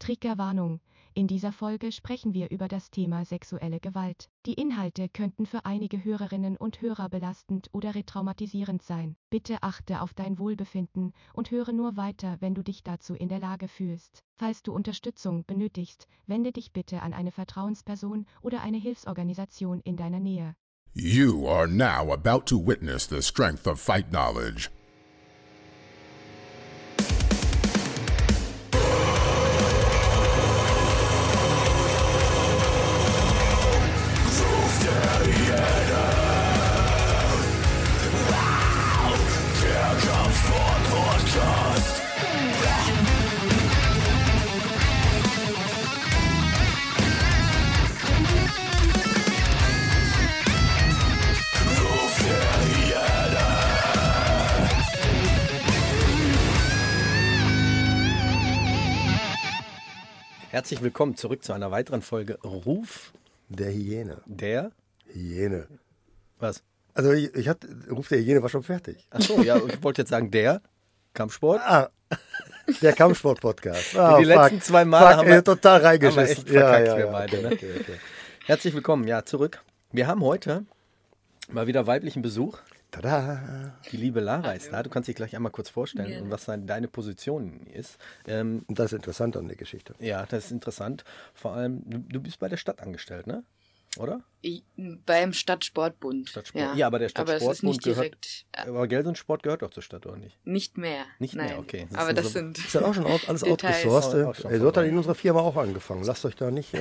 Triggerwarnung. In dieser Folge sprechen wir über das Thema sexuelle Gewalt. Die Inhalte könnten für einige Hörerinnen und Hörer belastend oder retraumatisierend sein. Bitte achte auf dein Wohlbefinden und höre nur weiter, wenn du dich dazu in der Lage fühlst. Falls du Unterstützung benötigst, wende dich bitte an eine Vertrauensperson oder eine Hilfsorganisation in deiner Nähe. You are now about to witness the strength of fight knowledge. Herzlich willkommen zurück zu einer weiteren Folge Ruf der Hyäne. der Hyäne. Was? Also Ruf der Hyäne war schon fertig. Ach so, ja, ich wollte jetzt sagen der Kampfsport. Der Kampfsport-Podcast. Die letzten zwei Male haben wir total haben wir reingeschissen. echt verkackt, wir beide. Ne? Okay. Herzlich willkommen, ja, zurück. Wir haben heute mal wieder weiblichen Besuch. Tada. Die liebe Lara ist da. Du kannst dich gleich einmal kurz vorstellen, und was deine Position ist. Und das ist interessant an der Geschichte. Ja, das ist interessant. Vor allem, du bist bei der Stadt angestellt, ne? Oder? Beim Stadtsportbund. Stadtsport. Ja, aber der Aber es ist Stadtsportbund nicht gehört. direkt. Aber Gelsensport gehört doch zur Stadt, oder nicht? Nicht mehr. Nicht Nein. mehr, okay. Aber das so- sind. Ist das auch schon alles Details. outgesourced? Auch schon Ey, so hat das vorbei. in unserer Firma auch angefangen. Lasst euch da nicht...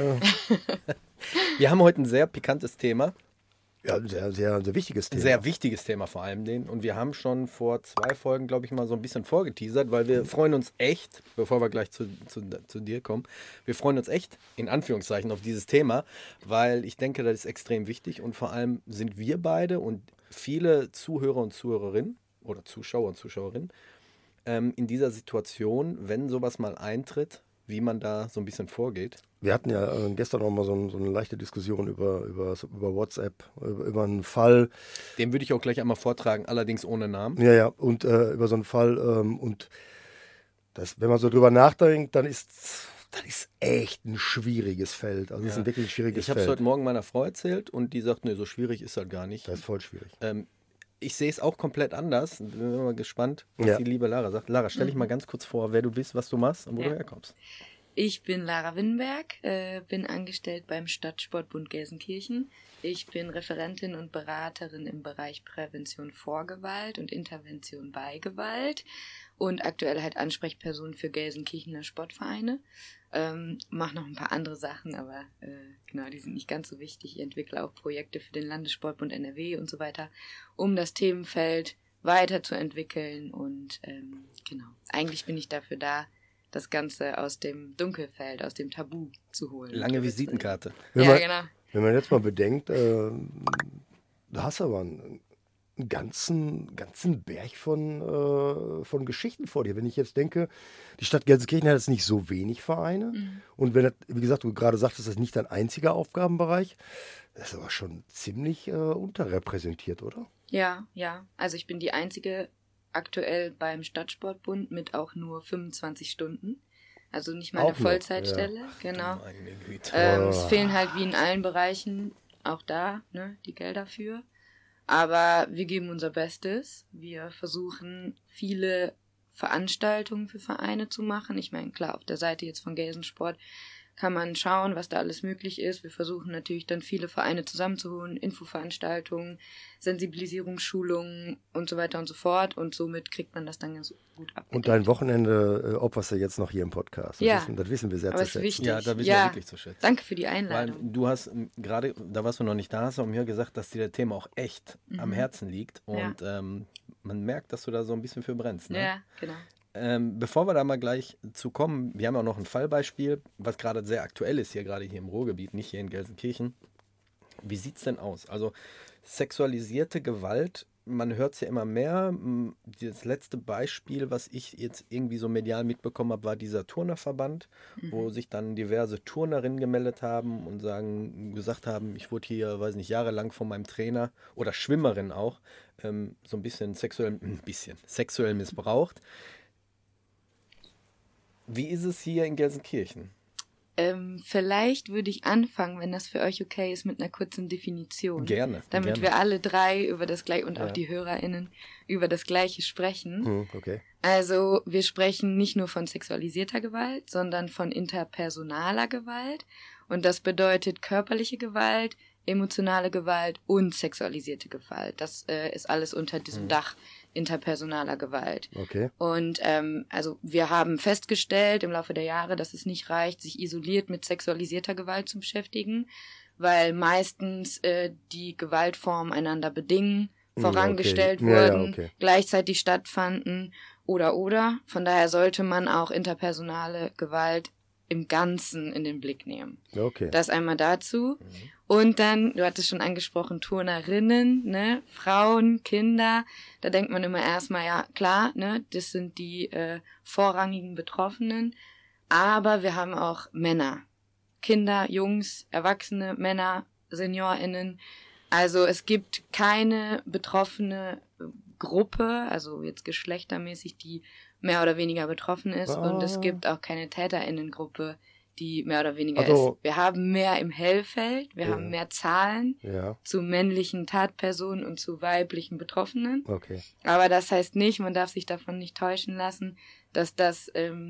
Wir haben heute ein sehr pikantes Thema. ja, sehr, sehr, sehr wichtiges Thema. Sehr wichtiges Thema vor allem. Und wir haben schon vor 2 Folgen, glaube ich, mal so ein bisschen vorgeteasert, weil wir freuen uns echt, bevor wir gleich zu dir kommen, wir freuen uns echt, in Anführungszeichen, auf dieses Thema, weil ich denke, das ist extrem wichtig und vor allem sind wir beide und viele Zuhörer und Zuhörerinnen oder Zuschauer und Zuschauerinnen in dieser Situation, wenn sowas mal eintritt, wie man da so ein bisschen vorgeht. Wir hatten ja gestern auch mal so eine leichte Diskussion über WhatsApp, über einen Fall. Den würde ich auch gleich einmal vortragen, allerdings ohne Namen. Ja, und über so einen Fall. Und das, wenn man so drüber nachdenkt, dann ist das echt ein schwieriges Feld. Also, das ist ein wirklich schwieriges Ich habe es Feld. heute Morgen meiner Frau erzählt und die sagt, nee, so schwierig ist das gar nicht. Das ist voll schwierig. Ich sehe es auch komplett anders. Bin mal gespannt, was Ja. die liebe Lara sagt. Lara, stell dich mal ganz kurz vor, wer du bist, was du machst und wo Ja. du herkommst. Ich bin Lara Winnberg, bin angestellt beim Stadtsportbund Gelsenkirchen. Ich bin Referentin und Beraterin im Bereich Prävention vor Gewalt und Intervention bei Gewalt und aktuell halt Ansprechperson für Gelsenkirchener Sportvereine. Mache noch ein paar andere Sachen, aber genau, die sind nicht ganz so wichtig. Ich entwickle auch Projekte für den Landessportbund NRW und so weiter, um das Themenfeld weiterzuentwickeln und genau, eigentlich bin ich dafür da, das Ganze aus dem Dunkelfeld, aus dem Tabu zu holen. Lange Visitenkarte. Ja, genau. Wenn man jetzt mal bedenkt, da hast du aber einen ganzen Berg von Geschichten vor dir. Wenn ich jetzt denke, die Stadt Gelsenkirchen hat jetzt nicht so wenig Vereine. Und wenn das, wie gesagt, du gerade sagtest, das ist nicht dein einziger Aufgabenbereich, das ist aber schon ziemlich unterrepräsentiert, oder? Ja. Also ich bin die einzige aktuell beim Stadtsportbund mit auch nur 25 Stunden. Also nicht mal Auch eine noch, Vollzeitstelle, genau. Meine Güte. Es fehlen halt wie in allen Bereichen auch da, ne, die Gelder für. Aber wir geben unser Bestes. Wir versuchen, viele Veranstaltungen für Vereine zu machen. Ich meine, klar, auf der Seite jetzt von Gelsensport kann man schauen, was da alles möglich ist. Wir versuchen natürlich dann viele Vereine zusammenzuholen, Infoveranstaltungen, Sensibilisierungsschulungen und so weiter und so fort. Und somit kriegt man das dann ganz gut ab. Und dein Wochenende opferst du jetzt noch hier im Podcast. Ja. Das wissen wir sehr Aber zu es ist schätzen. wichtig. Ja, da wissen wir Ja. wirklich zu schätzen. Danke für die Weil Einladung. du hast gerade, da warst du noch nicht da, hast du mir gesagt, dass dir das Thema auch echt am Herzen liegt. Und man merkt, dass du da so ein bisschen für brennst. Ne? Ja, genau. Bevor wir da mal gleich zu kommen, wir haben auch noch ein Fallbeispiel, was gerade sehr aktuell ist, gerade hier im Ruhrgebiet, nicht hier in Gelsenkirchen. Wie sieht es denn aus? Also sexualisierte Gewalt, man hört es ja immer mehr. Das letzte Beispiel, was ich jetzt irgendwie so medial mitbekommen habe, war dieser Turnerverband, wo sich dann diverse Turnerinnen gemeldet haben und gesagt haben, ich wurde hier, weiß nicht, jahrelang von meinem Trainer oder Schwimmerin auch so ein bisschen sexuell missbraucht. Wie ist es hier in Gelsenkirchen? Vielleicht würde ich anfangen, wenn das für euch okay ist, mit einer kurzen Definition. Gerne. Damit wir alle drei über das Gleiche und auch die HörerInnen über das Gleiche sprechen. Okay. Also wir sprechen nicht nur von sexualisierter Gewalt, sondern von interpersonaler Gewalt. Und das bedeutet körperliche Gewalt, emotionale Gewalt und sexualisierte Gewalt. Das ist alles unter diesem Dach interpersonaler Gewalt. Okay. Und also wir haben festgestellt im Laufe der Jahre, dass es nicht reicht, sich isoliert mit sexualisierter Gewalt zu beschäftigen, weil meistens die Gewaltformen einander bedingen, vorangestellt wurden, gleichzeitig stattfanden oder. Von daher sollte man auch interpersonale Gewalt im Ganzen in den Blick nehmen. Okay. Das einmal dazu. Und dann, du hattest schon angesprochen, Turnerinnen, ne, Frauen, Kinder. Da denkt man immer erstmal, ja klar, ne, das sind die vorrangigen Betroffenen. Aber wir haben auch Männer. Kinder, Jungs, Erwachsene, Männer, SeniorInnen. Also es gibt keine betroffene Gruppe, also jetzt geschlechtermäßig, die mehr oder weniger betroffen ist. Und es gibt auch keine TäterInnen-Gruppe, die mehr oder weniger ist. Wir haben mehr im Hellfeld, wir haben mehr Zahlen zu männlichen Tatpersonen und zu weiblichen Betroffenen. Okay. Aber das heißt nicht, man darf sich davon nicht täuschen lassen, dass das,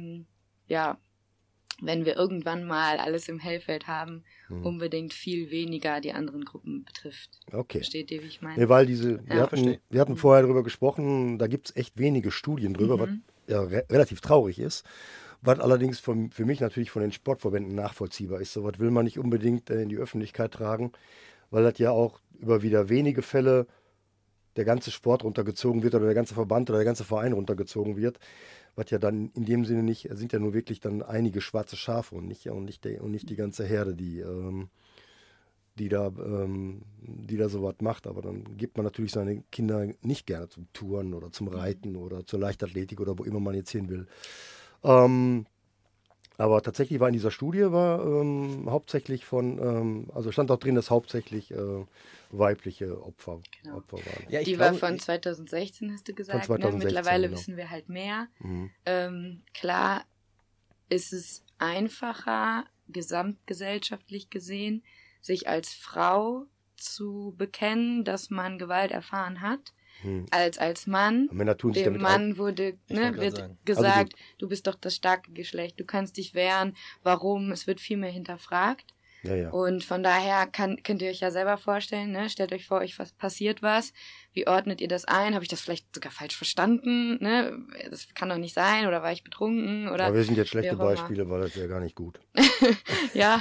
wenn wir irgendwann mal alles im Hellfeld haben, unbedingt viel weniger die anderen Gruppen betrifft. Okay. Versteht ihr, wie ich meine? Nee, weil wir hatten vorher darüber gesprochen, da gibt es echt wenige Studien drüber, was ja relativ traurig ist, was allerdings für mich natürlich von den Sportverbänden nachvollziehbar ist. So was will man nicht unbedingt in die Öffentlichkeit tragen, weil das ja auch über wieder wenige Fälle der ganze Sport runtergezogen wird oder der ganze Verband oder der ganze Verein runtergezogen wird, was ja dann in dem Sinne nicht, sind ja nur wirklich dann einige schwarze Schafe und nicht die ganze Herde, die da sowas macht. Aber dann gibt man natürlich seine Kinder nicht gerne zum Touren oder zum Reiten oder zur Leichtathletik oder wo immer man jetzt hin will. Aber tatsächlich war in dieser Studie hauptsächlich also stand auch drin, dass hauptsächlich weibliche Opfer waren. Ja, die war von 2016, hast du gesagt. Von 2016, ne? Mittlerweile genau. wissen wir halt mehr. Klar ist es einfacher, gesamtgesellschaftlich gesehen, sich als Frau zu bekennen, dass man Gewalt erfahren hat, als Mann. Männer tun sich Dem damit Mann wird gesagt, du bist doch das starke Geschlecht, du kannst dich wehren. Warum? Es wird viel mehr hinterfragt. Ja. Und von daher könnt ihr euch ja selber vorstellen, ne? Stellt euch vor, euch passiert was. Wie ordnet ihr das ein? Habe ich das vielleicht sogar falsch verstanden? Ne? Das kann doch nicht sein. Oder war ich betrunken? Oder Aber wir sind jetzt schlechte Beispiele, weil das ja gar nicht gut. Ja.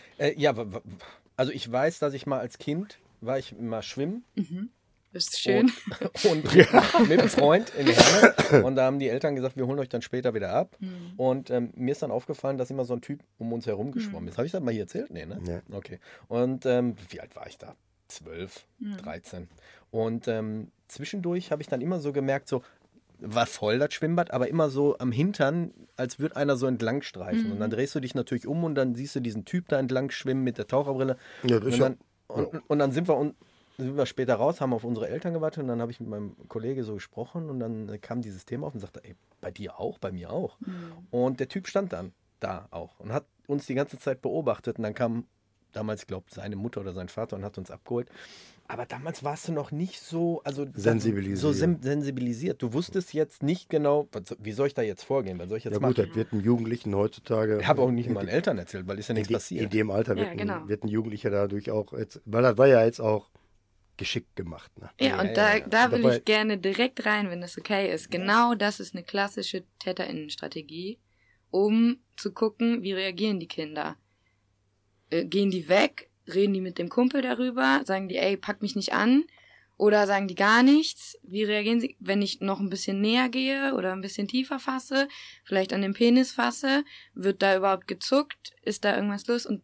Also ich weiß, dass ich mal als Kind war ich mal schwimmen. Das ist schön. Und mit einem Freund in der Herne. Und da haben die Eltern gesagt, wir holen euch dann später wieder ab. Und mir ist dann aufgefallen, dass immer so ein Typ um uns herum geschwommen ist. Habe ich das mal hier erzählt? Nee, ne? Ja. Okay. Und wie alt war ich da? 12, 13. Und zwischendurch habe ich dann immer so gemerkt, so war voll das Schwimmbad, aber immer so am Hintern, als würde einer so entlang streichen. Und dann drehst du dich natürlich um und dann siehst du diesen Typ da entlang schwimmen mit der Taucherbrille. Ja, das ist und dann sind wir später raus, haben auf unsere Eltern gewartet und dann habe ich mit meinem Kollege so gesprochen und dann kam dieses Thema auf und sagte, ey, bei dir auch, bei mir auch. Und der Typ stand dann da auch und hat uns die ganze Zeit beobachtet und dann kam damals, ich glaube, seine Mutter oder sein Vater und hat uns abgeholt. Aber damals warst du noch nicht so, sensibilisiert. Du wusstest jetzt nicht genau, wie soll ich da jetzt vorgehen, was soll ich jetzt machen? Ja gut, das wird ein Jugendlichen heutzutage... Ich habe auch nicht meinen Eltern erzählt, weil ist ja nichts passiert. In dem Alter wird ein Jugendlicher dadurch auch, weil das war ja jetzt auch geschickt gemacht. Ne? Ja, und da will ich gerne direkt rein, wenn das okay ist. Genau das ist eine klassische TäterInnen-Strategie, um zu gucken, wie reagieren die Kinder. Gehen die weg, reden die mit dem Kumpel darüber, sagen die, ey, pack mich nicht an, oder sagen die gar nichts? Wie reagieren sie, wenn ich noch ein bisschen näher gehe oder ein bisschen tiefer fasse, vielleicht an den Penis fasse, wird da überhaupt gezuckt, ist da irgendwas los? Und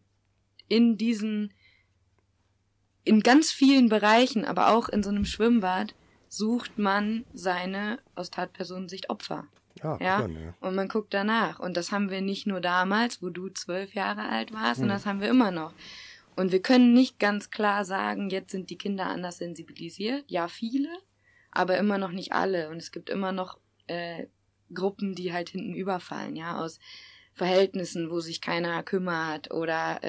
in ganz vielen Bereichen, aber auch in so einem Schwimmbad, sucht man seine aus Tatpersonensicht Opfer. Ja? Und man guckt danach. Und das haben wir nicht nur damals, wo du 12 Jahre alt warst, sondern das haben wir immer noch. Und wir können nicht ganz klar sagen, jetzt sind die Kinder anders sensibilisiert. Ja, viele, aber immer noch nicht alle. Und es gibt immer noch Gruppen, die halt hinten überfallen, ja, aus Verhältnissen, wo sich keiner kümmert oder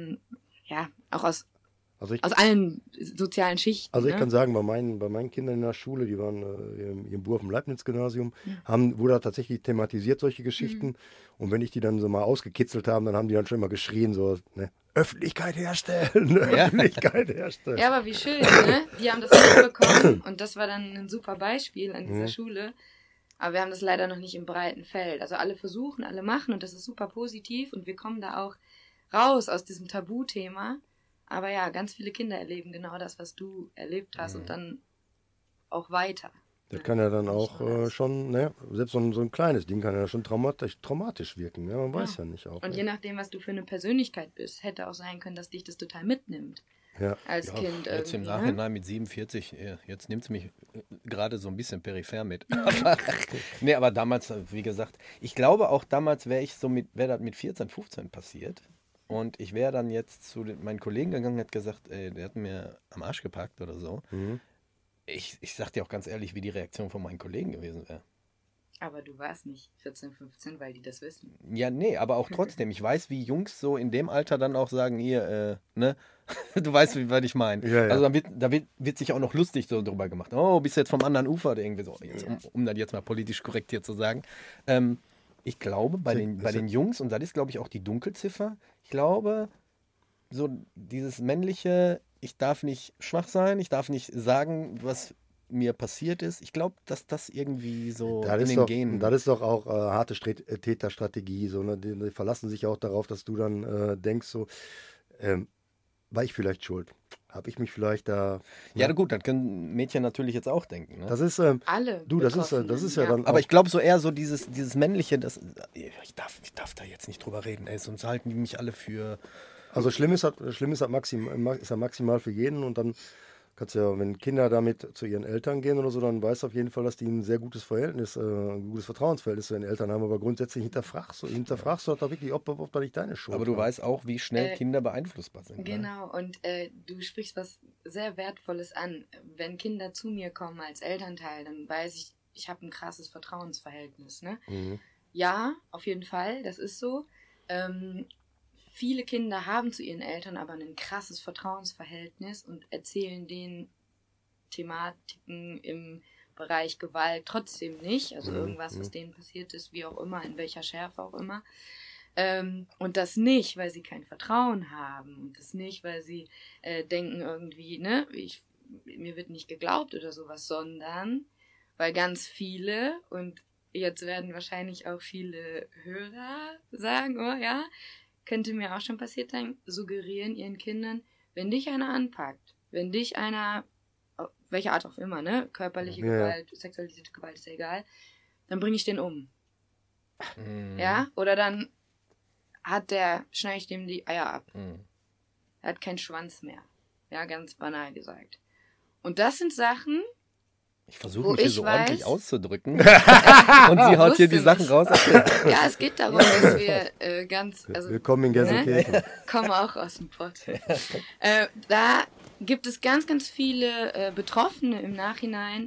auch aus allen sozialen Schichten. Also ich ne? kann sagen, bei meinen Kindern in der Schule, die waren im Burg im Leibniz-Gymnasium, wurde da tatsächlich thematisiert, solche Geschichten. Und wenn ich die dann so mal ausgekitzelt habe, dann haben die dann schon immer geschrien, so, ne, Öffentlichkeit herstellen, Öffentlichkeit herstellen. Ja, aber wie schön, ne? Die haben das mitbekommen und das war dann ein super Beispiel an dieser Schule. Aber wir haben das leider noch nicht im breiten Feld. Also alle versuchen, alle machen und das ist super positiv und wir kommen da auch raus aus diesem Tabuthema. Aber ja, ganz viele Kinder erleben genau das, was du erlebt hast und dann auch weiter. Das kann ja dann auch schon, ne, selbst so ein kleines Ding kann ja schon traumatisch wirken. Ja, man weiß ja nicht auch. Und je nachdem, was du für eine Persönlichkeit bist, hätte auch sein können, dass dich das total mitnimmt. Ja. Als Kind jetzt im irgendwie. Nachhinein mit 47, jetzt nimmt es mich gerade so ein bisschen peripher mit. Aber damals, wie gesagt, ich glaube auch damals wäre das mit 14, 15 passiert. Und ich wäre dann jetzt zu meinen Kollegen gegangen und hätte gesagt, der hat mir am Arsch gepackt oder so. Ich sag dir auch ganz ehrlich, wie die Reaktion von meinen Kollegen gewesen wäre. Aber du warst nicht 14, 15, weil die das wissen. Ja, nee, aber auch trotzdem. Ich weiß, wie Jungs so in dem Alter dann auch sagen, hier, ne? Du weißt, was ich meine. Ja, ja. Also da wird sich auch noch lustig so drüber gemacht. Oh, bist du jetzt vom anderen Ufer oder irgendwie so. Jetzt, um das jetzt mal politisch korrekt hier zu sagen. Ich glaube, bei den Jungs, und das ist, glaube ich, auch die Dunkelziffer, ich glaube, so dieses männliche, ich darf nicht schwach sein, ich darf nicht sagen, was mir passiert ist. Ich glaube, dass das irgendwie so in den Genen... Das ist doch auch harte Täterstrategie. So, ne? Die verlassen sich auch darauf, dass du dann denkst, so, war ich vielleicht schuld? Habe ich mich vielleicht da... Ja, gut, das können Mädchen natürlich jetzt auch denken. Ne? Das ist... Alle. Du, das ist ja dann auch... Aber ich glaube so eher so dieses männliche, ich darf da jetzt nicht drüber reden, ey, sonst halten die mich alle für... Also schlimm ist das maximal für jeden und dann kannst du ja, wenn Kinder damit zu ihren Eltern gehen oder so, dann weißt du auf jeden Fall, dass die ein sehr gutes Verhältnis, ein gutes Vertrauensverhältnis zu den Eltern haben, aber grundsätzlich hinterfragst du da wirklich, ob da nicht deine Schuld Aber du war. weißt auch, wie schnell Kinder beeinflussbar sind. Genau, und du sprichst was sehr Wertvolles an. Wenn Kinder zu mir kommen als Elternteil, dann weiß ich, ich habe ein krasses Vertrauensverhältnis. Ne? Ja, auf jeden Fall, das ist so. Viele Kinder haben zu ihren Eltern aber ein krasses Vertrauensverhältnis und erzählen denen Thematiken im Bereich Gewalt trotzdem nicht. Also irgendwas, was denen passiert ist, wie auch immer, in welcher Schärfe auch immer. Und das nicht, weil sie kein Vertrauen haben. Und das nicht, weil sie denken irgendwie, ne, mir wird nicht geglaubt oder sowas, sondern weil ganz viele, und jetzt werden wahrscheinlich auch viele Hörer sagen, oh ja, könnte mir auch schon passiert sein, suggerieren ihren Kindern, wenn dich einer anpackt, wenn dich einer, welche Art auch immer, ne, körperliche Gewalt, sexualisierte Gewalt, ist ja egal, dann bringe ich den um. Ja, oder dann schneide ich dem die Eier ab. Er hat keinen Schwanz mehr. Ja, ganz banal gesagt. Und das sind Sachen, ich versuche mich hier so ordentlich auszudrücken. Und sie haut hier die Sachen raus. Ja, es geht darum, dass wir Willkommen in Gelsenkirchen. Kommen auch aus dem Pott. Da gibt es ganz, ganz viele Betroffene im Nachhinein,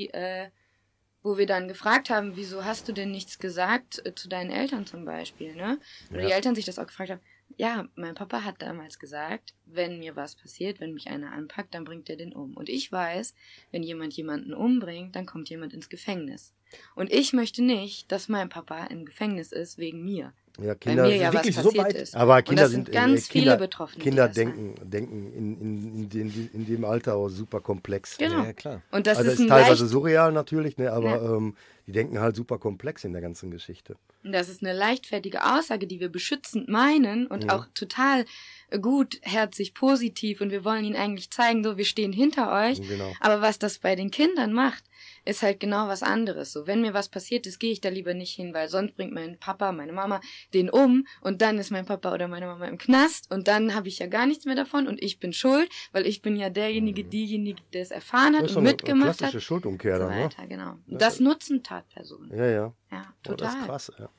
wo wir dann gefragt haben, wieso hast du denn nichts gesagt zu deinen Eltern zum Beispiel, ne? Oder die Eltern sich das auch gefragt haben. Ja, mein Papa hat damals gesagt, wenn mir was passiert, wenn mich einer anpackt, dann bringt er den um. Und ich weiß, wenn jemand jemanden umbringt, dann kommt jemand ins Gefängnis. Und ich möchte nicht, dass mein Papa im Gefängnis ist wegen mir. Ja, Kinder weil mir ja was wirklich passiert so weit, ist. aber Kinder und das sind ganz viele Betroffene. Kinder die das sagen. denken in dem Alter auch super komplex. Genau. Ja, klar. Und das also ist ist ein teilweise surreal natürlich, ne, aber Ja. Die denken halt super komplex in der ganzen Geschichte. Das ist eine leichtfertige Aussage, die wir beschützend meinen und auch total gutherzig, positiv, und wir wollen ihnen eigentlich zeigen, so, wir stehen hinter euch. Genau. Aber was das bei den Kindern macht, ist halt genau was anderes. So, wenn mir was passiert ist, gehe ich da lieber nicht hin, weil sonst bringt mein Papa, meine Mama den um und dann ist mein Papa oder meine Mama im Knast und dann habe ich ja gar nichts mehr davon und ich bin schuld, weil ich bin ja diejenige, der es erfahren hat Das ist und so eine mitgemacht klassische hat. Schuldumkehr So dann, ne? weiter, genau. Das nutzen Tatpersonen. Ja. Ja, Oh, das total. ist krass, ja.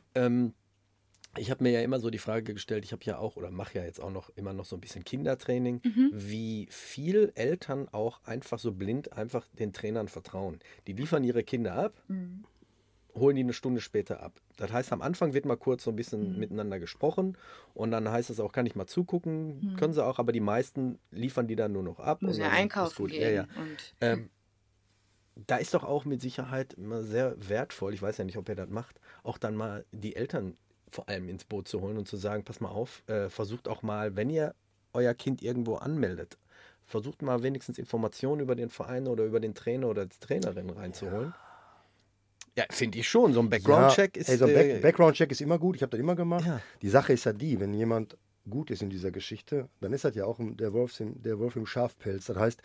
Ich habe mir ja immer so die Frage gestellt, ich habe ja auch oder mache ja jetzt auch noch immer noch so ein bisschen Kindertraining, wie viel Eltern auch einfach so blind einfach den Trainern vertrauen. Die liefern ihre Kinder ab holen die eine Stunde später ab. Das heißt, am Anfang wird mal kurz so ein bisschen miteinander gesprochen und dann heißt es auch, kann ich mal zugucken, können sie auch, aber die meisten liefern die dann nur noch ab. Müssen und ja dann ist einkaufen gut. gehen. Ja. Und Da ist doch auch mit Sicherheit immer sehr wertvoll, ich weiß ja nicht, ob ihr das macht, auch dann mal die Eltern vor allem ins Boot zu holen und zu sagen, pass mal auf, versucht auch mal, wenn ihr euer Kind irgendwo anmeldet, versucht mal wenigstens Informationen über den Verein oder über den Trainer oder die Trainerin reinzuholen. Ja, finde ich schon. So ein Background-Check ist... so ein Background-Check ist immer gut. Ich habe das immer gemacht. Ja. Die Sache ist ja die, wenn jemand gut ist in dieser Geschichte, dann ist das ja auch der Wolf im Schafpelz. Das heißt,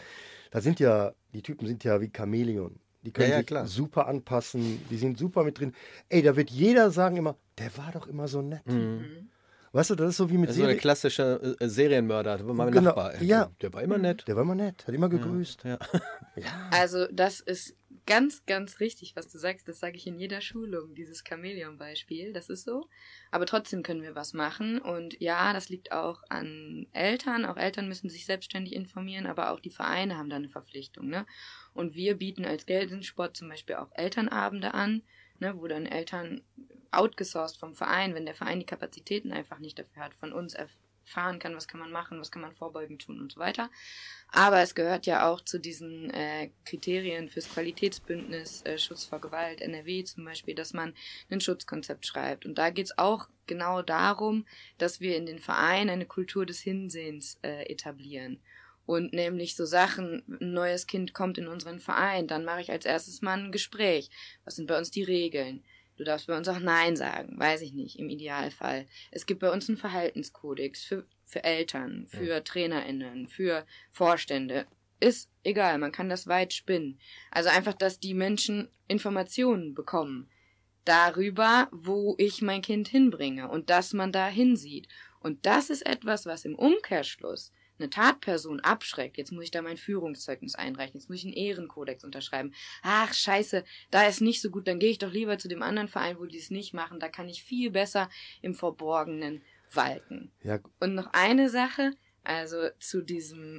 die Typen sind ja wie Chamäleon. Die können sich klar. super anpassen. Die sind super mit drin. Ey, da wird jeder sagen immer, der war doch immer so nett. Weißt du, das ist so wie mit so eine klassische Serienmörder. Mein Genau, Nachbar. ja. Der war immer nett. Der war immer nett, hat immer gegrüßt. Ja. also das ist ganz, ganz richtig, was du sagst. Das sage ich in jeder Schulung, dieses Chamäleon-Beispiel. Das ist so. Aber trotzdem können wir was machen. Und ja, das liegt auch an Eltern. Auch Eltern müssen sich selbstständig informieren, aber auch die Vereine haben da eine Verpflichtung. Ne? Und wir bieten als Gelsensport zum Beispiel auch Elternabende an, ne, wo dann Eltern outgesourced vom Verein, wenn der Verein die Kapazitäten einfach nicht dafür hat, von uns erfahren kann, was kann man machen, was kann man vorbeugend tun und so weiter. Aber es gehört ja auch zu diesen Kriterien fürs Qualitätsbündnis Schutz vor Gewalt, NRW zum Beispiel, dass man ein Schutzkonzept schreibt. Und da geht es auch genau darum, dass wir in den Vereinen eine Kultur des Hinsehens etablieren. Und nämlich so Sachen, ein neues Kind kommt in unseren Verein, dann mache ich als erstes mal ein Gespräch. Was sind bei uns die Regeln? Du darfst bei uns auch Nein sagen, weiß ich nicht, im Idealfall. Es gibt bei uns einen Verhaltenskodex für Eltern, für TrainerInnen, für Vorstände. Ist egal, man kann das weit spinnen. Also einfach, dass die Menschen Informationen bekommen darüber, wo ich mein Kind hinbringe und dass man da hinsieht. Und das ist etwas, was im Umkehrschluss eine Tatperson abschreckt. Jetzt muss ich da mein Führungszeugnis einreichen, jetzt muss ich einen Ehrenkodex unterschreiben. Ach, scheiße, da ist nicht so gut, dann gehe ich doch lieber zu dem anderen Verein, wo die es nicht machen. Da kann ich viel besser im Verborgenen walten. Ja. Und noch eine Sache, also zu diesem,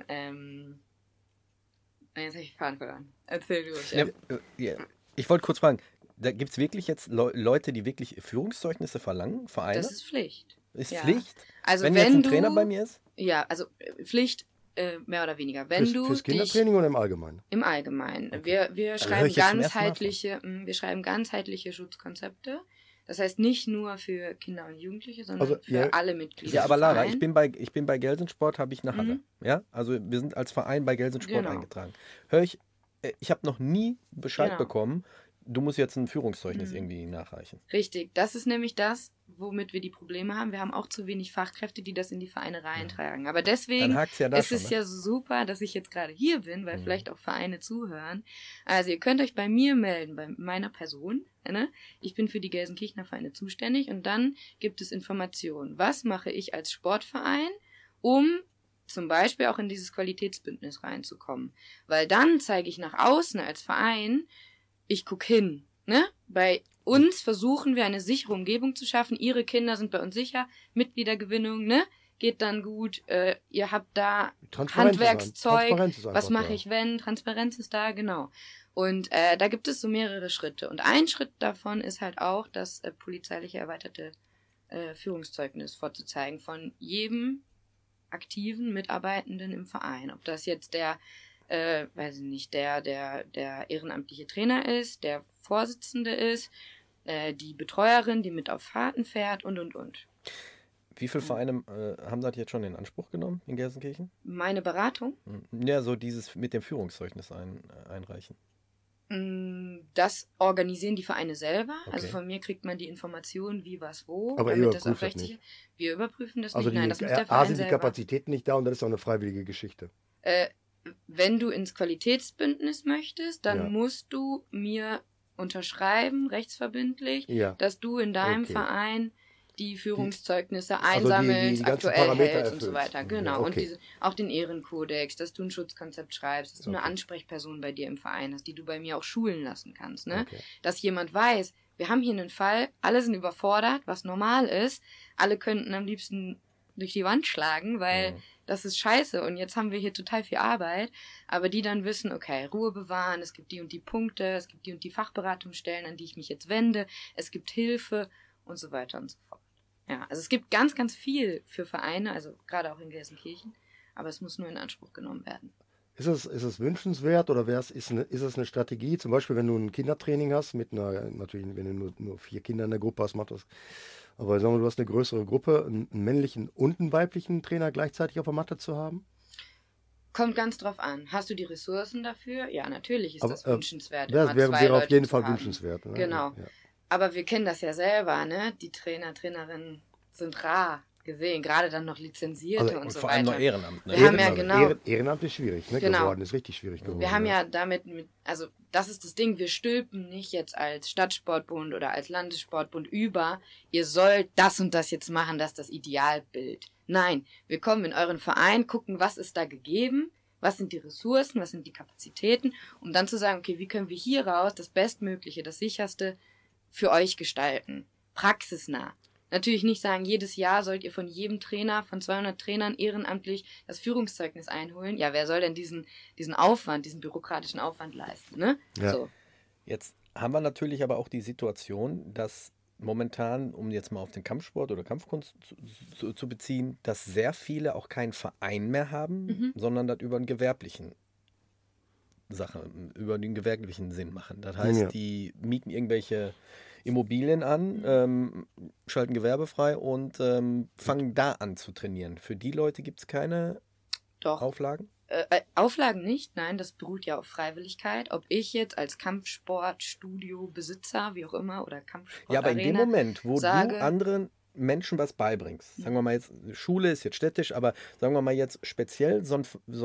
jetzt habe ich Faden verloren. Erzähl du ruhig. Ja. Ich wollte kurz fragen, da gibt es wirklich jetzt Leute, die wirklich Führungszeugnisse verlangen, Vereine? Das ist Pflicht. Ist Ja. Pflicht? Also wenn wenn jetzt ein du, Trainer bei mir ist? Ja, also Pflicht, mehr oder weniger. Wenn du Fürs dich Kindertraining oder im Allgemeinen? im Allgemeinen. Okay. Wir höre schreiben ich jetzt zum ersten Mal wir schreiben ganzheitliche Schutzkonzepte. Das heißt nicht nur für Kinder und Jugendliche, sondern Also, für ja. alle Mitglieder. Ja, aber des Lara, Vereins. ich bin bei Gelsensport, habe ich eine Halle. Ja, also wir sind als Verein bei Gelsensport Genau. eingetragen. Ich habe noch nie Bescheid Genau. bekommen, du musst jetzt ein Führungszeugnis irgendwie nachreichen. Richtig, das ist nämlich das, womit wir die Probleme haben. Wir haben auch zu wenig Fachkräfte, die das in die Vereine reintragen. Aber deswegen Dann hakt's ja da ist schon, es ne? ja super, dass ich jetzt gerade hier bin, weil vielleicht auch Vereine zuhören. Also ihr könnt euch bei mir melden, bei meiner Person. Ne? Ich bin für die Gelsenkirchener Vereine zuständig und dann gibt es Informationen. Was mache ich als Sportverein, um zum Beispiel auch in dieses Qualitätsbündnis reinzukommen? Weil dann zeige ich nach außen als Verein, ich gucke hin. Ne? Bei uns versuchen wir eine sichere Umgebung zu schaffen. Ihre Kinder sind bei uns sicher. Mitgliedergewinnung, ne? Geht dann gut. Ihr habt da Transparenz Handwerkszeug. ist einfach Was mache da. ich, wenn? Transparenz ist da, genau. Und da gibt es so mehrere Schritte. Und ein Schritt davon ist halt auch das polizeiliche erweiterte Führungszeugnis vorzuzeigen von jedem aktiven Mitarbeitenden im Verein. Ob das jetzt der weiß ich nicht, der ehrenamtliche Trainer ist, der Vorsitzende ist, die Betreuerin, die mit auf Fahrten fährt und. Wie viele Vereine haben das jetzt schon in Anspruch genommen in Gelsenkirchen? Meine Beratung, Ja, so dieses mit dem Führungszeugnis einreichen. das organisieren die Vereine selber. Okay. Also von mir kriegt man die Informationen, wie, was, wo. Aber ihr damit das auch überprüft das rechtssicher. nicht? Wir überprüfen das Also nicht. Nein, das muss der A Verein sind die selber. Kapazitäten nicht da und das ist auch eine freiwillige Geschichte. Wenn du ins Qualitätsbündnis möchtest, dann Ja. musst du mir unterschreiben, rechtsverbindlich, Ja. dass du in deinem Okay. Verein die Führungszeugnisse also einsammelst, die ganzen aktuell Parameter hältst und so erfüllst. weiter. Mhm, Genau. okay. Und auch den Ehrenkodex, dass du ein Schutzkonzept schreibst, dass du eine Okay. Ansprechperson bei dir im Verein hast, die du bei mir auch schulen lassen kannst. Ne? Okay. Dass jemand weiß, wir haben hier einen Fall, alle sind überfordert, was normal ist, alle könnten am liebsten durch die Wand schlagen, weil das ist scheiße und jetzt haben wir hier total viel Arbeit, aber die dann wissen, okay, Ruhe bewahren, es gibt die und die Punkte, es gibt die und die Fachberatungsstellen, an die ich mich jetzt wende, es gibt Hilfe und so weiter und so fort. Ja, also es gibt ganz, ganz viel für Vereine, also gerade auch in Gelsenkirchen, aber es muss nur in Anspruch genommen werden. Ist es wünschenswert oder ist es eine Strategie? Zum Beispiel, wenn du ein Kindertraining hast, natürlich, wenn du nur 4 Kinder in der Gruppe hast, macht das. Aber sagen wir, du hast eine größere Gruppe, einen männlichen und einen weiblichen Trainer gleichzeitig auf der Matte zu haben? Kommt ganz drauf an. Hast du die Ressourcen dafür? Ja, natürlich ist das wünschenswert. Wäre auf jeden Fall wünschenswert. Ne? Genau. Ja. Aber wir kennen das ja selber, ne? Die Trainerinnen sind rar gesehen, gerade dann noch Lizenzierte und so vor allem weiter. noch Ehrenamt. Ne? Wir haben ja genau. Ehrenamt ist schwierig, ne? Genau. Geworden, ist richtig schwierig geworden. Wir haben ja damit, also das ist das Ding, wir stülpen nicht jetzt als Stadtsportbund oder als Landessportbund über, ihr sollt das und das jetzt machen, das ist das Idealbild. Nein, wir kommen in euren Verein, gucken, was ist da gegeben, was sind die Ressourcen, was sind die Kapazitäten, um dann zu sagen, okay, wie können wir hier raus das Bestmögliche, das Sicherste für euch gestalten. Praxisnah. Natürlich nicht sagen, jedes Jahr sollt ihr von jedem Trainer, von 200 Trainern ehrenamtlich das Führungszeugnis einholen. Ja, wer soll denn diesen Aufwand, diesen bürokratischen Aufwand leisten, ne? Ja. So. Jetzt haben wir natürlich aber auch die Situation, dass momentan, um jetzt mal auf den Kampfsport oder Kampfkunst zu beziehen, dass sehr viele auch keinen Verein mehr haben, sondern das über einen gewerblichen über den gewerblichen Sinn machen. Das heißt, die mieten irgendwelche Immobilien an, schalten Gewerbe frei und fangen da an zu trainieren. Für die Leute gibt es keine Auflagen? Auflagen nicht, nein, das beruht ja auf Freiwilligkeit. Ob ich jetzt als Kampfsportstudio-Besitzer, wie auch immer, oder Kampfsport Ja, aber in dem Moment, wo du sage, anderen Menschen was beibringst, sagen wir mal jetzt, Schule ist jetzt städtisch, aber sagen wir mal jetzt speziell so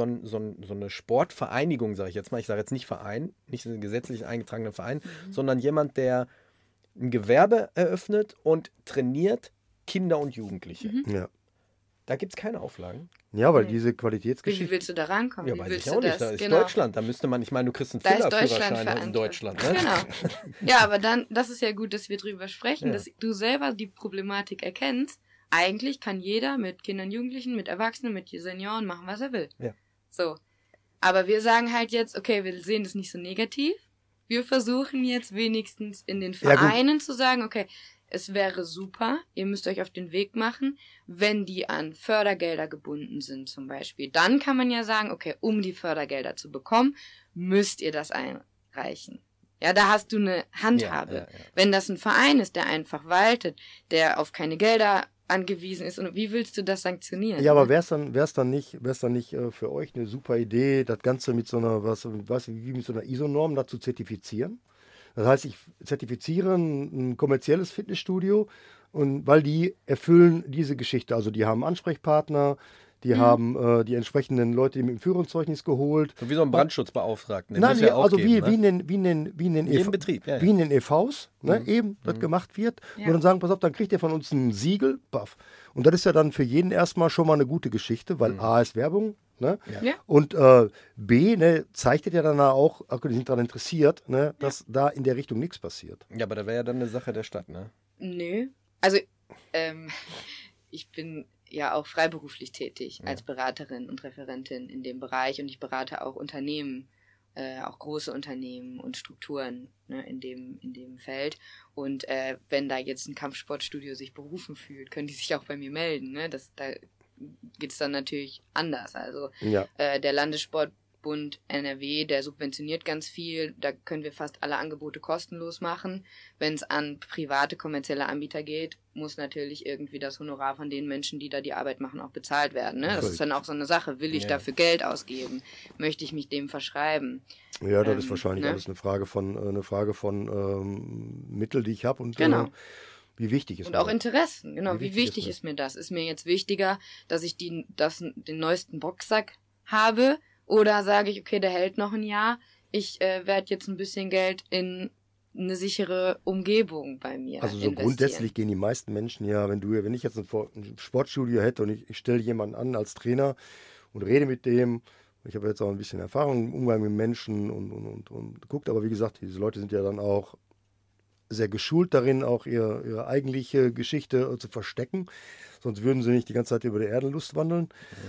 eine Sportvereinigung, sage ich jetzt mal, ich sage jetzt nicht Verein, nicht einen gesetzlich eingetragenen Verein, sondern jemand, der ein Gewerbe eröffnet und trainiert Kinder und Jugendliche. Ja. Da gibt es keine Auflagen. Ja, weil diese Qualitätsgeschichte. Wie willst du da rankommen? Ja, wie weiß willst ich du auch nicht. das? Da ist Genau. Deutschland. Da müsste man, ich meine, du kriegst einen Da ist Füllerführerschein Deutschland in Deutschland. Ne? Genau. Ja, aber dann, das ist ja gut, dass wir drüber sprechen, Ja. dass du selber die Problematik erkennst. Eigentlich kann jeder mit Kindern, Jugendlichen, mit Erwachsenen, mit Senioren machen, was er will. Ja. So. Aber wir sagen halt jetzt, okay, wir sehen das nicht so negativ. Wir versuchen jetzt wenigstens in den Vereinen zu sagen, okay, es wäre super, ihr müsst euch auf den Weg machen, wenn die an Fördergelder gebunden sind zum Beispiel. Dann kann man ja sagen, okay, um die Fördergelder zu bekommen, müsst ihr das einreichen. Ja, da hast du eine Handhabe. Ja. Wenn das ein Verein ist, der einfach waltet, der auf keine Gelder angewiesen ist, und wie willst du das sanktionieren? Ja, aber wär's dann nicht für euch eine super Idee, das Ganze mit so einer, mit so einer ISO-Norm dazu zertifizieren? Das heißt, ich zertifiziere ein kommerzielles Fitnessstudio, und weil die erfüllen diese Geschichte. Also die haben Ansprechpartner, die haben die entsprechenden Leute, die mit dem Führungszeugnis geholt. So wie so ein Brandschutzbeauftragten. Den Nein, muss ja auch also geben, wie ne? in den Jedem Betrieb, ja. wie in den EVs, ne, eben, das gemacht wird. Ja. Und dann sagen, pass auf, dann kriegt ihr von uns ein Siegel, baff. Und das ist ja dann für jeden erstmal schon mal eine gute Geschichte, weil A ist Werbung, ne? Ja. Und B, ne, zeigt ja dann auch, die sind daran interessiert, ne, dass da in der Richtung nichts passiert. Ja, aber da wäre ja dann eine Sache der Stadt, ne? Nö. Also, ich bin ja auch freiberuflich tätig als Beraterin und Referentin in dem Bereich und ich berate auch Unternehmen, auch große Unternehmen und Strukturen, ne, in dem Feld. Und wenn da jetzt ein Kampfsportstudio sich berufen fühlt, können die sich auch bei mir melden. Ne? Da geht es dann natürlich anders. Also Ja. der Landessportbund NRW, der subventioniert ganz viel. Da können wir fast alle Angebote kostenlos machen. Wenn es an private, kommerzielle Anbieter geht, muss natürlich irgendwie das Honorar von den Menschen, die da die Arbeit machen, auch bezahlt werden. Ne? Das ist dann auch so eine Sache. Will ich dafür Geld ausgeben? Möchte ich mich dem verschreiben? Ja, das ist wahrscheinlich ne? alles eine Frage von Mittel, die ich habe und Genau. wie wichtig ist Und mir auch das? Interessen, genau. Wie Wie wichtig wichtig ist ist mir das? Ist mir jetzt wichtiger, dass ich den neuesten Boxsack habe? Oder sage ich, okay, der hält noch ein Jahr. Ich werde jetzt ein bisschen Geld in eine sichere Umgebung bei mir Also so investieren. grundsätzlich gehen die meisten Menschen ja, wenn ich jetzt ein Sportstudio hätte und ich stelle jemanden an als Trainer und rede mit dem, ich habe jetzt auch ein bisschen Erfahrung im Umgang mit Menschen und guckt, aber wie gesagt, diese Leute sind ja dann auch sehr geschult darin, auch ihre eigentliche Geschichte zu verstecken. Sonst würden sie nicht die ganze Zeit über der Erdenlust wandeln.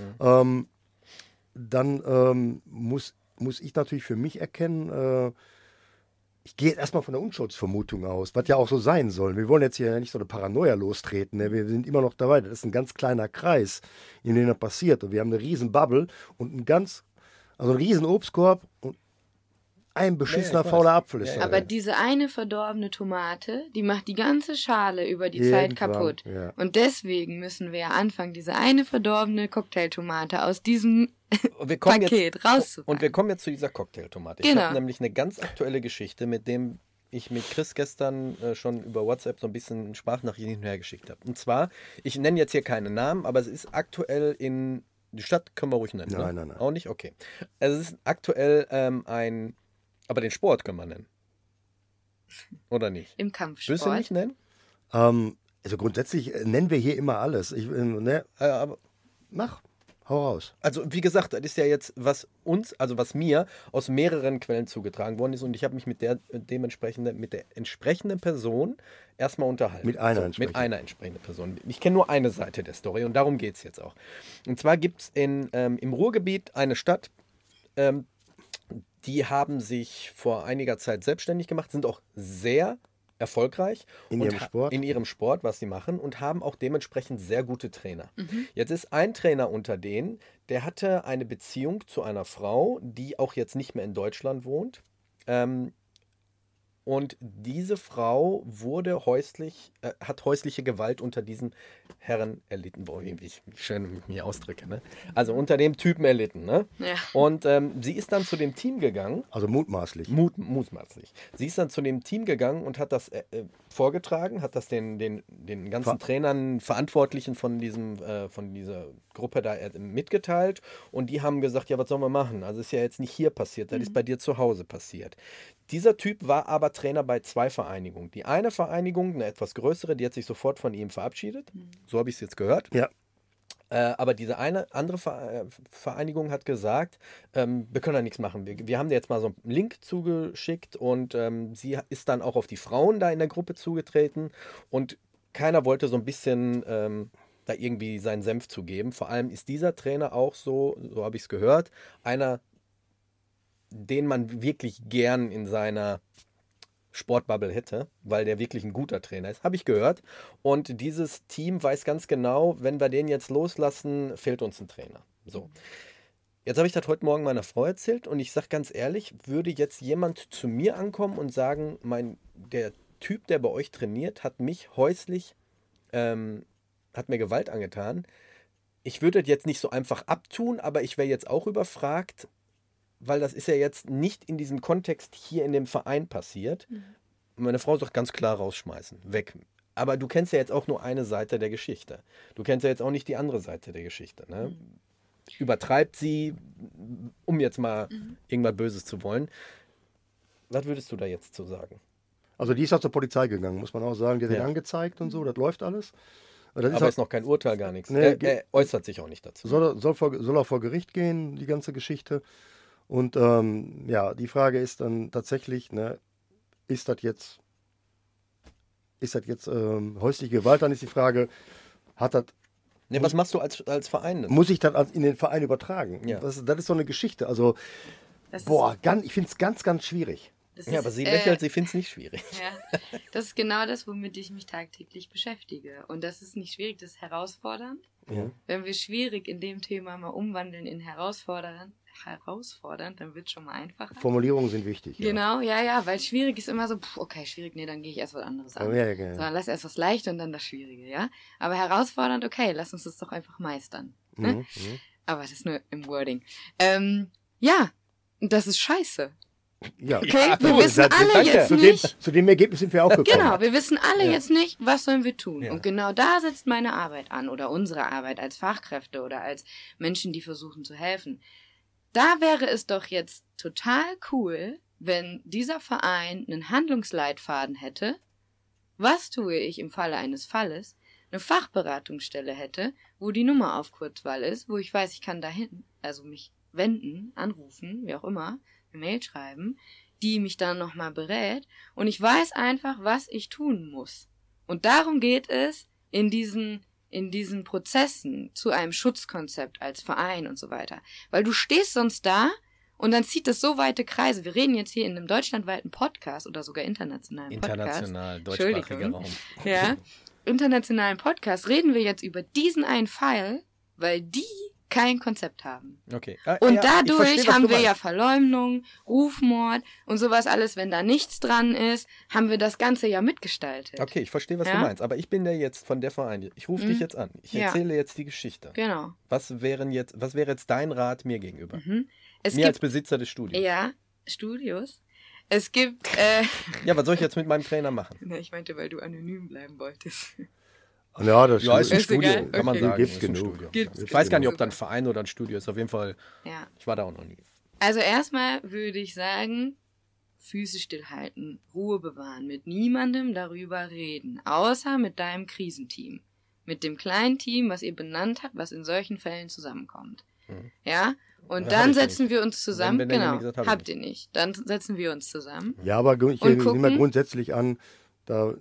Dann muss ich natürlich für mich erkennen, ich gehe jetzt erstmal von der Unschuldsvermutung aus, was ja auch so sein soll. Wir wollen jetzt hier nicht so eine Paranoia lostreten. Ne? Wir sind immer noch dabei. Das ist ein ganz kleiner Kreis, in dem das passiert. Und wir haben eine riesen Bubble und einen riesen Obstkorb und ein beschissener fauler Apfel ist da. Aber diese eine verdorbene Tomate, die macht die ganze Schale über die Zeit kaputt. Ja. Und deswegen müssen wir ja anfangen, diese eine verdorbene Cocktailtomate aus diesem Paket rauszupacken. Und wir kommen jetzt zu dieser Cocktailtomate. Genau. Ich habe nämlich eine ganz aktuelle Geschichte, mit dem ich mit Chris gestern schon über WhatsApp so ein bisschen Sprachnachrichten hin und her geschickt habe. Und zwar, ich nenne jetzt hier keine Namen, aber es ist aktuell in die Stadt, können wir ruhig nennen. Nein. Auch nicht? Okay. Also es ist aktuell aber den Sport können wir nennen. Oder nicht? Im Kampfsport. Willst du nicht nennen? Also grundsätzlich nennen wir hier immer alles. Aber Hau raus. also wie gesagt, das ist ja jetzt, was mir aus mehreren Quellen zugetragen worden ist und ich habe mich mit der entsprechenden Person erstmal unterhalten. Mit einer entsprechenden Person. Ich kenne nur eine Seite der Story und darum geht es jetzt auch. Und zwar gibt es im Ruhrgebiet eine Stadt, die haben sich vor einiger Zeit selbstständig gemacht, sind auch sehr erfolgreich in ihrem Sport, was sie machen, und haben auch dementsprechend sehr gute Trainer. Jetzt ist ein Trainer unter denen, der hatte eine Beziehung zu einer Frau, die auch jetzt nicht mehr in Deutschland wohnt. Und diese Frau hat häusliche Gewalt unter diesen Herren erlitten. Boah, wie ich schön mit mir ausdrücke, ne? Also unter dem Typen erlitten, ne? Ja. Und sie ist dann zu dem Team gegangen. Also mutmaßlich. Mutmaßlich. Sie ist dann zu dem Team gegangen und hat das vorgetragen, hat das den ganzen Trainern, Verantwortlichen von dieser Gruppe da mitgeteilt. Und die haben gesagt, ja, was sollen wir machen? Also ist ja jetzt nicht hier passiert, das ist bei dir zu Hause passiert. Dieser Typ war aber Trainer bei 2 Vereinigungen. Die eine Vereinigung, eine etwas größere, die hat sich sofort von ihm verabschiedet. So habe ich es jetzt gehört. Ja. Aber diese andere Vereinigung hat gesagt, wir können da nichts machen. Wir haben dir jetzt mal so einen Link zugeschickt und sie ist dann auch auf die Frauen da in der Gruppe zugetreten und keiner wollte so ein bisschen da irgendwie seinen Senf zugeben. Vor allem ist dieser Trainer auch so habe ich es gehört, einer, den man wirklich gern in seiner Sportbubble hätte, weil der wirklich ein guter Trainer ist, habe ich gehört. Und dieses Team weiß ganz genau, wenn wir den jetzt loslassen, fehlt uns ein Trainer. So. Jetzt habe ich das heute Morgen meiner Frau erzählt und ich sage ganz ehrlich, würde jetzt jemand zu mir ankommen und sagen, der Typ, der bei euch trainiert, hat mich häuslich, hat mir Gewalt angetan. Ich würde das jetzt nicht so einfach abtun, aber ich wäre jetzt auch überfragt, weil das ist ja jetzt nicht in diesem Kontext hier in dem Verein passiert. Meine Frau sagt ganz klar rausschmeißen, weg. Aber du kennst ja jetzt auch nur eine Seite der Geschichte. Du kennst ja jetzt auch nicht die andere Seite der Geschichte. Ne? Übertreibt sie, um jetzt mal irgendwas Böses zu wollen. Was würdest du da jetzt zu sagen? Also die ist auch zur Polizei gegangen, muss man auch sagen. Die hat ihn angezeigt und so, das läuft alles. Aber ist noch kein Urteil, gar nichts. Nee, er äußert sich auch nicht dazu. Soll auch vor Gericht gehen, die ganze Geschichte. Und die Frage ist dann tatsächlich, ne, ist das jetzt häusliche Gewalt? Dann ist die Frage, was machst du als Verein denn? Muss ich das in den Verein übertragen? Ja. Das ist so eine Geschichte. Also, ich finde es ganz, ganz schwierig. Aber sie lächelt, sie findet es nicht schwierig. Ja, das ist genau das, womit ich mich tagtäglich beschäftige. Und das ist nicht schwierig, das ist herausfordernd. Ja. Wenn wir schwierig in dem Thema mal umwandeln in herausfordernd, dann wird es schon mal einfacher. Formulierungen sind wichtig. Genau, ja, weil schwierig ist immer so, okay, schwierig, nee, dann gehe ich erst was anderes an. Ja, genau. Sondern lass erst was leicht und dann das Schwierige, ja. Aber herausfordernd, okay, lass uns das doch einfach meistern. Ne? Aber das ist nur im Wording. Das ist scheiße. Ja, okay, wir wissen alle jetzt nicht. Zu dem Ergebnis sind wir auch gekommen. Genau, wir wissen alle jetzt nicht, was sollen wir tun. Ja. Und genau da setzt meine Arbeit an oder unsere Arbeit als Fachkräfte oder als Menschen, die versuchen zu helfen. Da wäre es doch jetzt total cool, wenn dieser Verein einen Handlungsleitfaden hätte. Was tue ich im Falle eines Falles? Eine Fachberatungsstelle hätte, wo die Nummer auf Kurzwahl ist, wo ich weiß, ich kann dahin, also mich wenden, anrufen, wie auch immer, eine Mail schreiben, die mich dann nochmal berät. Und ich weiß einfach, was ich tun muss. Und darum geht es in diesen Prozessen zu einem Schutzkonzept als Verein und so weiter. Weil du stehst sonst da und dann zieht das so weite Kreise. Wir reden jetzt hier in einem deutschlandweiten Podcast oder sogar internationalen Podcast. International, deutschsprachiger Raum. Ja, internationalen Podcast reden wir jetzt über diesen einen Fall, weil die kein Konzept haben. Okay. Und ja, dadurch haben wir ja Verleumdung, Rufmord und sowas alles. Wenn da nichts dran ist, haben wir das Ganze ja mitgestaltet. Okay, ich verstehe, was du meinst. Aber ich bin ja jetzt von der Verein. Ich rufe dich jetzt an. Ich erzähle jetzt die Geschichte. Genau. Was wäre jetzt dein Rat mir gegenüber? Es mir als Besitzer des Studios. Ja, Studios. Es gibt... Ja, was soll ich jetzt mit meinem Trainer machen? Na, ich meinte, weil du anonym bleiben wolltest. Ja, das ist ein Ist Studio, egal. kann man Okay. sagen. Gibt's ist ein genug. Studio. Gibt's Ich weiß gar nicht, ob genug. da ein Verein oder ein Studio ist. Auf jeden Fall, Ja. ich war da auch noch nie. Also erstmal würde ich sagen, Füße stillhalten, Ruhe bewahren, mit niemandem darüber reden, außer mit deinem Krisenteam. Mit dem kleinen Team, was ihr benannt habt, was in solchen Fällen zusammenkommt. Ja? Und Ja, hab dann ich nicht. setzen wir uns zusammen. Wenn Genau, derjenige gesagt, habt ihr nicht. Dann setzen wir uns zusammen. Ja, aber ich Und nehme mal gucken. grundsätzlich an, das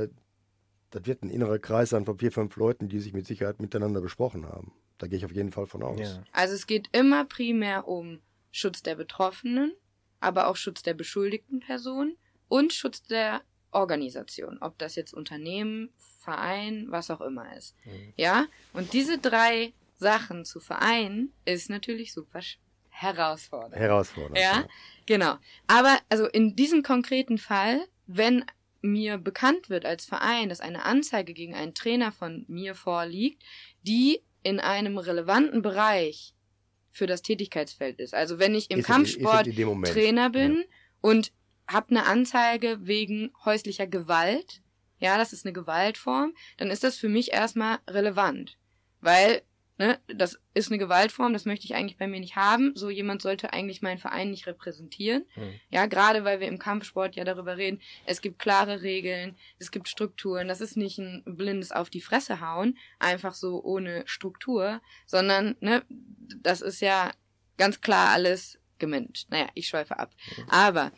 wird ein innerer Kreis sein von 4, 5 Leuten, die sich mit Sicherheit miteinander besprochen haben. Da gehe ich auf jeden Fall von aus. Ja. Also es geht immer primär um Schutz der Betroffenen, aber auch Schutz der beschuldigten Person und Schutz der Organisation. Ob das jetzt Unternehmen, Verein, was auch immer ist. Ja? Und diese 3 Sachen zu vereinen, ist natürlich super herausfordernd. Herausfordernd. Ja, genau. Aber also in diesem konkreten Fall, wenn mir bekannt wird als Verein, dass eine Anzeige gegen einen Trainer von mir vorliegt, die in einem relevanten Bereich für das Tätigkeitsfeld ist. Also wenn ich im Ist es Kampfsport in dem Moment. Trainer bin und habe eine Anzeige wegen häuslicher Gewalt, ja, das ist eine Gewaltform, dann ist das für mich erstmal relevant. Weil, ne, das ist eine Gewaltform, das möchte ich eigentlich bei mir nicht haben. So jemand sollte eigentlich meinen Verein nicht repräsentieren. Ja, gerade weil wir im Kampfsport ja darüber reden, es gibt klare Regeln, es gibt Strukturen. Das ist nicht ein blindes auf die Fresse hauen, einfach so ohne Struktur, sondern, ne, das ist ja ganz klar alles gemanagt. Naja, ich schweife ab. Aber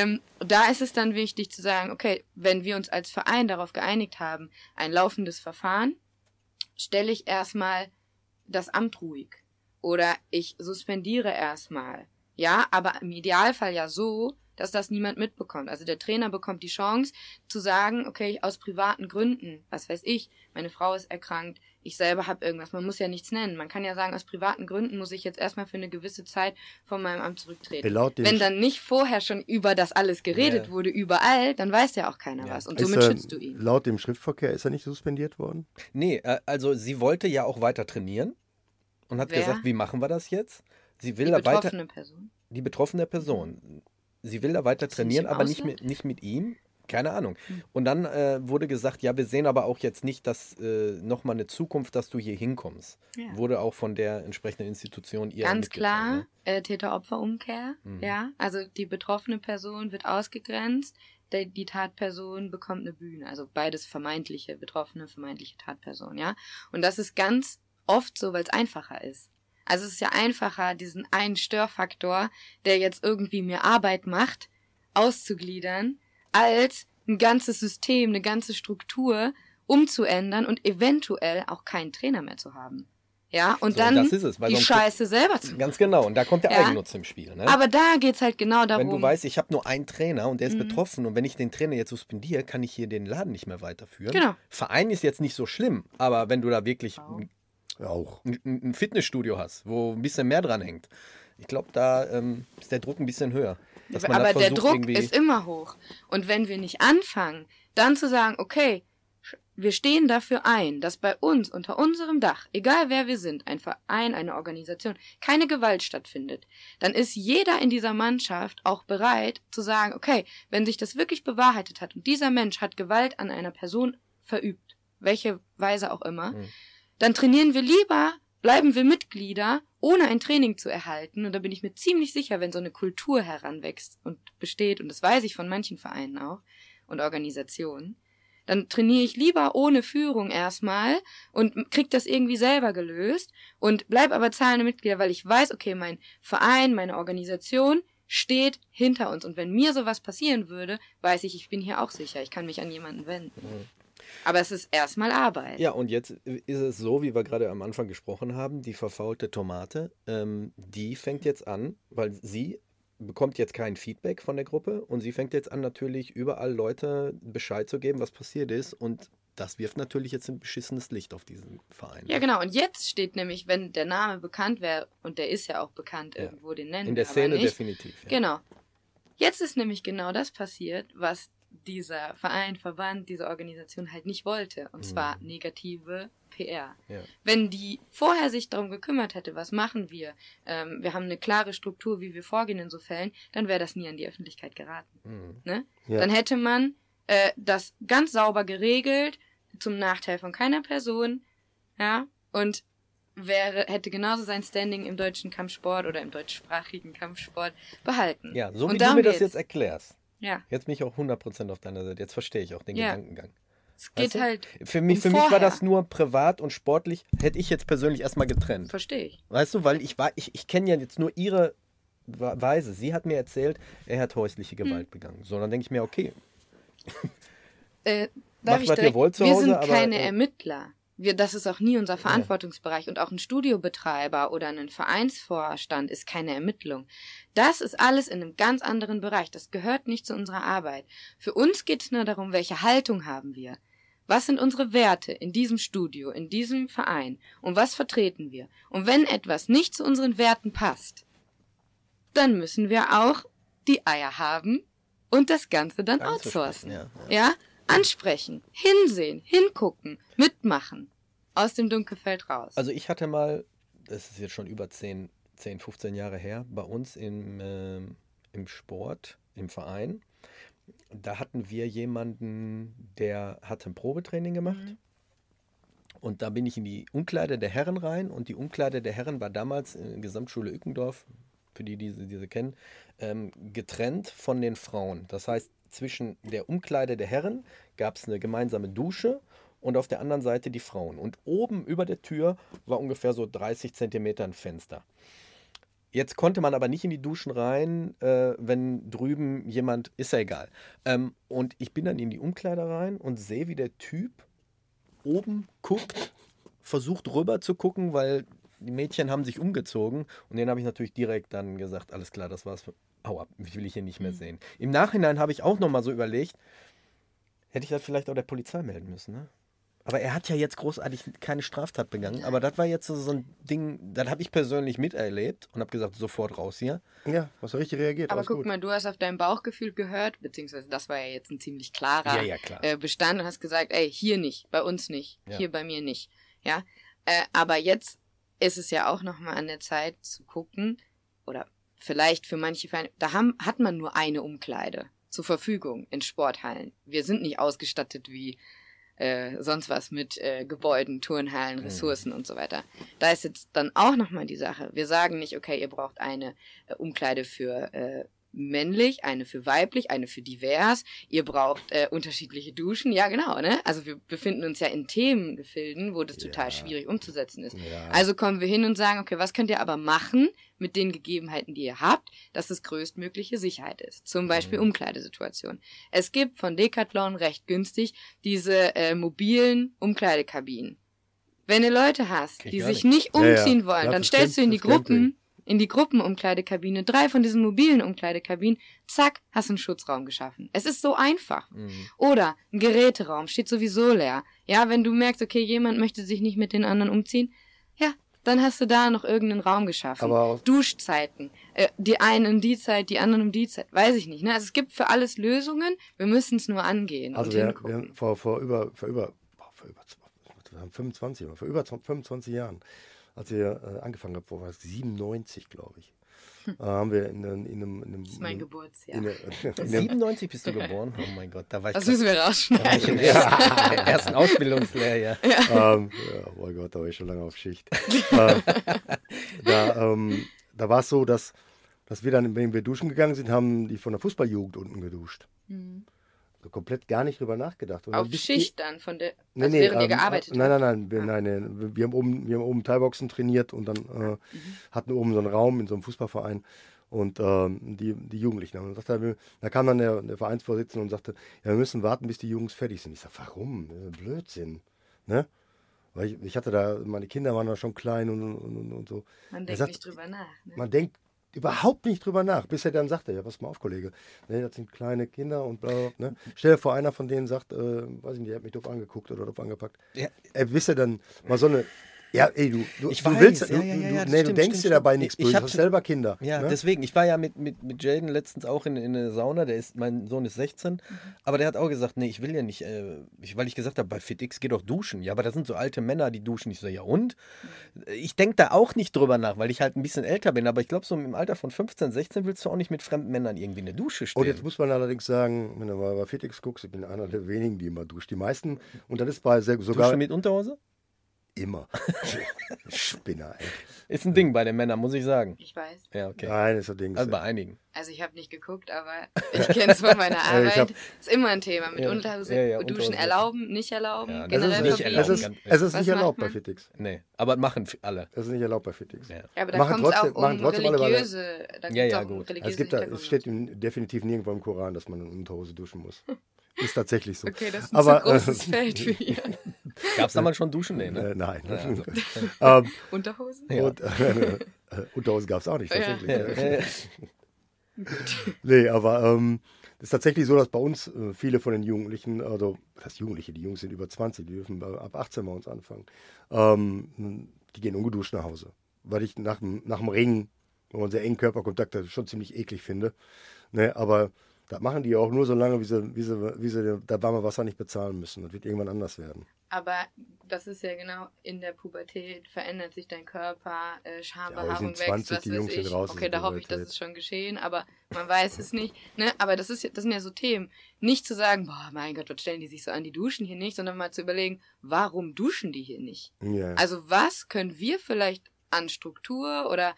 da ist es dann wichtig zu sagen, okay, wenn wir uns als Verein darauf geeinigt haben, ein laufendes Verfahren, stelle ich erstmal das Amt ruhig. Oder ich suspendiere erstmal. Ja, aber im Idealfall ja so, dass das niemand mitbekommt. Also der Trainer bekommt die Chance zu sagen, okay, aus privaten Gründen, was weiß ich, meine Frau ist erkrankt, ich selber habe irgendwas, man muss ja nichts nennen. Man kann ja sagen, aus privaten Gründen muss ich jetzt erstmal für eine gewisse Zeit von meinem Amt zurücktreten. Wenn dann nicht vorher schon über das alles geredet wurde, überall, dann weiß ja auch keiner was. Und somit schützt du ihn. Laut dem Schriftverkehr ist er nicht suspendiert worden? Nee, also sie wollte ja auch weiter trainieren und hat gesagt, wie machen wir das jetzt? Sie will Die da weiter. betroffene Person. Die betroffene Person. Sie will da weiter trainieren, aber nicht mit ihm. Keine Ahnung. Und dann wurde gesagt, ja, wir sehen aber auch jetzt nicht, dass nochmal eine Zukunft, dass du hier hinkommst. Ja. Wurde auch von der entsprechenden Institution ihr Ganz mitgeteilt, klar, ne? Täter-Opfer-Umkehr. Ja, also die betroffene Person wird ausgegrenzt, die Tatperson bekommt eine Bühne. Also beides vermeintliche Betroffene, vermeintliche Tatperson, ja. Und das ist ganz oft so, weil es einfacher ist. Also es ist ja einfacher, diesen einen Störfaktor, der jetzt irgendwie mir Arbeit macht, auszugliedern, als ein ganzes System, eine ganze Struktur umzuändern und eventuell auch keinen Trainer mehr zu haben. Ja, und So, dann das ist es, weil die sonst- Scheiße selber zu machen. Ganz genau. Und da kommt der Ja. Eigennutz im Spiel. Ne? Aber da geht's halt genau darum. Wenn du weißt, ich habe nur einen Trainer und der ist betroffen und wenn ich den Trainer jetzt suspendiere, kann ich hier den Laden nicht mehr weiterführen. Genau. Verein ist jetzt nicht so schlimm, aber wenn du da wirklich Auch. ein Fitnessstudio hast, wo ein bisschen mehr dran hängt, ich glaube, da ist der Druck ein bisschen höher. Dass man Aber das der versucht, Druck irgendwie- ist immer hoch. Und wenn wir nicht anfangen, dann zu sagen, okay, wir stehen dafür ein, dass bei uns unter unserem Dach, egal wer wir sind, ein Verein, eine Organisation, keine Gewalt stattfindet, dann ist jeder in dieser Mannschaft auch bereit zu sagen, okay, wenn sich das wirklich bewahrheitet hat und dieser Mensch hat Gewalt an einer Person verübt, welche Weise auch immer, dann trainieren wir lieber, bleiben wir Mitglieder, ohne ein Training zu erhalten. Und da bin ich mir ziemlich sicher, wenn so eine Kultur heranwächst und besteht, und das weiß ich von manchen Vereinen auch und Organisationen, dann trainiere ich lieber ohne Führung erstmal und krieg das irgendwie selber gelöst und bleib aber zahlende Mitglieder, weil ich weiß, okay, mein Verein, meine Organisation steht hinter uns. Und wenn mir sowas passieren würde, weiß ich bin hier auch sicher. Ich kann mich an jemanden wenden. Aber es ist erstmal Arbeit. Ja, und jetzt ist es so, wie wir gerade am Anfang gesprochen haben, die verfaulte Tomate, die fängt jetzt an, weil sie bekommt jetzt kein Feedback von der Gruppe und sie fängt jetzt an, natürlich überall Leute Bescheid zu geben, was passiert ist, und das wirft natürlich jetzt ein beschissenes Licht auf diesen Verein. Ja, genau. Und jetzt steht nämlich, wenn der Name bekannt wäre, und der ist ja auch bekannt irgendwo, den nennen in der wir Szene aber nicht. definitiv. Ja. Genau. Jetzt ist nämlich genau das passiert, was dieser Verein, Verband, diese Organisation halt nicht wollte. Und zwar negative PR. Ja. Wenn die vorher sich darum gekümmert hätte, was machen wir, wir haben eine klare Struktur, wie wir vorgehen in so Fällen, dann wäre das nie an die Öffentlichkeit geraten. Ne? Ja. Dann hätte man das ganz sauber geregelt, zum Nachteil von keiner Person, ja, und hätte genauso sein Standing im deutschen Kampfsport oder im deutschsprachigen Kampfsport behalten. Ja, so Und wie du darum mir das geht's. jetzt erklärst. Ja, Jetzt bin ich auch 100% auf deiner Seite. Jetzt verstehe ich auch den Ja. Gedankengang. es geht Weißt du? halt, Für mich war vorher. das nur privat und sportlich, hätte ich jetzt persönlich erstmal getrennt. verstehe ich. Weißt du, weil ich kenne ja jetzt nur ihre Weise. Sie hat mir erzählt, er hat häusliche Gewalt begangen. So, dann denke ich mir, okay, Darf Macht, ich was ihr direkt? wollt zu Wir Hause, sind aber, keine Ermittler. Das ist auch nie unser Verantwortungsbereich. Und auch ein Studiobetreiber oder ein Vereinsvorstand ist keine Ermittlung. Das ist alles in einem ganz anderen Bereich. Das gehört nicht zu unserer Arbeit. Für uns geht es nur darum, welche Haltung haben wir. Was sind unsere Werte in diesem Studio, in diesem Verein? Und was vertreten wir? Und wenn etwas nicht zu unseren Werten passt, dann müssen wir auch die Eier haben und das Ganze dann outsourcen. Ja? Ansprechen, hinsehen, hingucken, mitmachen. Aus dem Dunkelfeld raus. Also ich hatte mal, das ist jetzt schon über 10, 15 Jahre her, bei uns im Sport, im Verein, da hatten wir jemanden, der hatte ein Probetraining gemacht. Und da bin ich in die Umkleide der Herren rein, und die Umkleide der Herren war damals in der Gesamtschule Ückendorf, für die diese kennen, getrennt von den Frauen. Das heißt, zwischen der Umkleide der Herren gab es eine gemeinsame Dusche und auf der anderen Seite die Frauen. Und oben über der Tür war ungefähr so 30 Zentimeter ein Fenster. Jetzt konnte man aber nicht in die Duschen rein, wenn drüben jemand, ist ja egal. Und ich bin dann in die Umkleider rein und sehe, wie der Typ oben guckt, versucht rüber zu gucken, weil die Mädchen haben sich umgezogen, und den habe ich natürlich direkt dann gesagt, alles klar, das war's. Hau ab, will ich hier nicht mehr sehen. Im Nachhinein habe ich auch nochmal so überlegt, hätte ich das vielleicht auch der Polizei melden müssen, ne? Aber er hat ja jetzt großartig keine Straftat begangen, aber das war jetzt so ein Ding, das habe ich persönlich miterlebt und habe gesagt, sofort raus hier. Ja, hast du richtig reagiert. Aber alles guck gut. mal, du hast auf dein Bauchgefühl gehört, beziehungsweise das war ja jetzt ein ziemlich klarer Ja, klar. Bestand, und hast gesagt, ey, hier nicht, bei uns nicht, Ja. hier bei mir nicht. Ja, aber jetzt ist es ja auch nochmal an der Zeit zu gucken, oder vielleicht für manche Vereine, hat man nur eine Umkleide zur Verfügung in Sporthallen. Wir sind nicht ausgestattet wie sonst was mit Gebäuden, Turnhallen, Ressourcen und so weiter. Da ist jetzt dann auch nochmal die Sache. Wir sagen nicht, okay, ihr braucht eine Umkleide für männlich, eine für weiblich, eine für divers. Ihr braucht unterschiedliche Duschen. Ja, genau, ne? Also wir befinden uns ja in Themengefilden, wo das total schwierig umzusetzen ist. Ja. Also kommen wir hin und sagen, okay, was könnt ihr aber machen mit den Gegebenheiten, die ihr habt, dass es größtmögliche Sicherheit ist. Zum Beispiel Umkleidesituation. Es gibt von Decathlon recht günstig diese mobilen Umkleidekabinen. Wenn du Leute hast, Krieg die gar sich nicht. nicht umziehen Ja. wollen, Ja, dann das stellst du in die kennt- das kennt Gruppen, in die Gruppenumkleidekabine 3 von diesen mobilen Umkleidekabinen, zack, hast du einen Schutzraum geschaffen. Es ist so einfach. Oder ein Geräteraum steht sowieso leer. Ja, wenn du merkst, okay, jemand möchte sich nicht mit den anderen umziehen, ja, dann hast du da noch irgendeinen Raum geschaffen. Aber- Duschzeiten. Die einen um die Zeit, die anderen um die Zeit. Weiß ich nicht. Ne? Also es gibt für alles Lösungen. Wir müssen es nur angehen Also und wir hingucken. haben vor über 25 Jahren, als wir angefangen haben, vor 97, glaube ich, haben wir in einem Das ist mein Geburtsjahr. in 97 bist du geboren? Oh mein Gott, da war ich Das grad müssen wir rausschneiden. im ersten Ausbildungslehrjahr. ja, oh mein Gott, da war ich schon lange auf Schicht. Da war es so, dass wir dann, wenn wir duschen gegangen sind, haben die von der Fußballjugend unten geduscht. So komplett gar nicht drüber nachgedacht. Und dann Auf bis Schicht dann, von der, Nee, also nee, während ihr gearbeitet habt. nein. Wir haben oben Thai-Boxen trainiert und dann hatten oben so einen Raum in so einem Fußballverein. Und die Jugendlichen. Und da kam dann der Vereinsvorsitzende und sagte, ja, wir müssen warten, bis die Jungs fertig sind. Ich sage, warum? Blödsinn. Ne? Weil ich hatte da, meine Kinder waren da schon klein und so. Man denkt nicht drüber nach. Ne? Man denkt überhaupt nicht drüber nach, bis er dann sagte, ja, pass mal auf, Kollege, ne, das sind kleine Kinder und bla, bla, ne. Stell dir vor, einer von denen sagt, weiß ich nicht, der hat mich doof angeguckt oder doof angepackt. Ja. Wisst ihr dann mal so eine, ja, ey, du willst, du denkst dir dabei nichts Böses, du hast selber Kinder. Ja, ne? Deswegen, ich war ja mit Jaden letztens auch in eine Sauna, mein Sohn ist 16, aber der hat auch gesagt, nee, ich will ja nicht, weil ich gesagt habe, bei FitX geh doch duschen. Ja, aber da sind so alte Männer, die duschen. Ich so, ja und? Ich denke da auch nicht drüber nach, weil ich halt ein bisschen älter bin, aber ich glaube, so im Alter von 15, 16 willst du auch nicht mit fremden Männern irgendwie in der Dusche stehen. Und jetzt muss man allerdings sagen, wenn du mal bei FitX guckst, ich bin einer der wenigen, die immer duscht. Die meisten, und das ist bei sogar... Duschst du mit Unterhose? Immer. Spinner, ey. Ist ein Ding bei den Männern, muss ich sagen. Ich weiß. Ja, okay. Nein, ist ein Ding. Also bei einigen. Also ich habe nicht geguckt, aber ich kenne es von meiner Arbeit. Ist immer ein Thema mit Unterhose. Duschen Unterhose. Erlauben, nicht erlauben, Ja, generell nicht verbieten. Es ist nicht erlaubt bei FitX. Nee, aber machen alle. Das ist nicht erlaubt bei FitX. Ja. Ja, aber da kommt es auch um religiöse, gut. Es steht definitiv nirgendwo im Koran, dass man in Unterhose duschen muss. Ist tatsächlich so. Okay, das ist ein zu großes Feld für ihn. Gab es damals schon Duschen? Nee, ne? Nein. Ja, also. Unterhose? Ja. Unterhose gab es auch nicht, tatsächlich. Ja. Nee, aber es ist tatsächlich so, dass bei uns viele von den Jugendlichen, also das heißt Jugendliche, die Jungs sind über 20, die dürfen ab 18 bei uns anfangen, die gehen ungeduscht nach Hause. Weil ich nach dem Ringen, wo man sehr engen Körperkontakt hat, schon ziemlich eklig finde. Ne, aber das machen die auch nur so lange, wie sie das warme Wasser nicht bezahlen müssen. Das wird irgendwann anders werden. Aber das ist ja genau, in der Pubertät verändert sich dein Körper, Schambehaarung wächst, 20, was die weiß Jungs sind ich. raus Okay, da hoffe ich, das ist schon geschehen, aber man weiß es nicht. Ne? Aber das sind ja so Themen. Nicht zu sagen, boah, mein Gott, was stellen die sich so an, die duschen hier nicht, sondern mal zu überlegen, warum duschen die hier nicht? Ja. Also was können wir vielleicht an Struktur oder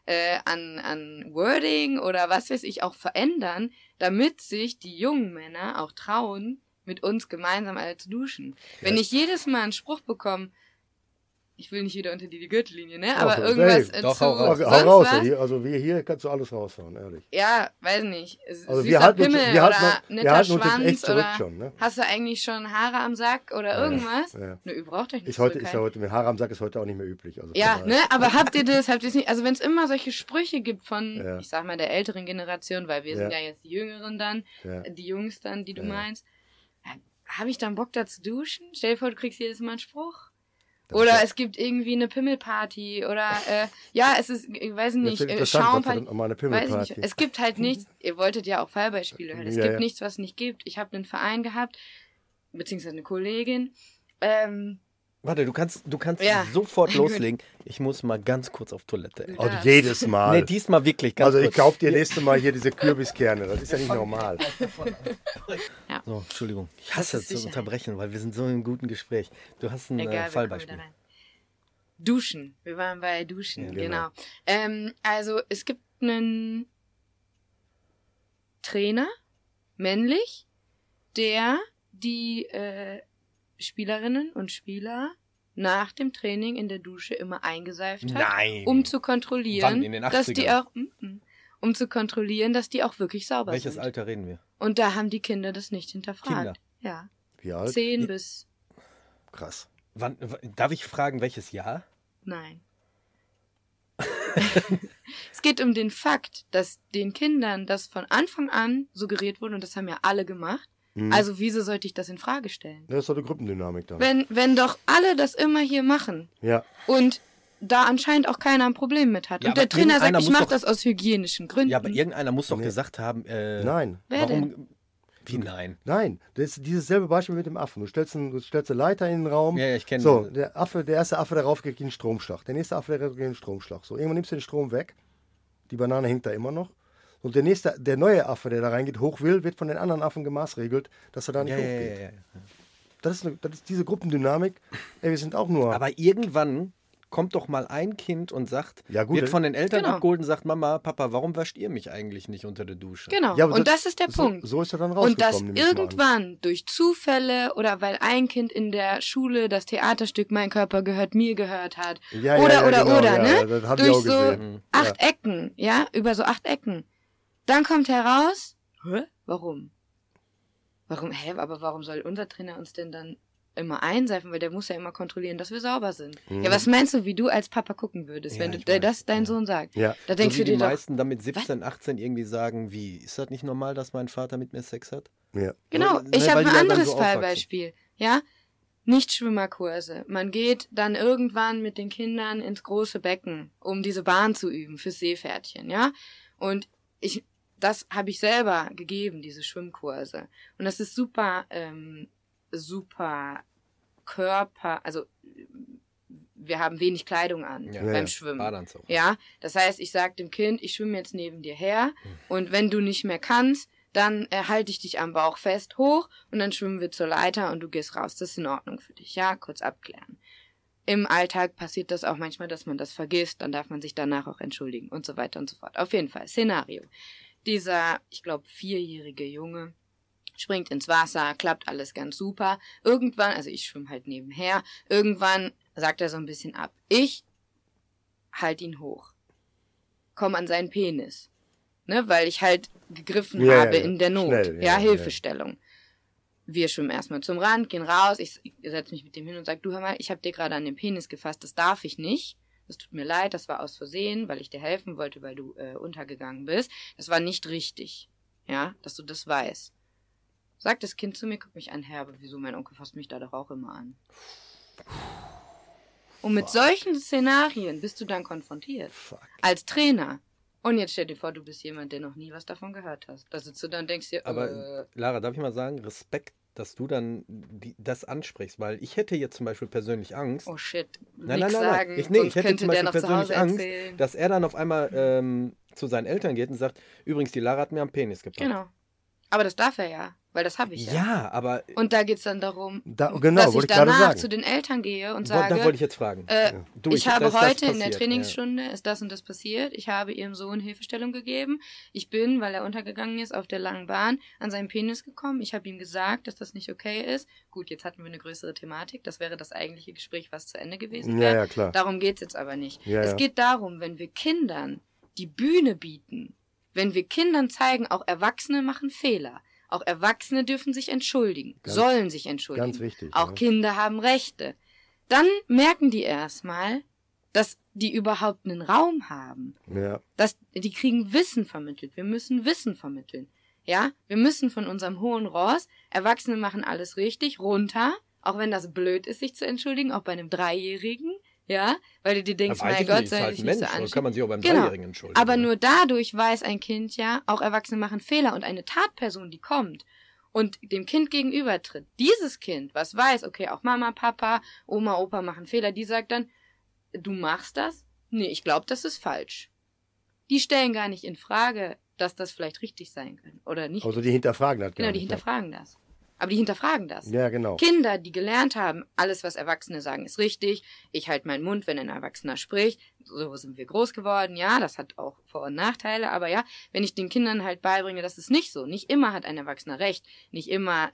an Wording oder was weiß ich auch verändern, damit sich die jungen Männer auch trauen, mit uns gemeinsam alle zu duschen. Ja. Wenn ich jedes Mal einen Spruch bekomme, ich will nicht wieder unter die Gürtellinie, ne? Aber irgendwas doch, zu hau raus. Hau raus. Also hier kannst du alles raushauen, ehrlich. Ja, weiß nicht. Also wir halten uns jetzt echt zurück oder schon, ne? Hast du eigentlich schon Haare am Sack oder irgendwas? Ja. Nö, ihr braucht euch nicht ist heute mit Haare am Sack ist heute auch nicht mehr üblich. Also ja, ne? Aber habt ihr es nicht? Also wenn es immer solche Sprüche gibt von, ich sag mal, der älteren Generation, weil wir sind ja jetzt die Jüngeren dann, die Jungs dann, die du meinst, habe ich dann Bock da zu duschen? Stell dir vor, du kriegst jedes Mal einen Spruch. Oder es gibt irgendwie eine Pimmelparty oder es ist, ich weiß nicht, Schaumparty. Weiß nicht. Es gibt halt nichts, ihr wolltet ja auch Fallbeispiele hören, es gibt nichts, was es nicht gibt. Ich habe einen Verein gehabt, beziehungsweise eine Kollegin. Warte, du kannst sofort loslegen. Ich muss mal ganz kurz auf Toilette. Und jedes Mal. Nee, diesmal wirklich ganz kurz. Also ich kaufe dir nächstes Mal hier diese Kürbiskerne, das ist ja nicht normal. Ja. So, Entschuldigung, ich hasse es zu unterbrechen, weil wir sind so im guten Gespräch. Du hast ein Fallbeispiel. Duschen, wir waren bei Duschen, genau. Also es gibt einen Trainer, männlich, der die Spielerinnen und Spieler nach dem Training in der Dusche immer eingeseift hat, um zu kontrollieren, in den 80ern? Dass die auch um zu kontrollieren, dass die auch wirklich sauber sind. Welches Alter reden wir? Und da haben die Kinder das nicht hinterfragt. Kinder? Ja. Wie alt? 10 bis... Krass. Darf ich fragen, welches Jahr? Nein. Es geht um den Fakt, dass den Kindern das von Anfang an suggeriert wurde, und das haben ja alle gemacht. Also wieso sollte ich das in Frage stellen? Das ist doch eine Gruppendynamik dann. Wenn doch alle das immer hier machen und da anscheinend auch keiner ein Problem mit hat. Und der Trainer sagt, ich mache das aus hygienischen Gründen. Ja, aber irgendeiner muss doch gesagt haben, nein. Wer denn? Wie nein? Nein, das ist dieses selbe Beispiel mit dem Affen. Du stellst eine Leiter in den Raum. Ja, ich kenne So, der erste Affe darauf kriegt einen Stromschlag. Der nächste Affe kriegt einen Stromschlag. So, irgendwann nimmst du den Strom weg. Die Banane hängt da immer noch. Und der neue Affe, der da reingeht, hoch will, wird von den anderen Affen gemaßregelt, dass er da nicht hochgeht. Ja. Das ist diese Gruppendynamik. Ey, wir sind auch nur... Aber irgendwann kommt doch mal ein Kind und sagt, Ja, gut, wird von den Eltern Genau. abgeholt und sagt, Mama, Papa, warum wascht ihr mich eigentlich nicht unter der Dusche? Genau. Ja, aber und das ist der Punkt. So ist er dann Und dass rausgekommen. nehme ich mal an. irgendwann durch Zufälle oder weil ein Kind in der Schule das Theaterstück Mein Körper gehört mir gehört hat Ja, oder, genau, ne? Das hab ich Durch auch so gesehen. 8 Ecken, ja, über so 8 Ecken. Dann kommt heraus, warum? Aber warum soll unser Trainer uns denn dann immer einseifen? Weil der muss ja immer kontrollieren, dass wir sauber sind. Ja, was meinst du, wie du als Papa gucken würdest, Ja, wenn ich du weiß, das dein ja. Sohn sagt? Ja. Da So denkst wie du die dir doch, meisten damit 17, 18 irgendwie sagen, wie, ist das nicht normal, dass mein Vater mit mir Sex hat? Ja. genau, Ne, ich weil habe die ein ja dann anderes so aufwachsen. Fallbeispiel, ja? Nichtschwimmerkurse. Man geht dann irgendwann mit den Kindern ins große Becken, um diese Bahn zu üben fürs Seepferdchen, ja? Und das habe ich selber gegeben, diese Schwimmkurse. Und das ist super, super also wir haben wenig Kleidung an Ja. beim Ja. Schwimmen. Badeanzug. Ja, das heißt, ich sage dem Kind, ich schwimme jetzt neben dir her und wenn du nicht mehr kannst, dann halte ich dich am Bauch fest hoch und dann schwimmen wir zur Leiter und du gehst raus. Das ist in Ordnung für dich, ja, kurz abklären. Im Alltag passiert das auch manchmal, dass man das vergisst, dann darf man sich danach auch entschuldigen und so weiter und so fort. Auf jeden Fall, Szenario. Dieser, ich glaube, 4-jährige Junge springt ins Wasser, klappt alles ganz super. Irgendwann, also ich schwimme halt nebenher, irgendwann sagt er so ein bisschen ab. Ich halt ihn hoch. Komm an seinen Penis. Ne, weil ich halt gegriffen Ja, habe ja, in der Not. schnell, ja, ja, Hilfestellung. Wir schwimmen erstmal zum Rand, gehen raus, ich setze mich mit dem hin und sage, du hör mal, ich habe dir gerade an den Penis gefasst, das darf ich nicht. Das tut mir leid, das war aus Versehen, weil ich dir helfen wollte, weil du untergegangen bist. Das war nicht richtig. Ja, dass du das weißt. Sagt das Kind zu mir, guck mich an, Herr, aber wieso, mein Onkel fasst mich da doch auch immer an. Und mit solchen Szenarien bist du dann konfrontiert. Als Trainer. Und jetzt stell dir vor, du bist jemand, der noch nie was davon gehört hast. Da sitzt du dann und denkst dir, Aber Lara, darf ich mal sagen, Respekt, dass du dann das ansprichst, weil ich hätte jetzt zum Beispiel persönlich Angst. oh shit, Nein, nix nein, nein, sagen, nein. Ich sonst hätte könnte zum der Beispiel noch zu persönlich Hause Angst, erzählen. dass er dann auf einmal zu seinen Eltern geht und sagt, übrigens, die Lara hat mir am Penis gepackt. Genau. Aber das darf er ja, weil das habe ich ja. Ja, aber Und da geht's dann darum, Genau, dass ich wollte ich gerade danach sagen. zu den Eltern gehe und da wollte sage, ich jetzt fragen. Du, ich habe das heute in der passiert, Trainingsstunde ist das und das passiert. Ich habe ihrem Sohn Hilfestellung gegeben. Ich bin, weil er untergegangen ist, auf der langen Bahn an seinen Penis gekommen. Ich habe ihm gesagt, dass das nicht okay ist. Gut, jetzt hatten wir eine größere Thematik. Das wäre das eigentliche Gespräch, was zu Ende gewesen Ja, wäre. ja, klar. Darum geht's jetzt aber nicht. Ja, es ja. geht darum, wenn wir Kindern die Bühne bieten, wenn wir Kindern zeigen, auch Erwachsene machen Fehler. Auch Erwachsene dürfen sich entschuldigen, sollen sich entschuldigen. Ganz wichtig, Auch ja. Kinder haben Rechte. Dann merken die erstmal, dass die überhaupt einen Raum haben. Ja. Die kriegen Wissen vermittelt. Wir müssen Wissen vermitteln. Ja, wir müssen von unserem hohen Ross, Erwachsene machen alles richtig, runter, auch wenn das blöd ist, sich zu entschuldigen, auch bei einem 3-Jährigen, ja, weil du dir denkst, Aber weiß mein ich Gott, nicht, sei ist halt dich ein nicht so Mensch, oder anstellen. kann man sich auch beim Genau. 3-Jährigen entschuldigen. Aber ne? nur dadurch weiß ein Kind ja, auch Erwachsene machen Fehler und eine Tatperson, die kommt und dem Kind gegenübertritt, dieses Kind, was weiß, okay, auch Mama, Papa, Oma, Opa machen Fehler, die sagt dann, du machst das? Nee, ich glaube, das ist falsch. Die stellen gar nicht in Frage, dass das vielleicht richtig sein kann oder nicht. Also die hinterfragen das Genau, gar die nicht. hinterfragen das. Aber die hinterfragen das. Ja, genau. Kinder, die gelernt haben, alles, was Erwachsene sagen, ist richtig. Ich halte meinen Mund, wenn ein Erwachsener spricht. So sind wir groß geworden. Ja, das hat auch Vor- und Nachteile. Aber ja, wenn ich den Kindern halt beibringe, das ist nicht so. Nicht immer hat ein Erwachsener recht. Nicht immer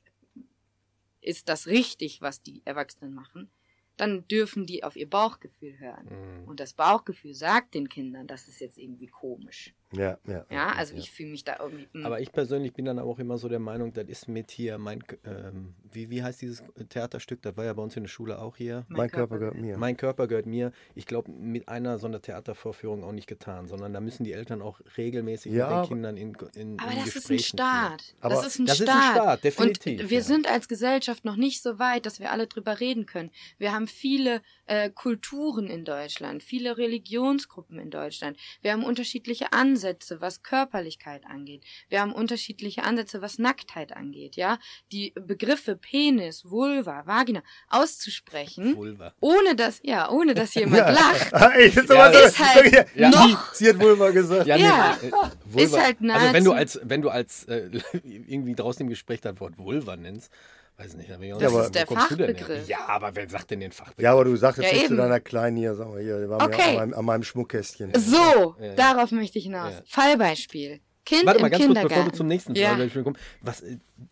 ist das richtig, was die Erwachsenen machen. Dann dürfen die auf ihr Bauchgefühl hören. Und das Bauchgefühl sagt den Kindern, das ist jetzt irgendwie komisch. Ja. Ja, also ich fühle mich da irgendwie... Aber ich persönlich bin dann auch immer so der Meinung, das ist mit hier wie heißt dieses Theaterstück? Das war ja bei uns in der Schule auch hier. Mein Körper gehört mir. Mein Körper gehört mir. Ich glaube, mit einer so einer Theatervorführung auch nicht getan, sondern da müssen die Eltern auch regelmäßig Ja, mit den Kindern in Aber das ist ein Gesprächen Start. Aber Das ist ein das ist Start. ein Start, definitiv, Und wir ja. sind als Gesellschaft noch nicht so weit, dass wir alle drüber reden können. Wir haben viele Kulturen in Deutschland, viele Religionsgruppen in Deutschland. Wir haben unterschiedliche Ansätze, was Körperlichkeit angeht. Wir haben unterschiedliche Ansätze, was Nacktheit angeht. Ja, die Begriffe Penis, Vulva, Vagina auszusprechen, Vulva. ohne dass jemand lacht. Ey, das Ja, ist ist halt Ja. noch. Sie hat wohl mal gesagt. Ja. Vulva. Ist halt also wenn du nahezu- als irgendwie draußen im Gespräch das Wort Vulva nennst, Weiß nicht, aber Das aber ist der wo kommst du denn her? Fachbegriff. Ja, aber wer sagt denn den Fachbegriff? Ja, aber du sagst jetzt Ja, nicht zu eben. deiner Kleinen hier, sag mal hier, der war Okay. mir an meinem Schmuckkästchen. So, Ja. darauf möchte ich hinaus. Ja. Fallbeispiel. Kind Warte mal, im ganz kurz, Kindergarten. bevor du zum nächsten Ja. Fallbeispiel kommst. Was,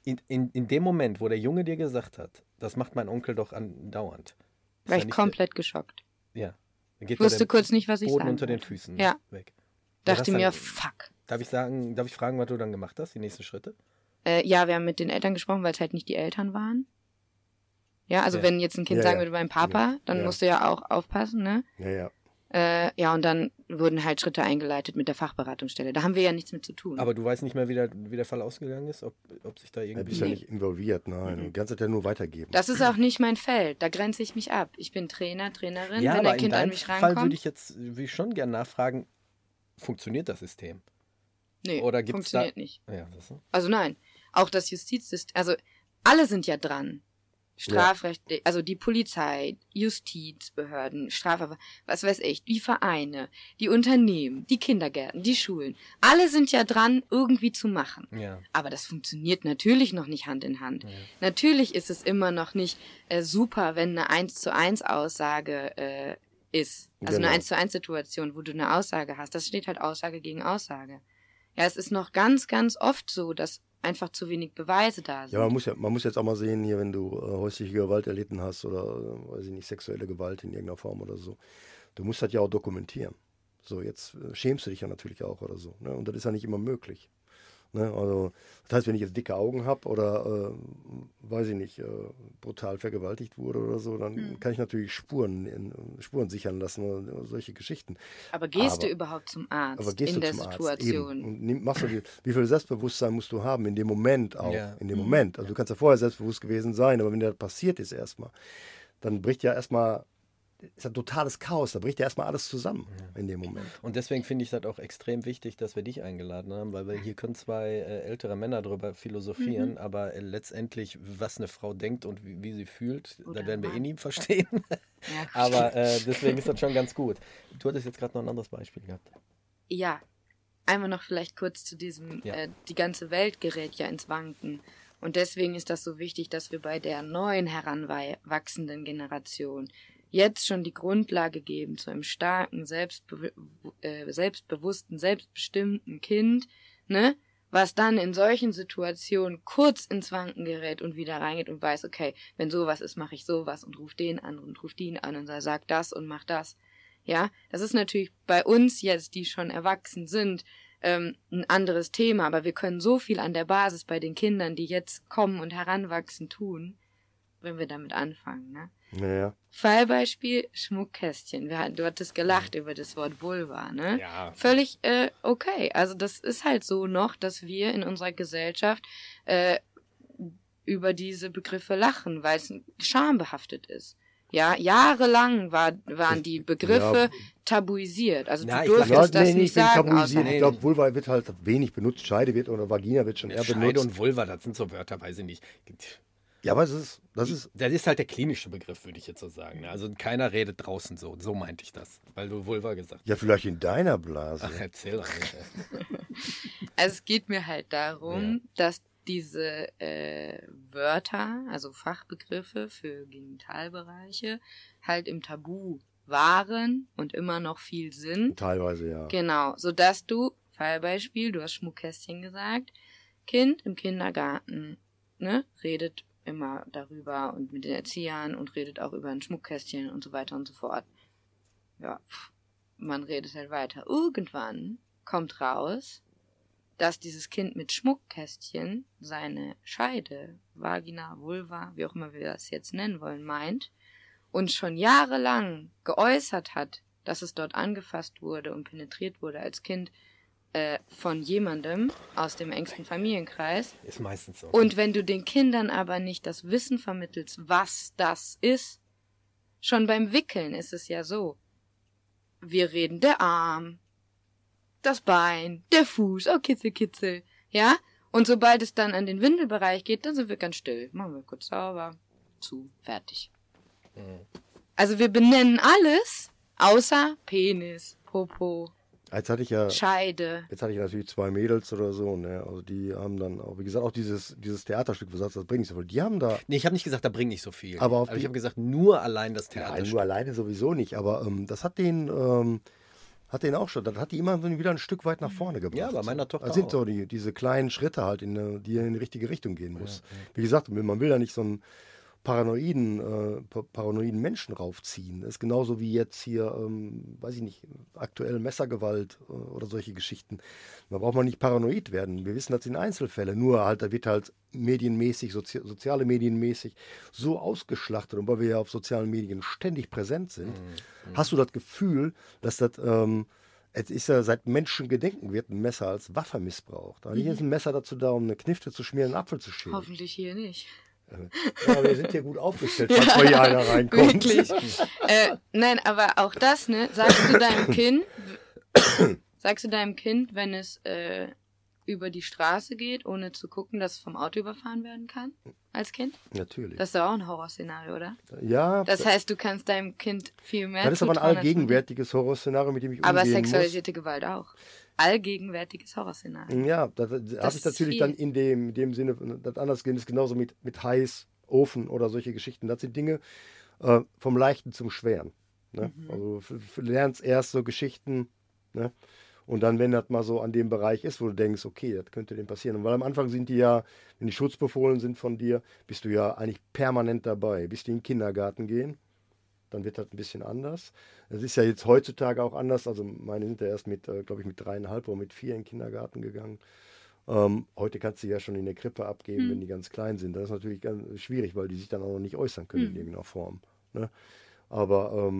in dem Moment, wo der Junge dir gesagt hat, das macht mein Onkel doch andauernd. Ist War er ich nicht komplett geschockt. Ja. Dann geht Ich wusste mir der kurz nicht, was ich Boden sagen unter den wollte. Füßen Ja. weg. Dachte hast dann- mir, fuck. Darf ich fragen, was du dann gemacht hast, die nächsten Schritte? Ja, wir haben mit den Eltern gesprochen, weil es halt nicht die Eltern waren. Ja, also Ja. wenn jetzt ein Kind Ja, sagen ja. würde, beim Papa, dann Ja. musst du ja auch aufpassen, ne? Ja. Ja, und dann wurden halt Schritte eingeleitet mit der Fachberatungsstelle. Da haben wir ja nichts mit zu tun. Aber du weißt nicht mehr, wie der Fall ausgegangen ist, ob sich da Du irgendwie... bist ja nicht involviert, nein. Du kannst es ja nur weitergeben. Das ist auch nicht mein Feld. Da grenze ich mich ab. Ich bin Trainer, Trainerin. Ja, wenn aber ein in Kind an deinem mich Fall rankommt. würde ich schon gerne nachfragen, funktioniert das System? Nee, oder gibt's funktioniert nicht. Ja, das ist Also nein. Auch das Justizsystem, also alle sind ja dran. Strafrecht, also die Polizei, Justizbehörden, was weiß ich, die Vereine, die Unternehmen, die Kindergärten, die Schulen. Alle sind ja dran, irgendwie zu machen. ja. Aber das funktioniert natürlich noch nicht Hand in Hand. Natürlich ist es immer noch nicht super, wenn eine 1:1 Aussage ist. Also Genau. eine 1:1 Situation, wo du eine Aussage hast. Das steht halt Aussage gegen Aussage. Ja, es ist noch ganz, ganz oft so, dass einfach zu wenig Beweise da sind. Ja, man muss jetzt auch mal sehen, hier, wenn du häusliche Gewalt erlitten hast oder, weiß ich nicht, sexuelle Gewalt in irgendeiner Form oder so. Du musst das ja auch dokumentieren. So, jetzt schämst du dich ja natürlich auch oder so. Ne? Und das ist ja nicht immer möglich. Ne? Also, das heißt, wenn ich jetzt dicke Augen habe oder, weiß ich nicht, brutal vergewaltigt wurde oder so, dann kann ich natürlich Spuren sichern lassen oder solche Geschichten. Aber gehst du Aber- überhaupt zum Arzt Aber gehst in du der zum Arzt? Situation? Eben. Und machst du wie viel Selbstbewusstsein musst du haben in dem Moment auch? Ja. In dem Moment. Also du kannst ja vorher selbstbewusst gewesen sein, aber wenn das passiert ist erstmal, dann bricht ja erstmal, ist ein totales Chaos, da bricht ja erstmal alles zusammen in dem Moment. Und deswegen finde ich das auch extrem wichtig, dass wir dich eingeladen haben, weil wir hier können zwei ältere Männer drüber philosophieren, aber letztendlich, was eine Frau denkt und wie sie fühlt, Oder da werden wir Mann. nie verstehen. Ja, Aber deswegen ist das schon ganz gut. Du hattest jetzt gerade noch ein anderes Beispiel gehabt. Ja, einmal noch vielleicht kurz zu diesem, Ja. die ganze Welt gerät ja ins Wanken. Und deswegen ist das so wichtig, dass wir bei der neuen heranwachsenden Generation jetzt schon die Grundlage geben zu einem starken, selbstbewussten, selbstbestimmten Kind, ne? Was dann in solchen Situationen kurz ins Wanken gerät und wieder reingeht und weiß, okay, wenn sowas ist, mache ich sowas und ruf den an und ruf den an und sag das und mach das. Ja, das ist natürlich bei uns jetzt, die schon erwachsen sind, ein anderes Thema, aber wir können so viel an der Basis bei den Kindern, die jetzt kommen und heranwachsen, tun, wenn wir damit anfangen, ne? Naja. Fallbeispiel Schmuckkästchen. Du hattest gelacht über das Wort Vulva, ne? Ja. Völlig okay. Also das ist halt so noch, dass wir in unserer Gesellschaft über diese Begriffe lachen, weil es schambehaftet ist. Ja, jahrelang waren die Begriffe tabuisiert. Also Na, du ich durftest das nicht nicht sagen. tabuisiert. Außer, Ich glaube, Vulva wird halt wenig benutzt. Scheide wird oder Vagina wird schon eher Scheide benutzt. und Vulva, das sind so Wörter, weiß ich nicht. Ja, aber das ist Das ist halt der klinische Begriff, würde ich jetzt so sagen. ne? Also keiner redet draußen so. So meinte ich das, weil du Vulva gesagt hast. ja vielleicht in deiner Blase. Ach, erzähl doch. Also es geht mir halt darum, dass diese Wörter, also Fachbegriffe für Genitalbereiche, halt im Tabu waren und immer noch viel sind. Teilweise ja. Genau, sodass du, Fallbeispiel, du hast Schmuckkästchen gesagt, Kind im Kindergarten, ne, redet immer darüber und mit den Erziehern und redet auch über ein Schmuckkästchen und so weiter und so fort. Ja, man redet halt weiter. Irgendwann kommt raus, dass dieses Kind mit Schmuckkästchen seine Scheide, Vagina, Vulva, wie auch immer wir das jetzt nennen wollen, meint und schon jahrelang geäußert hat, dass es dort angefasst wurde und penetriert wurde als Kind von jemandem aus dem engsten Familienkreis. Ist meistens so. Und wenn du den Kindern aber nicht das Wissen vermittelst, was das ist, schon beim Wickeln ist es ja so. Wir reden der Arm, das Bein, der Fuß, oh Kitzel, Kitzel, ja? Und sobald es dann an den Windelbereich geht, dann sind wir ganz still. Machen wir kurz sauber, zu, fertig. Also wir benennen alles, außer Penis, Popo, Jetzt hatte ich ja Scheide. natürlich 2 Mädels oder so, ne? Also die haben dann auch, wie gesagt, auch dieses Theaterstück, was das bringt nicht so viel. Die haben da, Nee, ich habe nicht gesagt, da bringt nicht so viel. Aber Aber ich habe gesagt, nur allein das nein, Theaterstück. nur alleine sowieso nicht, aber das hat den auch schon, das hat die immer wieder ein Stück weit nach vorne gebracht. Ja, bei meiner Tochter Das sind auch. so diese kleinen Schritte halt, die in die richtige Richtung gehen muss. Wie gesagt, man will ja nicht so einen paranoiden Menschen raufziehen. Das ist genauso wie jetzt hier, weiß ich nicht, aktuell Messergewalt oder solche Geschichten. Da braucht man nicht paranoid werden. Wir wissen, das sind Einzelfälle. Nur halt, da wird halt medienmäßig, soziale medienmäßig so ausgeschlachtet. Und weil wir ja auf sozialen Medien ständig präsent sind, hast du das Gefühl, dass das es ist ja seit Menschengedenken wird ein Messer als Waffe missbraucht. Eigentlich ist ein Messer dazu da, um eine Knifte zu schmieren, einen Apfel zu schälen. Hoffentlich hier nicht. Ja, wir sind hier gut aufgestellt, falls mal hier einer reinkommt. Wirklich. Nein, aber auch das, ne? Sagst du deinem Kind, wenn es über die Straße geht, ohne zu gucken, dass es vom Auto überfahren werden kann? Als Kind? Natürlich. Das ist doch auch ein Horrorszenario, oder? Ja, Das heißt, du kannst deinem Kind viel mehr das ist aber ein zutrauen, als allgegenwärtiges Horrorszenario, mit dem ich aber umgehen sexualisierte Gewalt auch. Allgegenwärtiges Horrorszenario. muss. Ja, das habe ich ist natürlich viel. dann in dem Sinne, das anders gehen ist genauso mit heiß, Ofen oder solche Geschichten. Das sind Dinge vom Leichten zum Schweren. Ne? Also du lernst erst so Geschichten, ne? Und dann, wenn das mal so an dem Bereich ist, wo du denkst, okay, das könnte dem passieren. Und weil am Anfang sind die ja, wenn die schutzbefohlen sind von dir, bist du ja eigentlich permanent dabei. Bis die in den Kindergarten gehen, dann wird das ein bisschen anders. Es ist ja jetzt heutzutage auch anders. Also meine sind ja erst glaube ich, mit 3,5 oder mit 4 in den Kindergarten gegangen. Heute kannst du ja schon in der Krippe abgeben, wenn die ganz klein sind. Das ist natürlich ganz schwierig, weil die sich dann auch noch nicht äußern können in irgendeiner Form. Ne? Aber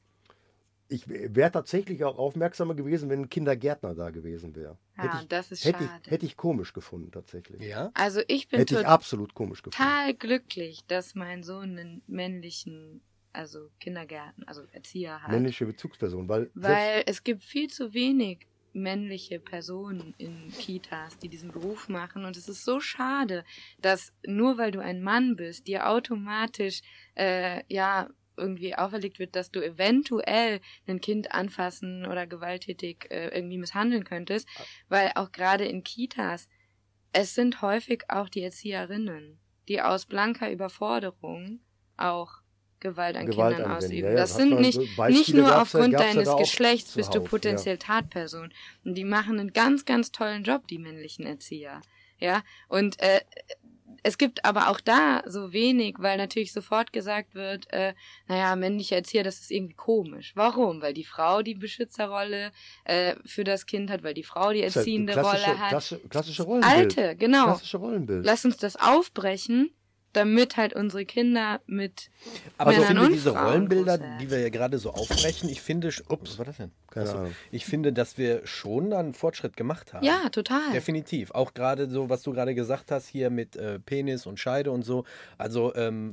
ich wäre tatsächlich auch aufmerksamer gewesen, wenn ein Kindergärtner da gewesen wäre. Ja, das ist hätte schade. hätte ich komisch gefunden, tatsächlich. Ja? Also ich bin Hätte ich absolut komisch gefunden. total glücklich, dass mein Sohn einen männlichen, also Kindergärten, also Erzieher hat. Männliche Bezugsperson, weil Weil es gibt viel zu wenig männliche Personen in Kitas, die diesen Beruf machen. Und es ist so schade, dass nur weil du ein Mann bist, dir automatisch irgendwie auferlegt wird, dass du eventuell ein Kind anfassen oder gewalttätig irgendwie misshandeln könntest. Weil auch gerade in Kitas, es sind häufig auch die Erzieherinnen, die aus blanker Überforderung auch Gewalt an Gewalt Kindern anwenden. ausüben. Ja, ja, das das sind hat man so nicht Beispiele nur gab's ja- aufgrund gab's ja deines da auch Geschlechts bist du zuhauf, potenziell Tatperson. Und die machen einen ganz, ganz tollen Job, die männlichen Erzieher. Ja, und es gibt aber auch da so wenig, weil natürlich sofort gesagt wird, männliche Erzieher, das ist irgendwie komisch. Warum? Weil die Frau die Beschützerrolle für das Kind hat, weil die Frau die Das ist halt erziehende klassische- Rolle hat. klassische Rollenbild. Alte, genau. Klassische Rollenbild. Lass uns das aufbrechen, damit halt unsere Kinder mit Aber ich Männern finde und diese Frauen Rollenbilder, groß werden. die wir ja gerade so aufbrechen, ich finde, was war das denn? Keine Achso. Ahnung. Ich finde, dass wir schon dann einen Fortschritt gemacht haben. Ja, total. Definitiv. Auch gerade so, was du gerade gesagt hast, hier mit Penis und Scheide und so. Also,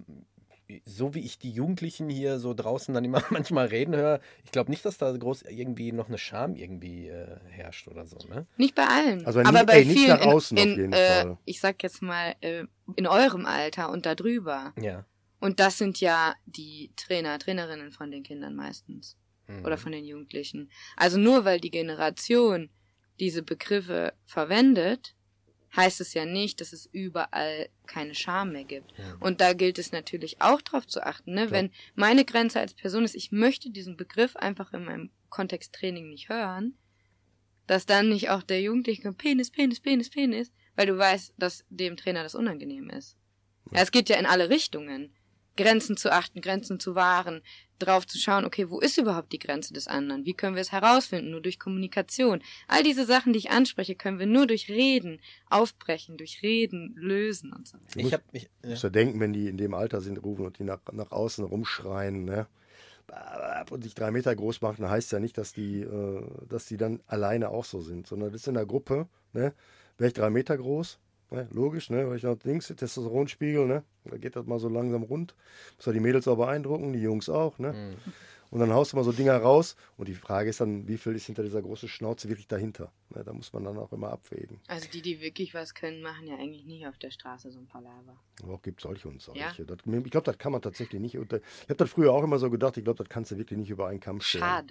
so wie ich die Jugendlichen hier so draußen dann immer manchmal reden höre, ich glaube nicht, dass da groß irgendwie noch eine Scham irgendwie herrscht oder so, ne? Nicht bei allen. Also aber nicht- bei nicht vielen nach außen auf jeden Fall. ich sag jetzt mal, in eurem Alter und darüber. Ja. Und das sind ja die Trainerinnen von den Kindern meistens. Mhm. Oder von den Jugendlichen. Also nur weil die Generation diese Begriffe verwendet, heißt es ja nicht, dass es überall keine Scham mehr gibt. Ja. Und da gilt es natürlich auch drauf zu achten, ne? Wenn meine Grenze als Person ist, ich möchte diesen Begriff einfach in meinem Kontext Training nicht hören, dass dann nicht auch der Jugendliche kommt, Penis, weil du weißt, dass dem Trainer das unangenehm ist. Ja, es geht ja in alle Richtungen. Grenzen zu achten, Grenzen zu wahren, drauf zu schauen, okay, wo ist überhaupt die Grenze des anderen? Wie können wir es herausfinden? Nur durch Kommunikation. All diese Sachen, die ich anspreche, können wir nur durch Reden aufbrechen, durch Reden lösen und so weiter. Ich habe mich. Du musst ja denken, wenn die in dem Alter sind, rufen und die nach außen rumschreien, ne? Und sich 3 Meter groß machen, dann heißt ja nicht, dass die dann alleine auch so sind, sondern das ist in der Gruppe, ne? Wäre ich 3 Meter groß, ne? Logisch, ne? Weil ich nach links, Testosteronspiegel, ne? Da geht das mal so langsam rund. Muss ja die Mädels auch beeindrucken, die Jungs auch, ne? Und dann haust du mal so Dinger raus und die Frage ist dann, wie viel ist hinter dieser großen Schnauze wirklich dahinter? Ne? Da muss man dann auch immer abwägen. Also die wirklich was können, machen ja eigentlich nicht auf der Straße so ein Palaver. Aber auch gibt solche und solche. Ja. Ich glaube, das kann man tatsächlich nicht. Ich habe das früher auch immer so gedacht, ich glaube, das kannst du wirklich nicht über einen Kamm stellen. Schade.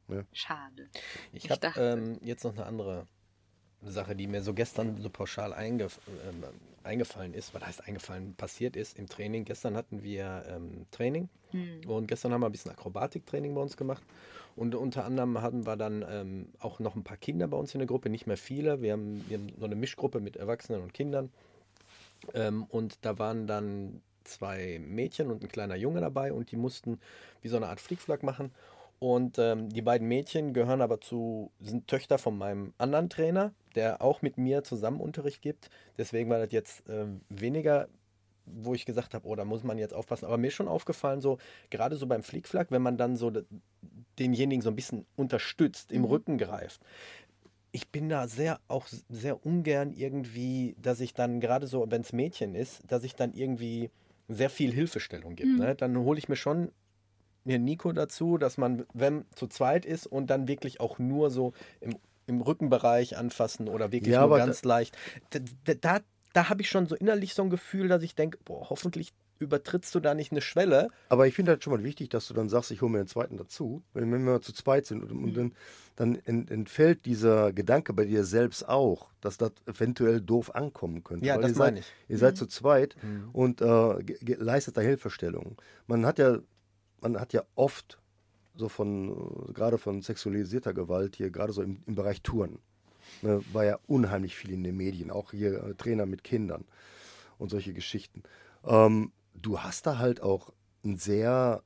Ja. Schade. Ich Ich habe dachte- jetzt noch eine andere Sache, die mir so gestern so pauschal eingefallen ist. Was heißt eingefallen? Passiert ist im Training. Gestern hatten wir Training und gestern haben wir ein bisschen Akrobatiktraining bei uns gemacht. Und unter anderem hatten wir dann auch noch ein paar Kinder bei uns in der Gruppe, nicht mehr viele. Wir haben so eine Mischgruppe mit Erwachsenen und Kindern. Und da waren dann 2 Mädchen und ein kleiner Junge dabei und die mussten wie so eine Art Flickflack machen. Und die beiden Mädchen gehören aber sind Töchter von meinem anderen Trainer, der auch mit mir zusammen Unterricht gibt. Deswegen war das jetzt weniger, wo ich gesagt habe, oh, da muss man jetzt aufpassen. Aber mir ist schon aufgefallen, so gerade so beim Flickflack, wenn man dann so denjenigen so ein bisschen unterstützt, im Rücken greift. Ich bin da auch sehr ungern irgendwie, dass ich dann, gerade so, wenn es Mädchen ist, dass ich dann irgendwie sehr viel Hilfestellung gibt. Ne? Dann hole ich mir schon mir Nico dazu, dass man, wenn zu zweit ist und dann wirklich auch nur so im Rückenbereich anfassen oder wirklich Ja, nur aber ganz leicht. Da habe ich schon so innerlich so ein Gefühl, dass ich denke, boah, hoffentlich übertrittst du da nicht eine Schwelle. Aber ich finde halt schon mal wichtig, dass du dann sagst, ich hole mir einen zweiten dazu. Wenn wir zu zweit sind und dann entfällt dieser Gedanke bei dir selbst auch, dass das eventuell doof ankommen könnte. Ja, Weil das meine ich. Ihr seid zu zweit und leistet da Hilfestellung. Man hat ja oft so gerade von sexualisierter Gewalt hier, gerade so im Bereich Touren, ne, war ja unheimlich viel in den Medien, auch hier Trainer mit Kindern und solche Geschichten. Du hast da halt auch einen sehr,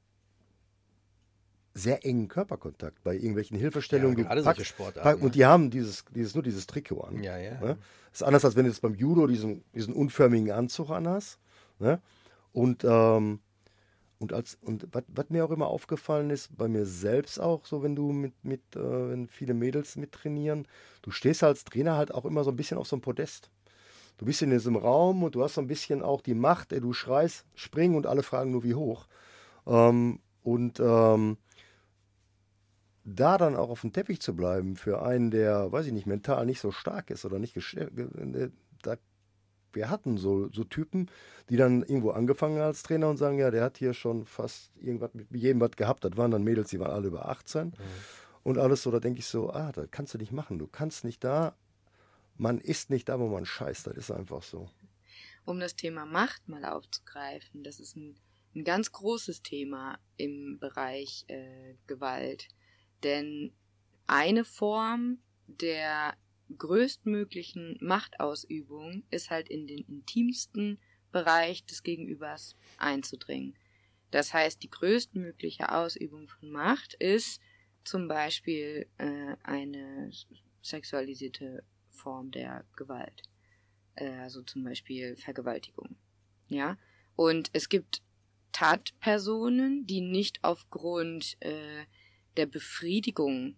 sehr engen Körperkontakt bei irgendwelchen Hilfestellungen. Ja, gerade Du solche packst- Sportarten, Und die haben nur dieses Trikot an. Ja, ja. Ne? Das ist anders, als wenn du jetzt beim Judo diesen unförmigen Anzug anhast. Ne? Und was mir auch immer aufgefallen ist, bei mir selbst auch, so wenn du wenn viele Mädels mittrainieren, du stehst als Trainer halt auch immer so ein bisschen auf so einem Podest. Du bist in diesem Raum und du hast so ein bisschen auch die Macht, du schreist, spring und alle fragen nur wie hoch. Da dann auch auf dem Teppich zu bleiben für einen, der, weiß ich nicht, mental nicht so stark ist oder nicht wir hatten so Typen, die dann irgendwo angefangen haben als Trainer und sagen, ja, der hat hier schon fast irgendwas mit jedem was gehabt. Das waren dann Mädels, die waren alle über 18 und alles so. Da denke ich so, das kannst du nicht machen. Du kannst nicht da, man ist nicht da, wo man scheißt. Das ist einfach so. Um das Thema Macht mal aufzugreifen, das ist ein ganz großes Thema im Bereich Gewalt. Denn eine Form der größtmöglichen Machtausübung ist halt in den intimsten Bereich des Gegenübers einzudringen. Das heißt, die größtmögliche Ausübung von Macht ist zum Beispiel eine sexualisierte Form der Gewalt. Also zum Beispiel Vergewaltigung. Ja? Und es gibt Tatpersonen, die nicht aufgrund der Befriedigung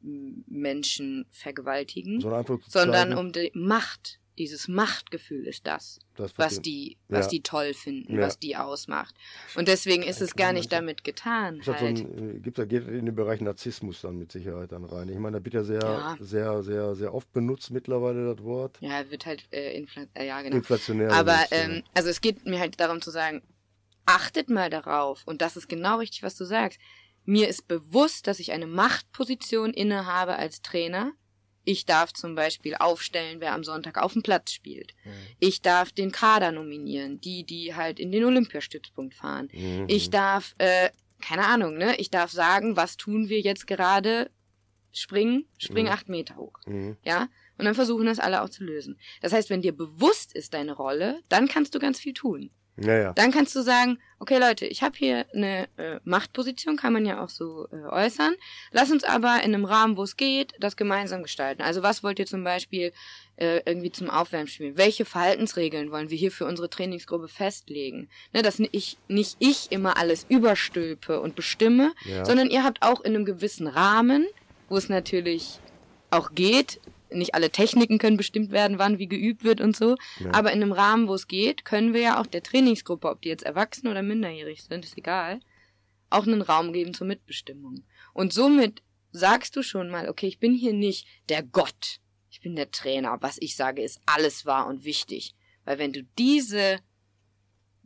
Menschen vergewaltigen, sondern um die Macht. Dieses Machtgefühl ist das was die toll finden, was die ausmacht. Und deswegen ist es gar nicht damit getan. Geht in den Bereich Narzissmus dann mit Sicherheit dann rein. Ich meine, da wird ja sehr, sehr, sehr oft benutzt mittlerweile das Wort. Ja, wird halt genau. Inflationär. Aber also es geht mir halt darum zu sagen, achtet mal darauf, und das ist genau richtig, was du sagst. Mir ist bewusst, dass ich eine Machtposition innehabe als Trainer. Ich darf zum Beispiel aufstellen, wer am Sonntag auf dem Platz spielt. Ich darf den Kader nominieren, die halt in den Olympiastützpunkt fahren. Ich darf, keine Ahnung, ne? Ich darf sagen, was tun wir jetzt gerade? Spring 8 Meter hoch. Ja? Und dann versuchen das alle auch zu lösen. Das heißt, wenn dir bewusst ist deine Rolle, dann kannst du ganz viel tun. Ja. Dann kannst du sagen, okay Leute, ich habe hier eine Machtposition, kann man ja auch so äußern. Lass uns aber in einem Rahmen, wo es geht, das gemeinsam gestalten. Also was wollt ihr zum Beispiel irgendwie zum Aufwärmen spielen? Welche Verhaltensregeln wollen wir hier für unsere Trainingsgruppe festlegen? Ne, dass nicht ich immer alles überstülpe und bestimme, sondern ihr habt auch in einem gewissen Rahmen, wo es natürlich auch geht, nicht alle Techniken können bestimmt werden, wann wie geübt wird und so. Ja. Aber in einem Rahmen, wo es geht, können wir ja auch der Trainingsgruppe, ob die jetzt erwachsen oder minderjährig sind, ist egal, auch einen Raum geben zur Mitbestimmung. Und somit sagst du schon mal, okay, ich bin hier nicht der Gott, ich bin der Trainer. Was ich sage, ist alles wahr und wichtig. Weil wenn du diese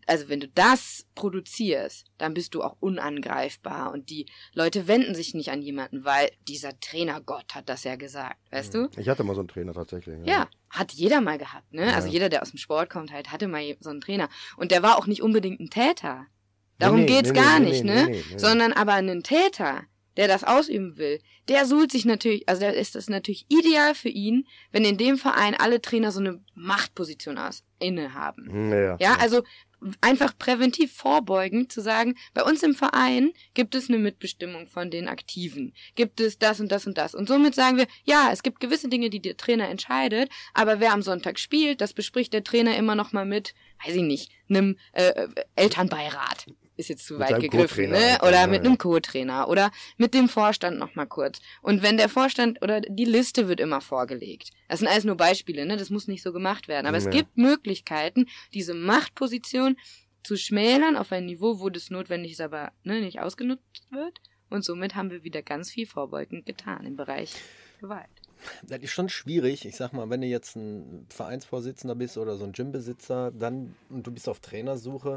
wenn du das produzierst, dann bist du auch unangreifbar und die Leute wenden sich nicht an jemanden, weil dieser Trainergott hat das ja gesagt, weißt du? Ich hatte mal so einen Trainer tatsächlich. Ja, hat jeder mal gehabt, ne? Ja. Also jeder, der aus dem Sport kommt, halt hatte mal so einen Trainer. Und der war auch nicht unbedingt ein Täter. Darum geht's gar nicht, ne? Nee. Sondern aber ein Täter, der das ausüben will, der sucht sich natürlich, also der ist das natürlich ideal für ihn, wenn in dem Verein alle Trainer so eine Machtposition innehaben. Ja, also einfach präventiv vorbeugend zu sagen, bei uns im Verein gibt es eine Mitbestimmung von den Aktiven, gibt es das und das und das. Und somit sagen wir, ja, es gibt gewisse Dinge, die der Trainer entscheidet, aber wer am Sonntag spielt, das bespricht der Trainer immer noch mal mit, weiß ich nicht, einem Elternbeirat. Ist jetzt zu weit gegriffen, ne? Oder mit einem Co-Trainer oder mit dem Vorstand noch mal kurz. Und wenn der Vorstand oder die Liste wird immer vorgelegt. Das sind alles nur Beispiele, ne? Das muss nicht so gemacht werden. Aber es gibt Möglichkeiten, diese Machtposition zu schmälern auf ein Niveau, wo das notwendig ist, aber nicht ausgenutzt wird. Und somit haben wir wieder ganz viel vorbeugend getan im Bereich Gewalt. Das ist schon schwierig. Ich sag mal, wenn du jetzt ein Vereinsvorsitzender bist oder so ein Gymbesitzer, und du bist auf Trainersuche,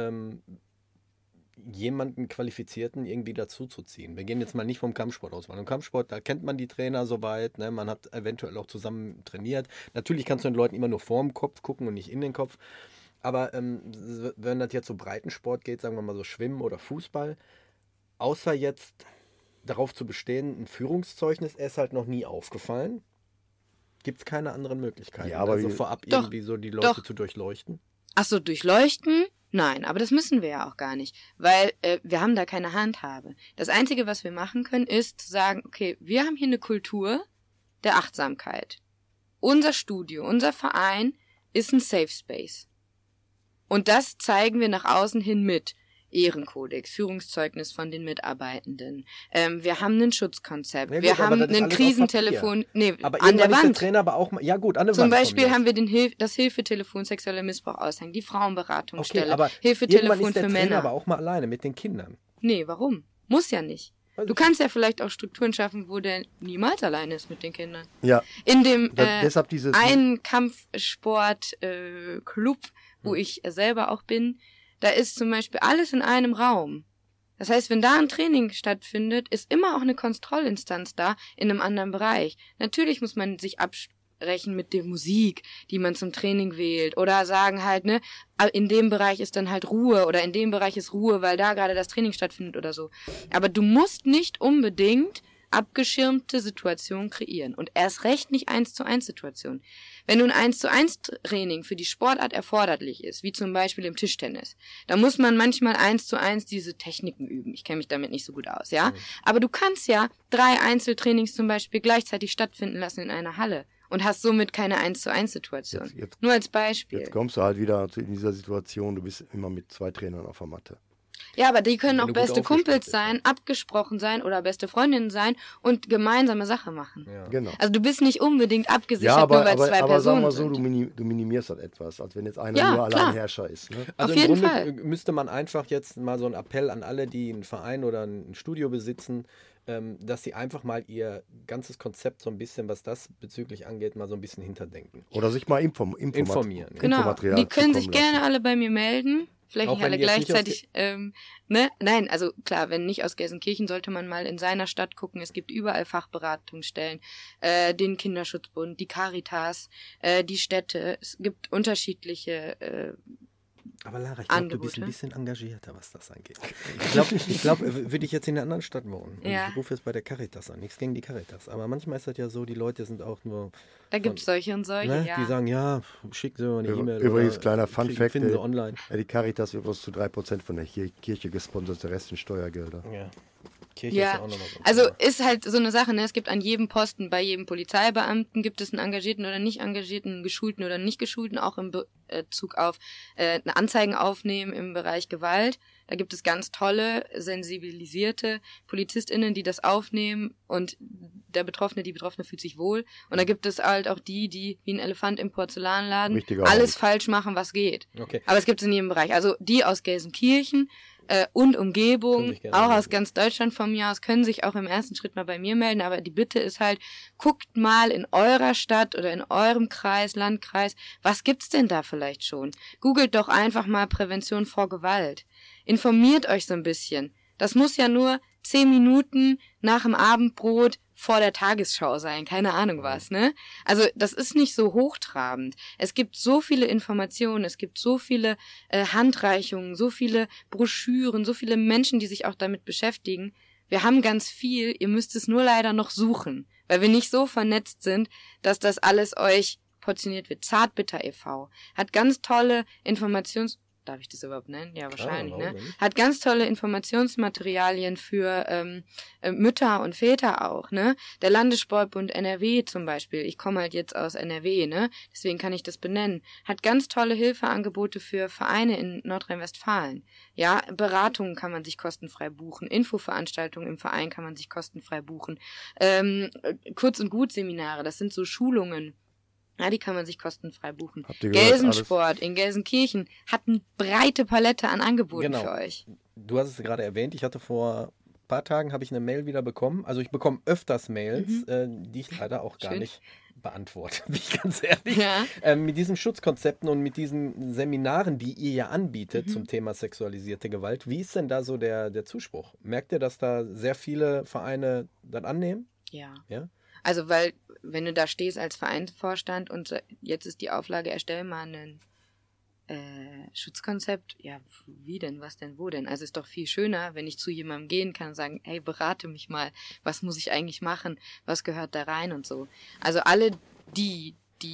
jemanden Qualifizierten irgendwie dazu zu ziehen. Wir gehen jetzt mal nicht vom Kampfsport aus, weil im Kampfsport, da kennt man die Trainer soweit, ne? Man hat eventuell auch zusammen trainiert. Natürlich kannst du den Leuten immer nur vorm Kopf gucken und nicht in den Kopf. Aber wenn das jetzt so Breitensport geht, sagen wir mal so Schwimmen oder Fußball, außer jetzt darauf zu bestehen, ein Führungszeugnis, ist halt noch nie aufgefallen. Gibt es keine anderen Möglichkeiten, ja, aber vorab irgendwie so die Leute zu durchleuchten? Ach so, durchleuchten? Nein, aber das müssen wir ja auch gar nicht, weil wir haben da keine Handhabe. Das Einzige, was wir machen können, ist zu sagen, okay, wir haben hier eine Kultur der Achtsamkeit. Unser Studio, unser Verein ist ein Safe Space. Und das zeigen wir nach außen hin mit Ehrenkodex, Führungszeugnis von den Mitarbeitenden. Wir haben ein Schutzkonzept. Ja, wir gut, haben ein Krisentelefon. Aber an der ist Wand. der Trainer aber auch mal, ja gut, an der Zum Wand. Beispiel haben wir das Hilfetelefon sexueller Missbrauch aushängen, die Frauenberatungsstelle, okay, aber Hilfetelefon ist der für Trainer Männer. aber auch mal alleine mit den Kindern. Nee, warum? Muss ja nicht. Du kannst ja vielleicht auch Strukturen schaffen, wo der niemals alleine ist mit den Kindern. Ja. In dem deshalb einen Kampfsport-Club, wo ich selber auch bin, da ist zum Beispiel alles in einem Raum. Das heißt, wenn da ein Training stattfindet, ist immer auch eine Kontrollinstanz da in einem anderen Bereich. Natürlich muss man sich absprechen mit der Musik, die man zum Training wählt, oder sagen halt, in dem Bereich ist dann halt Ruhe oder in dem Bereich ist Ruhe, weil da gerade das Training stattfindet oder so. Aber du musst nicht unbedingt abgeschirmte Situationen kreieren und erst recht nicht 1:1 Situationen. Wenn nun 1:1 Training für die Sportart erforderlich ist, wie zum Beispiel im Tischtennis, dann muss man manchmal 1:1 diese Techniken üben. Ich kenne mich damit nicht so gut aus, ja. Aber du kannst ja 3 Einzeltrainings zum Beispiel gleichzeitig stattfinden lassen in einer Halle und hast somit keine 1:1 Situation. Nur als Beispiel. Jetzt kommst du halt wieder in dieser Situation, du bist immer mit 2 Trainern auf der Matte. Ja, aber die können auch beste Kumpels sein, abgesprochen sein oder beste Freundinnen sein und gemeinsame Sache machen. Ja. Genau. Also du bist nicht unbedingt abgesichert, nur weil zwei Personen aber sag mal so, sind. du minimierst das etwas, als wenn jetzt einer nur Alleinherrscher ist. Ne? Also auf im jeden Grunde Fall. müsste man einfach jetzt mal so einen Appell an alle, die einen Verein oder ein Studio besitzen, dass sie einfach mal ihr ganzes Konzept so ein bisschen, was das bezüglich angeht, mal so ein bisschen hinterdenken. Oder sich mal informieren. Genau, Infomaterial die können sich zukommen gerne lassen. alle bei mir melden. Vielleicht Auch nicht wenn alle die jetzt nicht gleichzeitig. Nein, also klar, wenn nicht aus Gelsenkirchen, sollte man mal in seiner Stadt gucken. Es gibt überall Fachberatungsstellen, den Kinderschutzbund, die Caritas, die Städte. Es gibt unterschiedliche Aber Lara, ich glaube, du bist ein bisschen engagierter, was das angeht. Ich glaube, würde ich jetzt in einer anderen Stadt wohnen. Und Ja. ich rufe jetzt bei der Caritas an. Nichts gegen die Caritas. Aber manchmal ist das ja so, die Leute sind auch nur... Da gibt es solche und solche, ne, ja. Die sagen, ja, schicken Sie mal eine E-Mail. Übrigens, oder kleiner Fun-Fact, finden Sie online. Die Caritas wird bloß zu 3% von der Kirche gesponsert, der Rest sind Steuergelder. Ja. Kirche ist Ja, ja auch nochmal so. also ist halt so eine Sache, ne? Es gibt an jedem Posten, bei jedem Polizeibeamten gibt es einen engagierten oder nicht engagierten, einen geschulten oder nicht geschulten, auch im Bezug auf eine Anzeigen aufnehmen im Bereich Gewalt. Da gibt es ganz tolle, sensibilisierte PolizistInnen, die das aufnehmen und die Betroffene fühlt sich wohl. Und da gibt es halt auch die wie ein Elefant im Porzellanladen Richtiger alles Hund. falsch machen, was geht. Okay. Aber es gibt es in jedem Bereich. Also die aus Gelsenkirchen und Können Umgebung, sich gerne auch melden. aus ganz Deutschland von mir aus, können sich auch im ersten Schritt mal bei mir melden, aber die Bitte ist halt, guckt mal in eurer Stadt oder in eurem Kreis, Landkreis, was gibt's denn da vielleicht schon? Googelt doch einfach mal Prävention vor Gewalt. Informiert euch so ein bisschen. Das muss ja nur 10 Minuten nach dem Abendbrot vor der Tagesschau sein, keine Ahnung was, ne? Also das ist nicht so hochtrabend. Es gibt so viele Informationen, es gibt so viele Handreichungen, so viele Broschüren, so viele Menschen, die sich auch damit beschäftigen. Wir haben ganz viel, ihr müsst es nur leider noch suchen, weil wir nicht so vernetzt sind, dass das alles euch portioniert wird. Zartbitter e.V. hat ganz tolle Darf ich das überhaupt nennen? Ja, wahrscheinlich, warum ne? nicht? Hat ganz tolle Informationsmaterialien für Mütter und Väter auch, ne? Der Landessportbund NRW zum Beispiel, ich komme halt jetzt aus NRW, ne? Deswegen kann ich das benennen, hat ganz tolle Hilfeangebote für Vereine in Nordrhein-Westfalen. Ja, Beratungen kann man sich kostenfrei buchen, Infoveranstaltungen im Verein kann man sich kostenfrei buchen, Kurz- und Gut-Seminare, das sind so Schulungen. Ja, die kann man sich kostenfrei buchen. Habt ihr gehört, Gelsensport in Gelsenkirchen hat eine breite Palette an Angeboten Genau. für euch. Du hast es gerade erwähnt, ich hatte vor ein paar Tagen habe ich eine Mail wieder bekommen. Also ich bekomme öfters Mails, die ich leider auch gar Schön. nicht beantworte, bin ich ganz ehrlich. Ja. Mit diesen Schutzkonzepten und mit diesen Seminaren, die ihr ja anbietet zum Thema sexualisierte Gewalt, wie ist denn da so der Zuspruch? Merkt ihr, dass da sehr viele Vereine das annehmen? Ja. Ja? Also, weil, wenn du da stehst als Vereinsvorstand und jetzt ist die Auflage, erstell mal ein Schutzkonzept, ja, wie denn, was denn, wo denn? Also ist doch viel schöner, wenn ich zu jemandem gehen kann und sagen, hey, berate mich mal, was muss ich eigentlich machen, was gehört da rein und so. Also alle die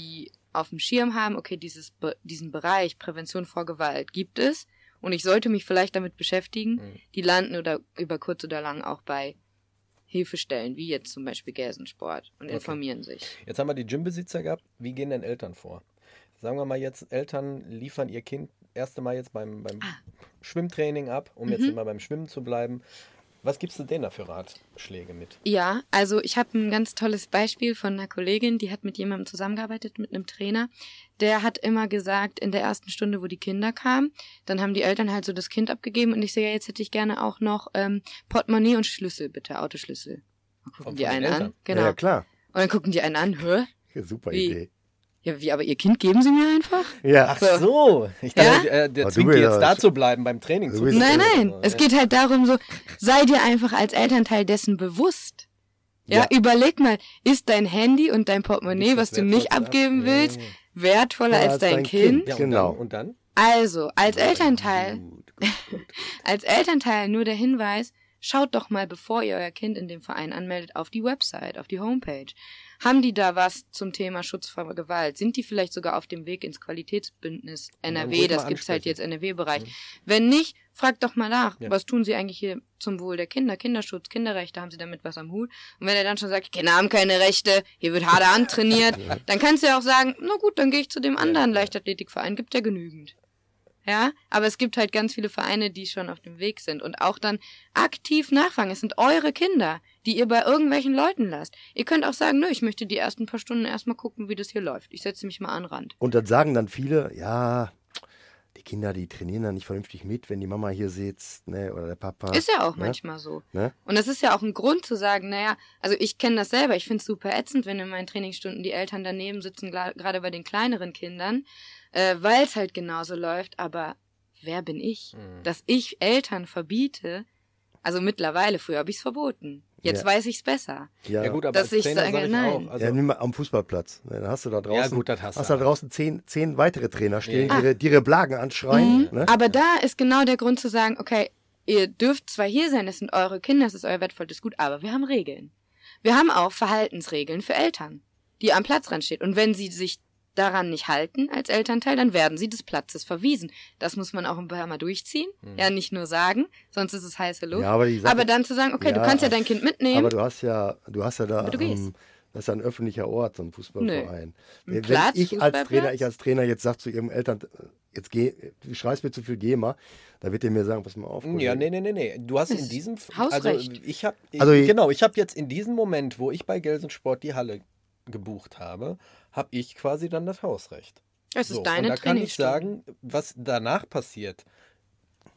auf dem Schirm haben, okay, diesen Bereich Prävention vor Gewalt gibt es und ich sollte mich vielleicht damit beschäftigen, die landen oder über kurz oder lang auch bei Hilfestellen, wie jetzt zum Beispiel Gelsensport und informieren sich. Jetzt haben wir die Gymbesitzer gehabt. Wie gehen denn Eltern vor? Sagen wir mal jetzt, Eltern liefern ihr Kind erst einmal jetzt beim Schwimmtraining ab, um jetzt mal beim Schwimmen zu bleiben. Was gibst du denen da für Ratschläge mit? Ja, also ich habe ein ganz tolles Beispiel von einer Kollegin, die hat mit jemandem zusammengearbeitet, mit einem Trainer. Der hat immer gesagt, in der ersten Stunde, wo die Kinder kamen, dann haben die Eltern halt so das Kind abgegeben und ich so, ja, jetzt hätte ich gerne auch noch Portemonnaie und Schlüssel, bitte, Autoschlüssel. Dann gucken Von die den einen Eltern? an, genau. Ja, klar. Und dann gucken die einen an, hä? Ja, super Wie? Idee. Ja, wie, aber ihr Kind geben sie mir einfach? Ja. Ach so, ich dachte, der Aber zwingt du die bist jetzt ja- da zu bleiben beim Training. Du zu bist- gehen. Nein, Also, es geht halt darum so, sei dir einfach als Elternteil dessen bewusst. Ja, überleg mal, ist dein Handy und dein Portemonnaie, Nicht was das du nicht Wertvollste abgeben ab- willst, Ja. wertvoller als dein Kind? Ja, Genau. Und dann? Also, als Elternteil, Gut. als Elternteil nur der Hinweis, schaut doch mal, bevor ihr euer Kind in dem Verein anmeldet, auf die Website, auf die Homepage. Haben die da was zum Thema Schutz vor Gewalt? Sind die vielleicht sogar auf dem Weg ins Qualitätsbündnis dann NRW? ruhig Das mal gibt's halt ansprechen. jetzt NRW-Bereich. Wenn nicht, fragt doch mal nach. Ja. Was tun sie eigentlich hier zum Wohl der Kinder? Kinderschutz, Kinderrechte, haben sie damit was am Hut? Und wenn er dann schon sagt, Kinder haben keine Rechte, hier wird harder antrainiert, dann kannst du ja auch sagen, na gut, dann gehe ich zu dem anderen Leichtathletikverein, gibt ja genügend. Ja, aber es gibt halt ganz viele Vereine, die schon auf dem Weg sind und auch dann aktiv nachfragen. Es sind eure Kinder, die ihr bei irgendwelchen Leuten lasst. Ihr könnt auch sagen, nö, ich möchte die ersten paar Stunden erstmal gucken, wie das hier läuft. Ich setze mich mal an den Rand. Und dann sagen dann viele, ja, die Kinder, die trainieren dann nicht vernünftig mit, wenn die Mama hier sitzt, ne, oder der Papa. Ist ja auch ne? manchmal so. Ne? Und das ist ja auch ein Grund zu sagen, naja, also ich kenne das selber, ich finde es super ätzend, wenn in meinen Trainingsstunden die Eltern daneben sitzen, gerade bei den kleineren Kindern, weil es halt genauso läuft, aber wer bin ich? Dass ich Eltern verbiete, also mittlerweile, früher habe ich es verboten. Jetzt Ja. weiß ich es besser. Ja, Ja gut, aber Dass als ich Trainer sage, sag ich nein. auch. Also, ja, nimm mal am Fußballplatz. Ne, dann hast du da draußen, Ja, gut, das hast du da aber. draußen 10 weitere Trainer stehen, Ja. die ihre Blagen anschreien. Ne? Aber da ist genau der Grund zu sagen, okay, ihr dürft zwar hier sein, das sind eure Kinder, das ist euer wertvolles Gut, aber wir haben Regeln. Wir haben auch Verhaltensregeln für Eltern, die am Platzrand stehen. Und wenn sie sich daran nicht halten als Elternteil, dann werden sie des Platzes verwiesen. Das muss man auch ein paar Mal durchziehen. Ja, nicht nur sagen, sonst ist es heiße Luft. Ja, aber die Sache- aber dann zu sagen, okay, du Ja, kannst ja dein Kind mitnehmen. Aber du hast ja da, Aber du gehst. das ist ja ein öffentlicher Ort, so ein Fußballverein. Ein Wenn Platz, ich als Fußballplatz? Trainer jetzt sage zu ihrem Eltern, jetzt geh, du schreist mir zu viel, geh mal, dann wird ihr mir sagen, pass mal auf. ja, Kollege. nee. Du hast in ist diesem Hausrecht. Also ich habe Also- ich habe jetzt in diesem Moment, wo ich bei Gelsensport die Halle gebucht habe, habe ich quasi dann das Hausrecht. Das ist So, deine und da kann ich Trainingsstunde. sagen, was danach passiert,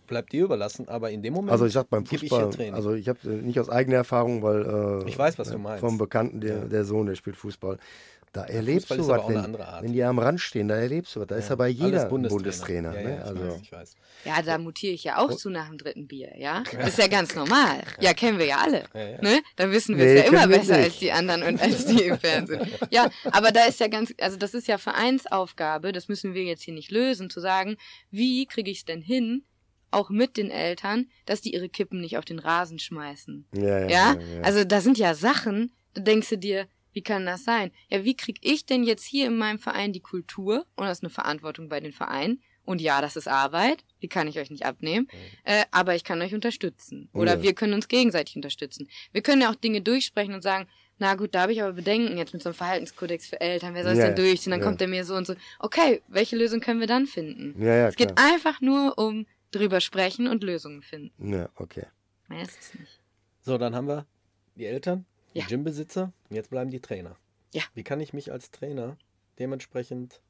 bleibt dir überlassen, aber in dem Moment Also ich sag beim gebe Fußball, ich Training. also ich habe nicht aus eigener Erfahrung, weil Ich weiß, was du meinst. vom Bekannten, der Sohn, der spielt Fußball. Da erlebst Fußball du ist aber was, auch eine andere Art. wenn die am Rand stehen, da erlebst du was. Da ist ja bei jeder Alles Bundestrainer. Ja, Ne? ja, Also, ich weiß. Ja, da mutiere ich ja auch zu nach dem 3. Bier, ja? Das ist ja ganz normal. Ja, kennen wir ja alle. Ja. Ne? Da wissen wir Nee, es ja immer kennen wir besser nicht. als die anderen und als die im Fernsehen. Ja, aber da ist ja also das ist ja Vereinsaufgabe, das müssen wir jetzt hier nicht lösen, zu sagen, wie kriege ich es denn hin, auch mit den Eltern, dass die ihre Kippen nicht auf den Rasen schmeißen. Ja? Also da sind ja Sachen, da denkst du dir, wie kann das sein? Ja, wie kriege ich denn jetzt hier in meinem Verein die Kultur? Und das ist eine Verantwortung bei den Vereinen. Und ja, das ist Arbeit, die kann ich euch nicht abnehmen, aber ich kann euch unterstützen. Oder wir können uns gegenseitig unterstützen. Wir können ja auch Dinge durchsprechen und sagen, na gut, da habe ich aber Bedenken jetzt mit so einem Verhaltenskodex für Eltern, wer soll es denn durchziehen? Dann kommt der mir so und so. Okay, welche Lösung können wir dann finden? Es geht einfach nur um drüber sprechen und Lösungen finden. Ja, okay. Mehr ist es nicht. So, dann haben wir die Eltern, die Ja. Gymbesitzer und jetzt bleiben die Trainer. Ja. Wie kann ich mich als Trainer dementsprechend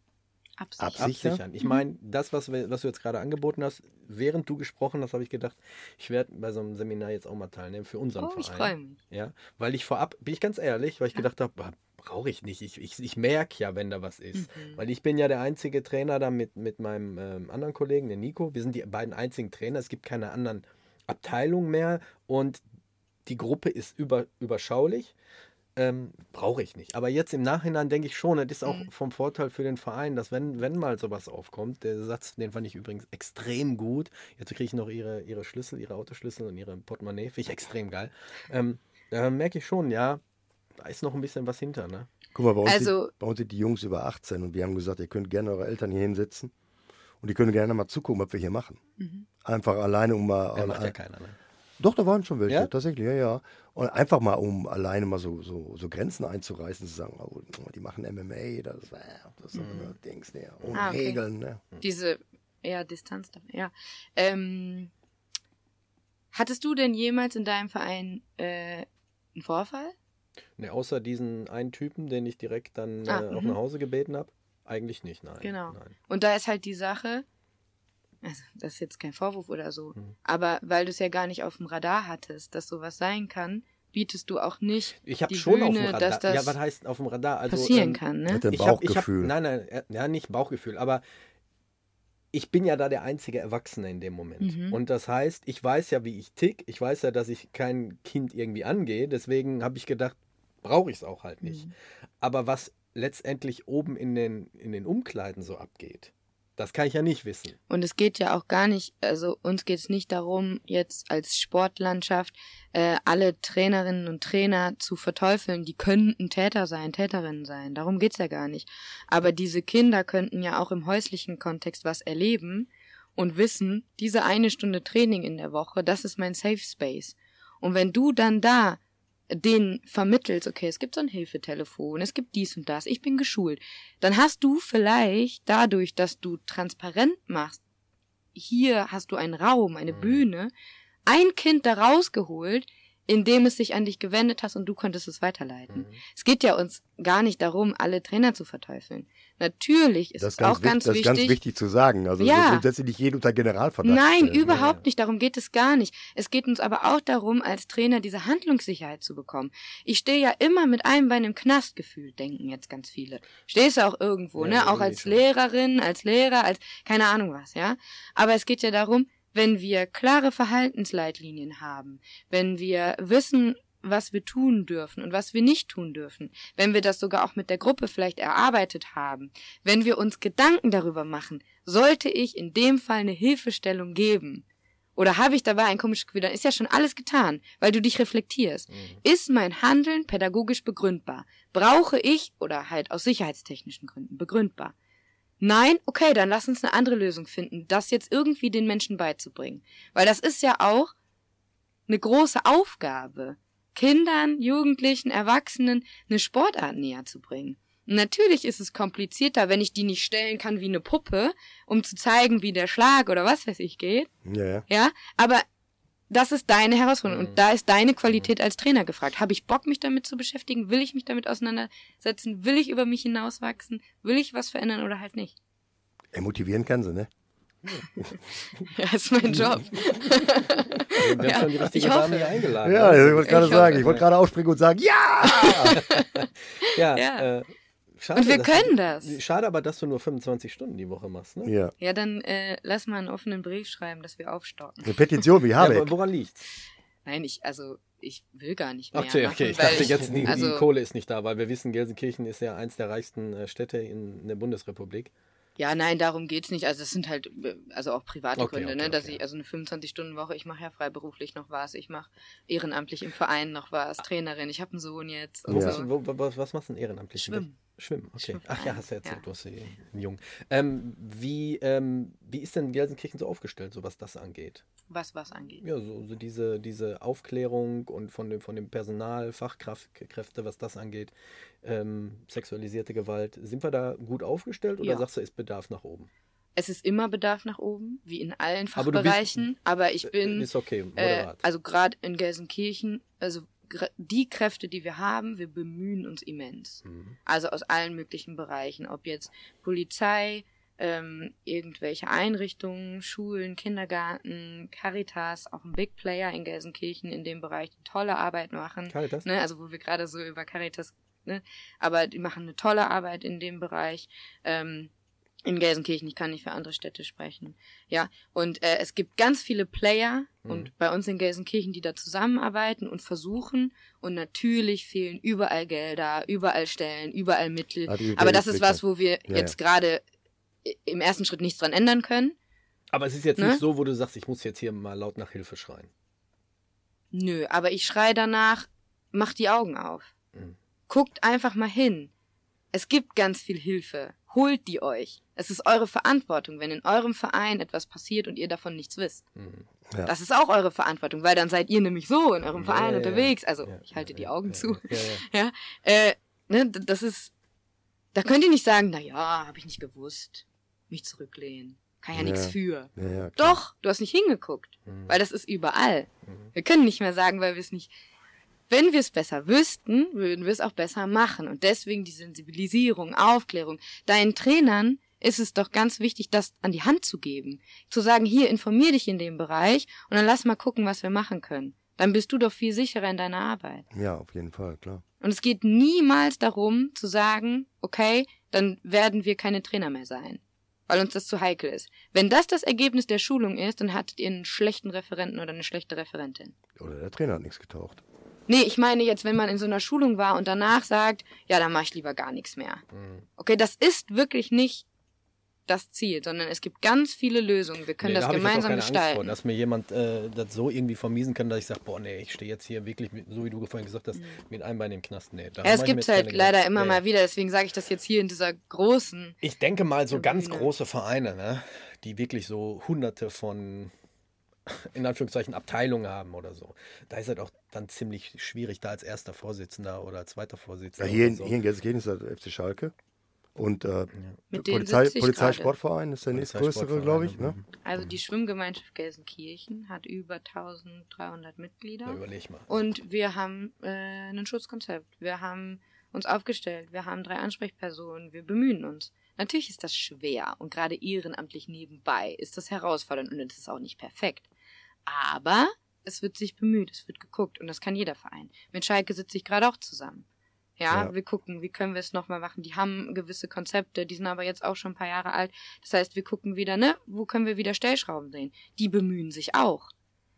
Absichern. absichern? Ich meine, das, was du jetzt gerade angeboten hast, während du gesprochen hast, habe ich gedacht, ich werde bei so einem Seminar jetzt auch mal teilnehmen für unseren Oh, Verein. ich freue mich. Ja, weil ich vorab, bin ich ganz ehrlich, weil ich gedacht habe, brauche ich nicht. Ich merke ja, wenn da was ist. Weil ich bin ja der einzige Trainer da mit meinem anderen Kollegen, den Nico. Wir sind die beiden einzigen Trainer. Es gibt keine anderen Abteilungen mehr und die Gruppe ist überschaulich. Brauche ich nicht. Aber jetzt im Nachhinein denke ich schon, das ist auch vom Vorteil für den Verein, dass wenn mal sowas aufkommt, der Satz, den fand ich übrigens extrem gut. Jetzt kriege ich noch ihre Schlüssel, ihre Autoschlüssel und ihre Portemonnaie, finde ich extrem geil. Da merke ich schon, ja, da ist noch ein bisschen was hinter, ne? Guck mal, Also- bei uns sind die Jungs über 18 und wir haben gesagt, ihr könnt gerne eure Eltern hier hinsetzen und die können gerne mal zugucken, was wir hier machen. Einfach alleine, um mal... Der macht ja keiner, ne? Doch, da waren schon welche, Ja? tatsächlich, ja. Und einfach mal, um alleine mal so Grenzen einzureißen, zu sagen, oh, die machen MMA, das ist so eine Dings, ne, ohne Okay. Regeln. Ne. Diese Distanz. Ja. Hattest du denn jemals in deinem Verein einen Vorfall? Ne, außer diesen einen Typen, den ich direkt dann auch mhm. nach Hause gebeten habe, eigentlich nicht, nein. Genau. Nein. Und da ist halt die Sache, also das ist jetzt kein Vorwurf oder so, aber weil du es ja gar nicht auf dem Radar hattest, dass sowas sein kann, bietest du auch nicht Ich habe die schon auf dem Bühne, Radar. dass das Ja, was heißt auf dem Radar? Also, passieren kann, ne? Hat er ein Ich hab, Bauchgefühl. nein, ja, nicht Bauchgefühl, aber ich bin ja da der einzige Erwachsene in dem Moment. Und das heißt, ich weiß ja, wie ich tick. Ich weiß ja, dass ich kein Kind irgendwie angehe. Deswegen habe ich gedacht, brauche ich es auch halt nicht. Aber was letztendlich oben in den Umkleiden so abgeht, das kann ich ja nicht wissen. Und es geht ja auch gar nicht, also uns geht es nicht darum, jetzt als Sportlandschaft alle Trainerinnen und Trainer zu verteufeln, die könnten Täter sein, Täterinnen sein. Darum geht's ja gar nicht. Aber diese Kinder könnten ja auch im häuslichen Kontext was erleben und wissen, diese 1 Stunde Training in der Woche, das ist mein Safe Space. Und wenn du dann da denen vermittelst, okay, es gibt so ein Hilfetelefon, es gibt dies und das, ich bin geschult, dann hast du vielleicht dadurch, dass du transparent machst, hier hast du einen Raum, eine Bühne, ein Kind da rausgeholt, indem es sich an dich gewendet hast und du konntest es weiterleiten. Es geht ja uns gar nicht darum, alle Trainer zu verteufeln. Natürlich ist Das es auch ganz das ist wichtig. ganz wichtig zu sagen. Also Ja. grundsätzlich nicht jeden unter Generalverdacht Nein, stellen. überhaupt nicht. Darum geht es gar nicht. Es geht uns aber auch darum, als Trainer diese Handlungssicherheit zu bekommen. Ich stehe ja immer mit einem Bein im Knast gefühlt, denken jetzt ganz viele. Stehst du auch irgendwo, Ja, ne? Auch irgendwie als schon. Lehrerin, als Lehrer, als keine Ahnung was, ja? Aber es geht ja darum, wenn wir klare Verhaltensleitlinien haben, wenn wir wissen, was wir tun dürfen und was wir nicht tun dürfen, wenn wir das sogar auch mit der Gruppe vielleicht erarbeitet haben, wenn wir uns Gedanken darüber machen, sollte ich in dem Fall eine Hilfestellung geben? Oder habe ich dabei ein komisches Gefühl? Dann ist ja schon alles getan, weil du dich reflektierst. Ist mein Handeln pädagogisch begründbar? Brauche ich, oder halt aus sicherheitstechnischen Gründen, begründbar? Nein? Okay, dann lass uns eine andere Lösung finden, das jetzt irgendwie den Menschen beizubringen. Weil das ist ja auch eine große Aufgabe, Kindern, Jugendlichen, Erwachsenen eine Sportart näher zu bringen. Und natürlich ist es komplizierter, wenn ich die nicht stellen kann wie eine Puppe, um zu zeigen, wie der Schlag oder was weiß ich geht. Ja. Ja, aber das ist deine Herausforderung und da ist deine Qualität als Trainer gefragt. Habe ich Bock, mich damit zu beschäftigen? Will ich mich damit auseinandersetzen? Will ich über mich hinauswachsen? Will ich was verändern oder halt nicht? Motivieren kann sie, ne? Ja, ist mein Job. Wir haben schon die richtige ich hoffe. Dame hier eingeladen. Ja, ne? ich wollte gerade Ich sagen, hoffe. ich wollte gerade aufspringen und sagen, ja! Ja, Ja. schade, Und wir dass können du, das. Schade aber, dass du nur 25 Stunden die Woche machst. Ne? Ja. Ja, dann lass mal einen offenen Brief schreiben, dass wir aufstocken. Eine Petition wie Ja, Habeck. woran liegt's? Nein, ich will gar nicht mehr Okay, machen, ich weil dachte jetzt, die also, Kohle ist nicht da, weil wir wissen, Gelsenkirchen ist ja eins der reichsten Städte in der Bundesrepublik. ja, nein, darum geht's nicht. Also es sind halt also auch private Okay, Gründe, okay, ne, dass okay. ich also eine 25-Stunden-Woche, ich mache ja freiberuflich noch was, ich mache ehrenamtlich im Verein noch was, Trainerin, ich habe einen Sohn jetzt und Ja. so. Was machst du denn ehrenamtlich? Schwimmen. Schwimmen, okay. Schwimmverein, Ach ja, hast du erzählt, ja. du hast einen Jungen. Wie ist denn Gelsenkirchen so aufgestellt, so was das angeht? Was angeht. Ja, so diese Aufklärung und von dem Personal, Fachkräfte, was das angeht, sexualisierte Gewalt. Sind wir da gut aufgestellt oder Ja. sagst du, es bedarf nach oben? Es ist immer Bedarf nach oben, wie in allen Aber du bist- Fachbereichen, aber ich bin Ist okay, moderat. also gerade in Gelsenkirchen, also die Kräfte, die wir haben, wir bemühen uns immens. Mhm. Also aus allen möglichen Bereichen, ob jetzt Polizei, irgendwelche Einrichtungen, Schulen, Kindergarten, Caritas, auch ein Big Player in Gelsenkirchen in dem Bereich, die tolle Arbeit machen. Caritas? Ne, also wo wir gerade so über Caritas, ne, aber die machen eine tolle Arbeit in dem Bereich. In Gelsenkirchen, ich kann nicht für andere Städte sprechen. Ja, und es gibt ganz viele Player und bei uns in Gelsenkirchen, die da zusammenarbeiten und versuchen. Und natürlich fehlen überall Gelder, überall Stellen, überall Mittel. Ah, die Aber das ist Geldentwicklung. was, wo wir Ja, jetzt gerade im ersten Schritt nichts dran ändern können. Aber es ist jetzt Ne? nicht so, wo du sagst, ich muss jetzt hier mal laut nach Hilfe schreien. Nö, aber ich schreie danach, macht die Augen auf. Mhm. Guckt einfach mal hin. Es gibt ganz viel Hilfe. Holt die euch. Es ist eure Verantwortung, wenn in eurem Verein etwas passiert und ihr davon nichts wisst. Mhm. Ja. Das ist auch eure Verantwortung, weil dann seid ihr nämlich so in eurem Verein Ja, ja, unterwegs. Also, ja, ich halte ja, die Augen ja, zu. Ja. Ja, ne, das ist, da könnt ihr nicht sagen, na ja, habe ich nicht gewusst. Mich zurücklehnen. Kann ja Ja. nichts für. Ja, ja, klar. Doch, du hast nicht hingeguckt. Mhm. Weil das ist überall. Mhm. Wir können nicht mehr sagen, weil wir es nicht. Wenn wir es besser wüssten, würden wir es auch besser machen. Und deswegen die Sensibilisierung, Aufklärung. Deinen Trainern ist es doch ganz wichtig, das an die Hand zu geben. Zu sagen, hier, informier dich in dem Bereich und dann lass mal gucken, was wir machen können. Dann bist du doch viel sicherer in deiner Arbeit. Ja, auf jeden Fall, klar. Und es geht niemals darum, zu sagen, okay, dann werden wir keine Trainer mehr sein. Weil uns das zu heikel ist. Wenn das Ergebnis der Schulung ist, dann hattet ihr einen schlechten Referenten oder eine schlechte Referentin. Oder der Trainer hat nichts getaucht. Nee, ich meine jetzt, wenn man in so einer Schulung war und danach sagt, ja, dann mache ich lieber gar nichts mehr. Mhm. Okay, das ist wirklich nicht das Ziel, sondern es gibt ganz viele Lösungen. Wir können Nee, das da hab ich jetzt auch gemeinsam keine Angst vor, gestalten. dass mir jemand das so irgendwie vermiesen kann, dass ich sage, boah, nee, ich stehe jetzt hier wirklich, so wie du vorhin gesagt hast, mit einem Bein im Knast. Nee, da Ja, es mach ich mir gibt's jetzt halt keine leider Gedanken. immer Nee. mal wieder, deswegen sage ich das jetzt hier in dieser großen. Ich denke mal, so ganz Bühne. große Vereine, ne, die wirklich so hunderte von, in Anführungszeichen, Abteilungen haben oder so. Da ist halt auch dann ziemlich schwierig, da als erster Vorsitzender oder zweiter Ja, Vorsitzender hier, oder so. hier in Gelsenkirchen ist der FC Schalke. Und Mit denen sitze ich Polizeisportverein ist der nächstgrößere, glaube ich. Ne? Also die Schwimmgemeinschaft Gelsenkirchen hat über 1300 Mitglieder. Ja, überleg mal. Und wir haben ein Schutzkonzept. Wir haben uns aufgestellt. Wir haben 3 Ansprechpersonen. Wir bemühen uns. Natürlich ist das schwer und gerade ehrenamtlich nebenbei ist das herausfordernd und es ist auch nicht perfekt. Aber es wird sich bemüht, es wird geguckt und das kann jeder Verein. Mit Schalke sitze ich gerade auch zusammen. Ja, wir gucken, wie können wir es nochmal machen. Die haben gewisse Konzepte, die sind aber jetzt auch schon ein paar Jahre alt. Das heißt, wir gucken wieder, ne, wo können wir wieder Stellschrauben drehen? Die bemühen sich auch.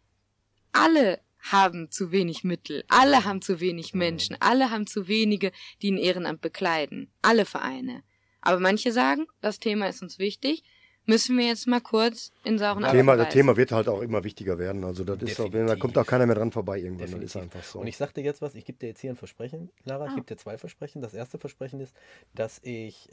Alle haben zu wenig Mittel, alle haben zu wenig Menschen, alle haben zu wenige, die ein Ehrenamt bekleiden. Alle Vereine. Aber manche sagen, das Thema ist uns wichtig, müssen wir jetzt mal kurz in sauren Apfel Das beißen. Thema wird halt auch immer wichtiger werden. Also das ist auch, da Definitiv. kommt auch keiner mehr dran vorbei irgendwann. Das ist Definitiv. einfach so. Und ich sag dir jetzt was, ich gebe dir jetzt hier ein Versprechen, Lara, ich gebe dir 2 Versprechen. Das erste Versprechen ist, dass ich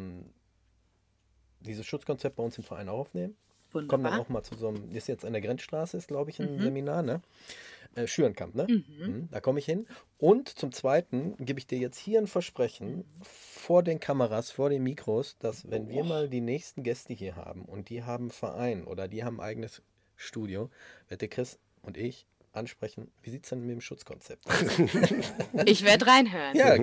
dieses Schutzkonzept bei uns im Verein auch aufnehme. Kommen dann Wunderbar. auch mal zu so einem, ist jetzt an der Grenzstraße, ist glaube ich ein Seminar, ne? Schürenkamp, ne? Mhm. Da komme ich hin. Und zum Zweiten gebe ich dir jetzt hier ein Versprechen vor den Kameras, vor den Mikros, dass wenn wir mal die nächsten Gäste hier haben und die haben einen Verein oder die haben ein eigenes Studio, wird der Chris und ich ansprechen, wie sieht es denn mit dem Schutzkonzept aus? Ich werde reinhören. Ja,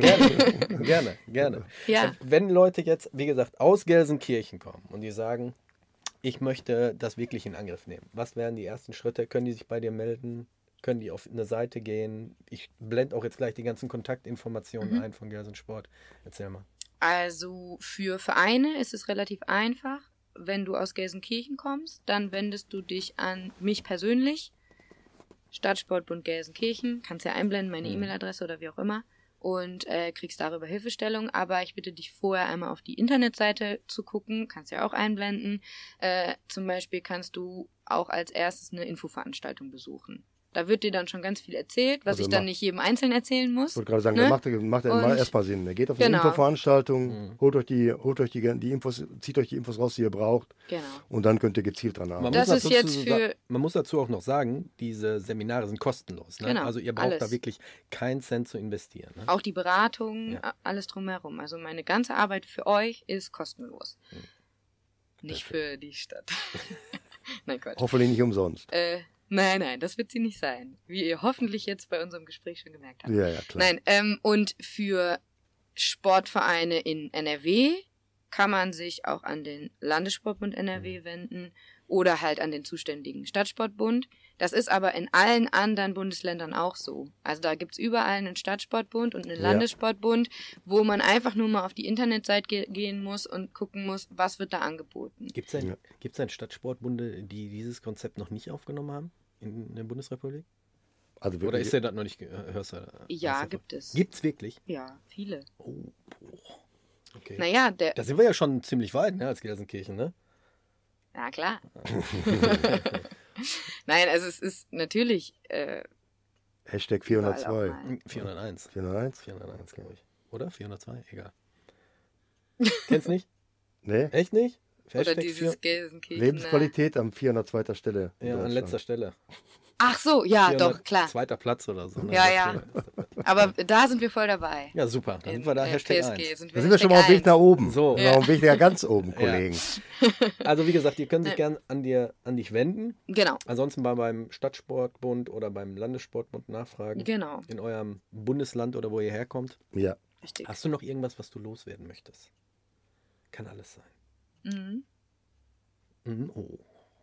gerne. Ja. Wenn Leute jetzt, wie gesagt, aus Gelsenkirchen kommen und die sagen, ich möchte das wirklich in Angriff nehmen. Was wären die ersten Schritte? Können die sich bei dir melden? Können die auf eine Seite gehen? Ich blende auch jetzt gleich die ganzen Kontaktinformationen ein von Gelsensport. Erzähl mal. Also für Vereine ist es relativ einfach. Wenn du aus Gelsenkirchen kommst, dann wendest du dich an mich persönlich, Stadtsportbund Gelsenkirchen, kannst ja einblenden, meine E-Mail-Adresse oder wie auch immer, und kriegst darüber Hilfestellung. Aber ich bitte dich vorher einmal auf die Internetseite zu gucken, kannst ja auch einblenden. Zum Beispiel kannst du auch als erstes eine Infoveranstaltung besuchen. Da wird dir dann schon ganz viel erzählt, was Also ich dann nicht jedem einzeln erzählen muss. Ich wollte gerade sagen, ne? das macht ja mal erstmal Sinn. Er geht auf eine Genau. Infoveranstaltung, holt euch die Infos, zieht euch die Infos raus, die ihr braucht, Genau. und dann könnt ihr gezielt dran arbeiten. Das ist jetzt für- Man muss dazu auch noch sagen, diese Seminare sind kostenlos. Ne? Genau, Also ihr braucht alles. da wirklich keinen Cent zu investieren. Ne? Auch die Beratung, Ja. alles drumherum. Also meine ganze Arbeit für euch ist kostenlos. Nicht für die Stadt. Nein, Quatsch. Hoffentlich nicht umsonst. Nein, das wird sie nicht sein. Wie ihr hoffentlich jetzt bei unserem Gespräch schon gemerkt habt. Ja, klar. Nein, und für Sportvereine in NRW kann man sich auch an den Landessportbund NRW wenden oder halt an den zuständigen Stadtsportbund. Das ist aber in allen anderen Bundesländern auch so. Also da gibt's überall einen Stadtsportbund und einen Ja. Landessportbund, wo man einfach nur mal auf die Internetseite gehen muss und gucken muss, was wird da angeboten. Gibt es denn Stadtsportbunde, die dieses Konzept noch nicht aufgenommen haben in der Bundesrepublik? Also Oder wirklich, ist der das noch nicht hörst du, Ja, hast du- gibt es. Gibt's wirklich? Ja, viele. Oh, boah. Okay. Naja, Da sind wir ja schon ziemlich weit, ne, als Gelsenkirchen, ne? na klar. Nein, also es ist natürlich Hashtag überall 402. auch mal. 401. 401? 401, glaube ich. Oder? 402? Egal. Kennst nicht? Nee? Echt nicht? Oder Hashtag dieses Gelsenkirchen. Lebensqualität an 402. Stelle. in Ja, an Deutschland. letzter Stelle. Ach so, ja, 400 doch, klar. Zweiter Platz oder so. Ne? Ja, ja. Aber da sind wir voll dabei. Ja, super. Dann sind wir da Hashtag PSG 1. sind Da sind wir schon mal auf dem Weg nach oben. So. Wir sind auf dem Weg nach ganz oben, Ja. Kollegen. Also wie gesagt, ihr könnt sich gern an dich wenden. Genau, Ansonsten beim Stadtsportbund oder beim Landessportbund nachfragen. genau. In eurem Bundesland oder wo ihr herkommt. Ja. Richtig. Hast du noch irgendwas, was du loswerden möchtest? Kann alles sein. Mhm. Oh.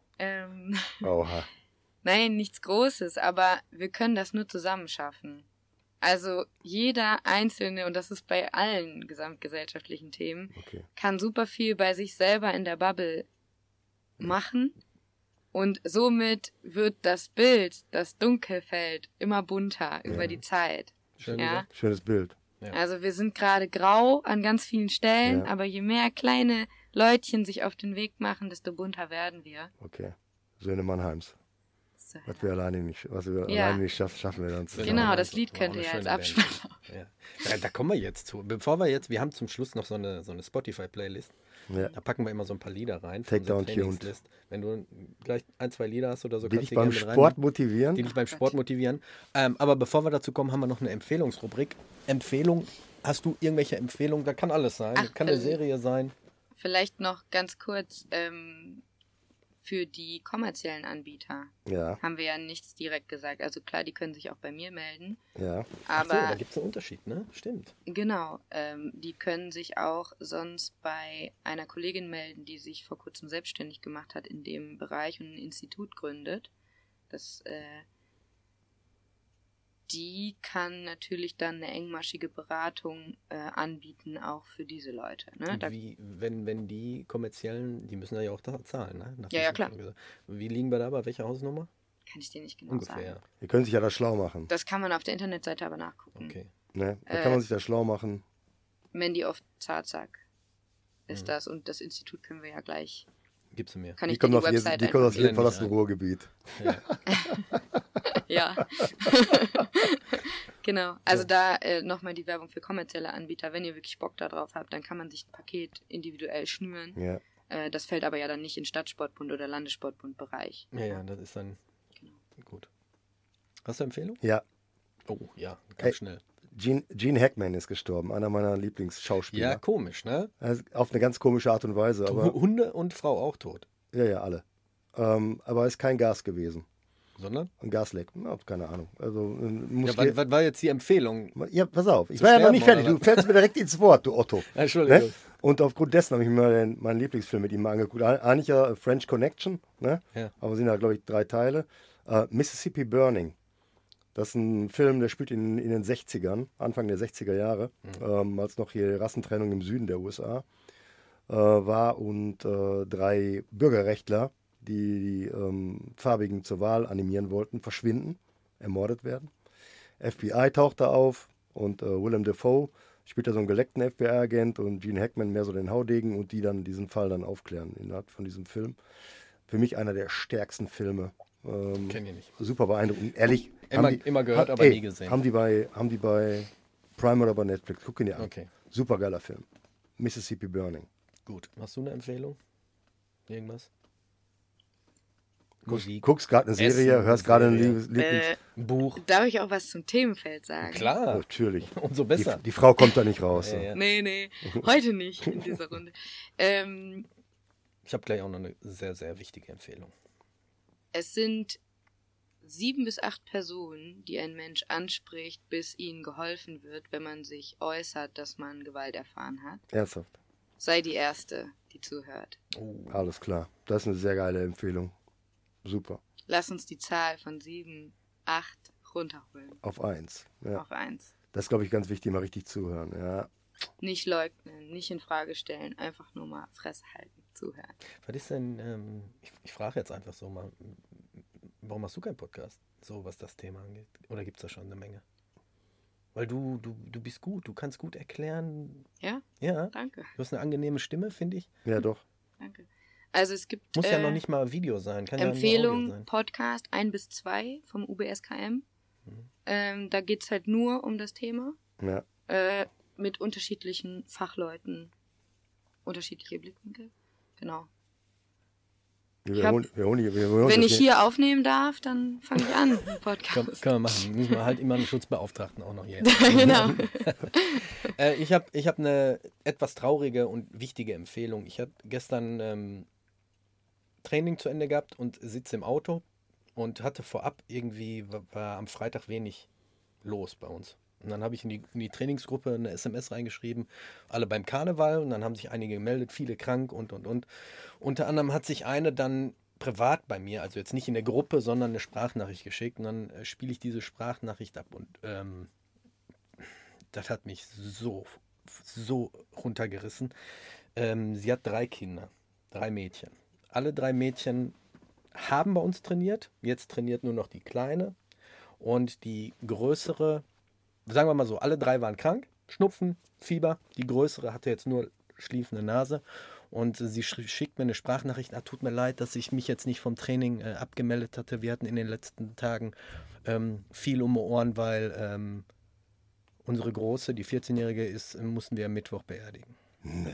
Oha. Nein, nichts Großes, aber wir können das nur zusammen schaffen. Also jeder Einzelne, und das ist bei allen gesamtgesellschaftlichen Themen, Okay. kann super viel bei sich selber in der Bubble machen. Und somit wird das Bild, das Dunkelfeld, immer bunter über die Zeit. Schön Ja. gesagt. Schönes Bild. Ja. Also wir sind gerade grau an ganz vielen Stellen, Ja. aber je mehr kleine Leutchen sich auf den Weg machen, desto bunter werden wir. Okay. Söhne Mannheims. So. Was wir alleine nicht, Ja. schaffen wir dann zusammen. Genau, das so. Lied War könnte auch eine ja als schöne Abspann. Band. Ja. Da kommen wir jetzt zu. Wir haben zum Schluss noch so eine Spotify-Playlist. Ja. Da packen wir immer so ein paar Lieder rein. Take von unserer Down Tuned. Trainingslist. Wenn du gleich 1-2 Lieder hast oder so, Die kannst dich du beim gerne mit Sport reinnehmen. motivieren. Die dich beim Sport motivieren. Aber bevor wir dazu kommen, haben wir noch eine Empfehlungsrubrik. Empfehlung, hast du irgendwelche Empfehlungen? Da kann alles sein. Ach, Kann eine Serie sein. Vielleicht noch ganz kurz für die kommerziellen Anbieter Ja, haben wir ja nichts direkt gesagt. Also klar, die können sich auch bei mir melden. ja. Ach so, Aber da gibt es einen Unterschied, ne? Stimmt. genau, die können sich auch sonst bei einer Kollegin melden, die sich vor kurzem selbstständig gemacht hat in dem Bereich und ein Institut gründet. Die kann natürlich dann eine engmaschige Beratung anbieten, auch für diese Leute. Ne? Und Da, wenn die kommerziellen, die müssen ja auch da zahlen, ne? Nach Ja, ja, diesem klar. schon gesagt. Wie liegen wir da bei welcher Hausnummer? kann ich dir nicht genau Ungefähr. sagen. Ihr könnt sich ja da schlau machen. Das kann man auf der Internetseite aber nachgucken. Okay. Ne? Da kann man sich da schlau machen. Mandy of Zarzak ist das und das Institut können wir ja gleich. Gibst du mir. Kann Die ich dir kommt die auf Website jeden, die kommt auf jeden Blende Fall ich aus dem ein. Ruhrgebiet. Ja. Ja. Genau. Also da nochmal die Werbung für kommerzielle Anbieter. Wenn ihr wirklich Bock darauf habt, dann kann man sich ein Paket individuell schnüren. Ja. Das fällt aber ja dann nicht in Stadtsportbund oder Landessportbund-Bereich. Ja, das ist dann gut. Hast du Empfehlung? Ja. Oh, ja, ganz Ey. schnell. Gene Hackman ist gestorben, einer meiner Lieblingsschauspieler. Ja, komisch, ne? Also auf eine ganz komische Art und Weise. Aber, Hunde und Frau auch tot. ja, alle. Aber er ist kein Gas gewesen. Sondern? Ein Gasleck. Na, keine Ahnung. Also, Ja, was war jetzt die Empfehlung? ja, pass auf. Ich Zu war ja noch sterben, nicht fertig. oder Du fällst mir direkt ins Wort, du Otto. Entschuldigung. Ne? Und aufgrund dessen habe ich mir meinen Lieblingsfilm mit ihm mal angeguckt. Eigentlich ja French Connection, ne? Ja. Aber sind ja, glaube ich, 3 Teile. Mississippi Burning. Das ist ein Film, der spielt in den 60ern, Anfang der 60er Jahre, als noch hier Rassentrennung im Süden der USA war und 3 Bürgerrechtler, die Farbigen zur Wahl animieren wollten, verschwinden, ermordet werden. FBI taucht da auf und Willem Dafoe spielt da so einen geleckten FBI-Agent und Gene Hackman mehr so den Haudegen und die dann diesen Fall dann aufklären innerhalb von diesem Film. Für mich einer der stärksten Filme. Kenn ich nicht. Super beeindruckend. Ehrlich. Immer gehört, aber nie gesehen. Haben die bei Prime oder bei Netflix? Guck ihn dir an. Okay, Super geiler Film. Mississippi Burning. gut. Hast du eine Empfehlung? Irgendwas? Guckst gerade eine Serie, Essen, hörst gerade ein Serie. Äh, Buch? darf ich auch was zum Themenfeld sagen? Klar, Natürlich. umso besser. Die Frau kommt da nicht raus. Ja, ja. Nee, heute nicht in dieser Runde. Ich habe gleich auch noch eine sehr, sehr wichtige Empfehlung. Es sind 7 bis 8 Personen, die ein Mensch anspricht, bis ihnen geholfen wird, wenn man sich äußert, dass man Gewalt erfahren hat. Ernsthaft. Sei die Erste, die zuhört. Alles klar. Das ist eine sehr geile Empfehlung. Super. Lass uns die Zahl von 7, 8 runterholen. Auf 1. Ja. Auf 1. Das ist, glaube ich, ganz wichtig, mal richtig zuhören. Ja. Nicht leugnen, nicht in Frage stellen, einfach nur mal Fresse halten, zuhören. Was ist denn, ich frage jetzt einfach so mal, warum hast du keinen Podcast, so was das Thema angeht? Oder gibt es da schon eine Menge? Weil du bist gut, du kannst gut erklären. Ja? Ja, Danke, du hast eine angenehme Stimme, finde ich. Ja, doch. danke. Also es gibt Muss ja noch nicht mal Video sein, kann ja nur Audio Empfehlung, sein. Podcast 1 bis 2 vom UBSKM. Da geht es halt nur um das Thema. Ja. Mit unterschiedlichen Fachleuten. Unterschiedliche Blickwinkel. Genau. Wenn ich hier aufnehmen darf, dann fange ich an, den Podcast. Können wir machen. Müssen wir halt immer einen Schutzbeauftragten auch noch hier. Genau. Ich hab eine etwas traurige und wichtige Empfehlung. Ich habe gestern Training zu Ende gehabt und sitze im Auto und hatte vorab irgendwie, war am Freitag wenig los bei uns. Und dann habe ich in die Trainingsgruppe eine SMS reingeschrieben, alle beim Karneval, und dann haben sich einige gemeldet, viele krank und. Unter anderem hat sich eine dann privat bei mir, also jetzt nicht in der Gruppe, sondern eine Sprachnachricht geschickt, und dann spiele ich diese Sprachnachricht ab und das hat mich so runtergerissen. Sie hat 3 Kinder, 3 Mädchen. Alle 3 Mädchen haben bei uns trainiert, jetzt trainiert nur noch die Kleine, und die größere, sagen wir mal so, alle 3 waren krank, Schnupfen, Fieber. Die größere hatte jetzt nur schliefende Nase. Und sie schickt mir eine Sprachnachricht, tut mir leid, dass ich mich jetzt nicht vom Training abgemeldet hatte. Wir hatten in den letzten Tagen viel um die Ohren, weil unsere Große, die 14-Jährige ist, mussten wir am Mittwoch beerdigen. Nee.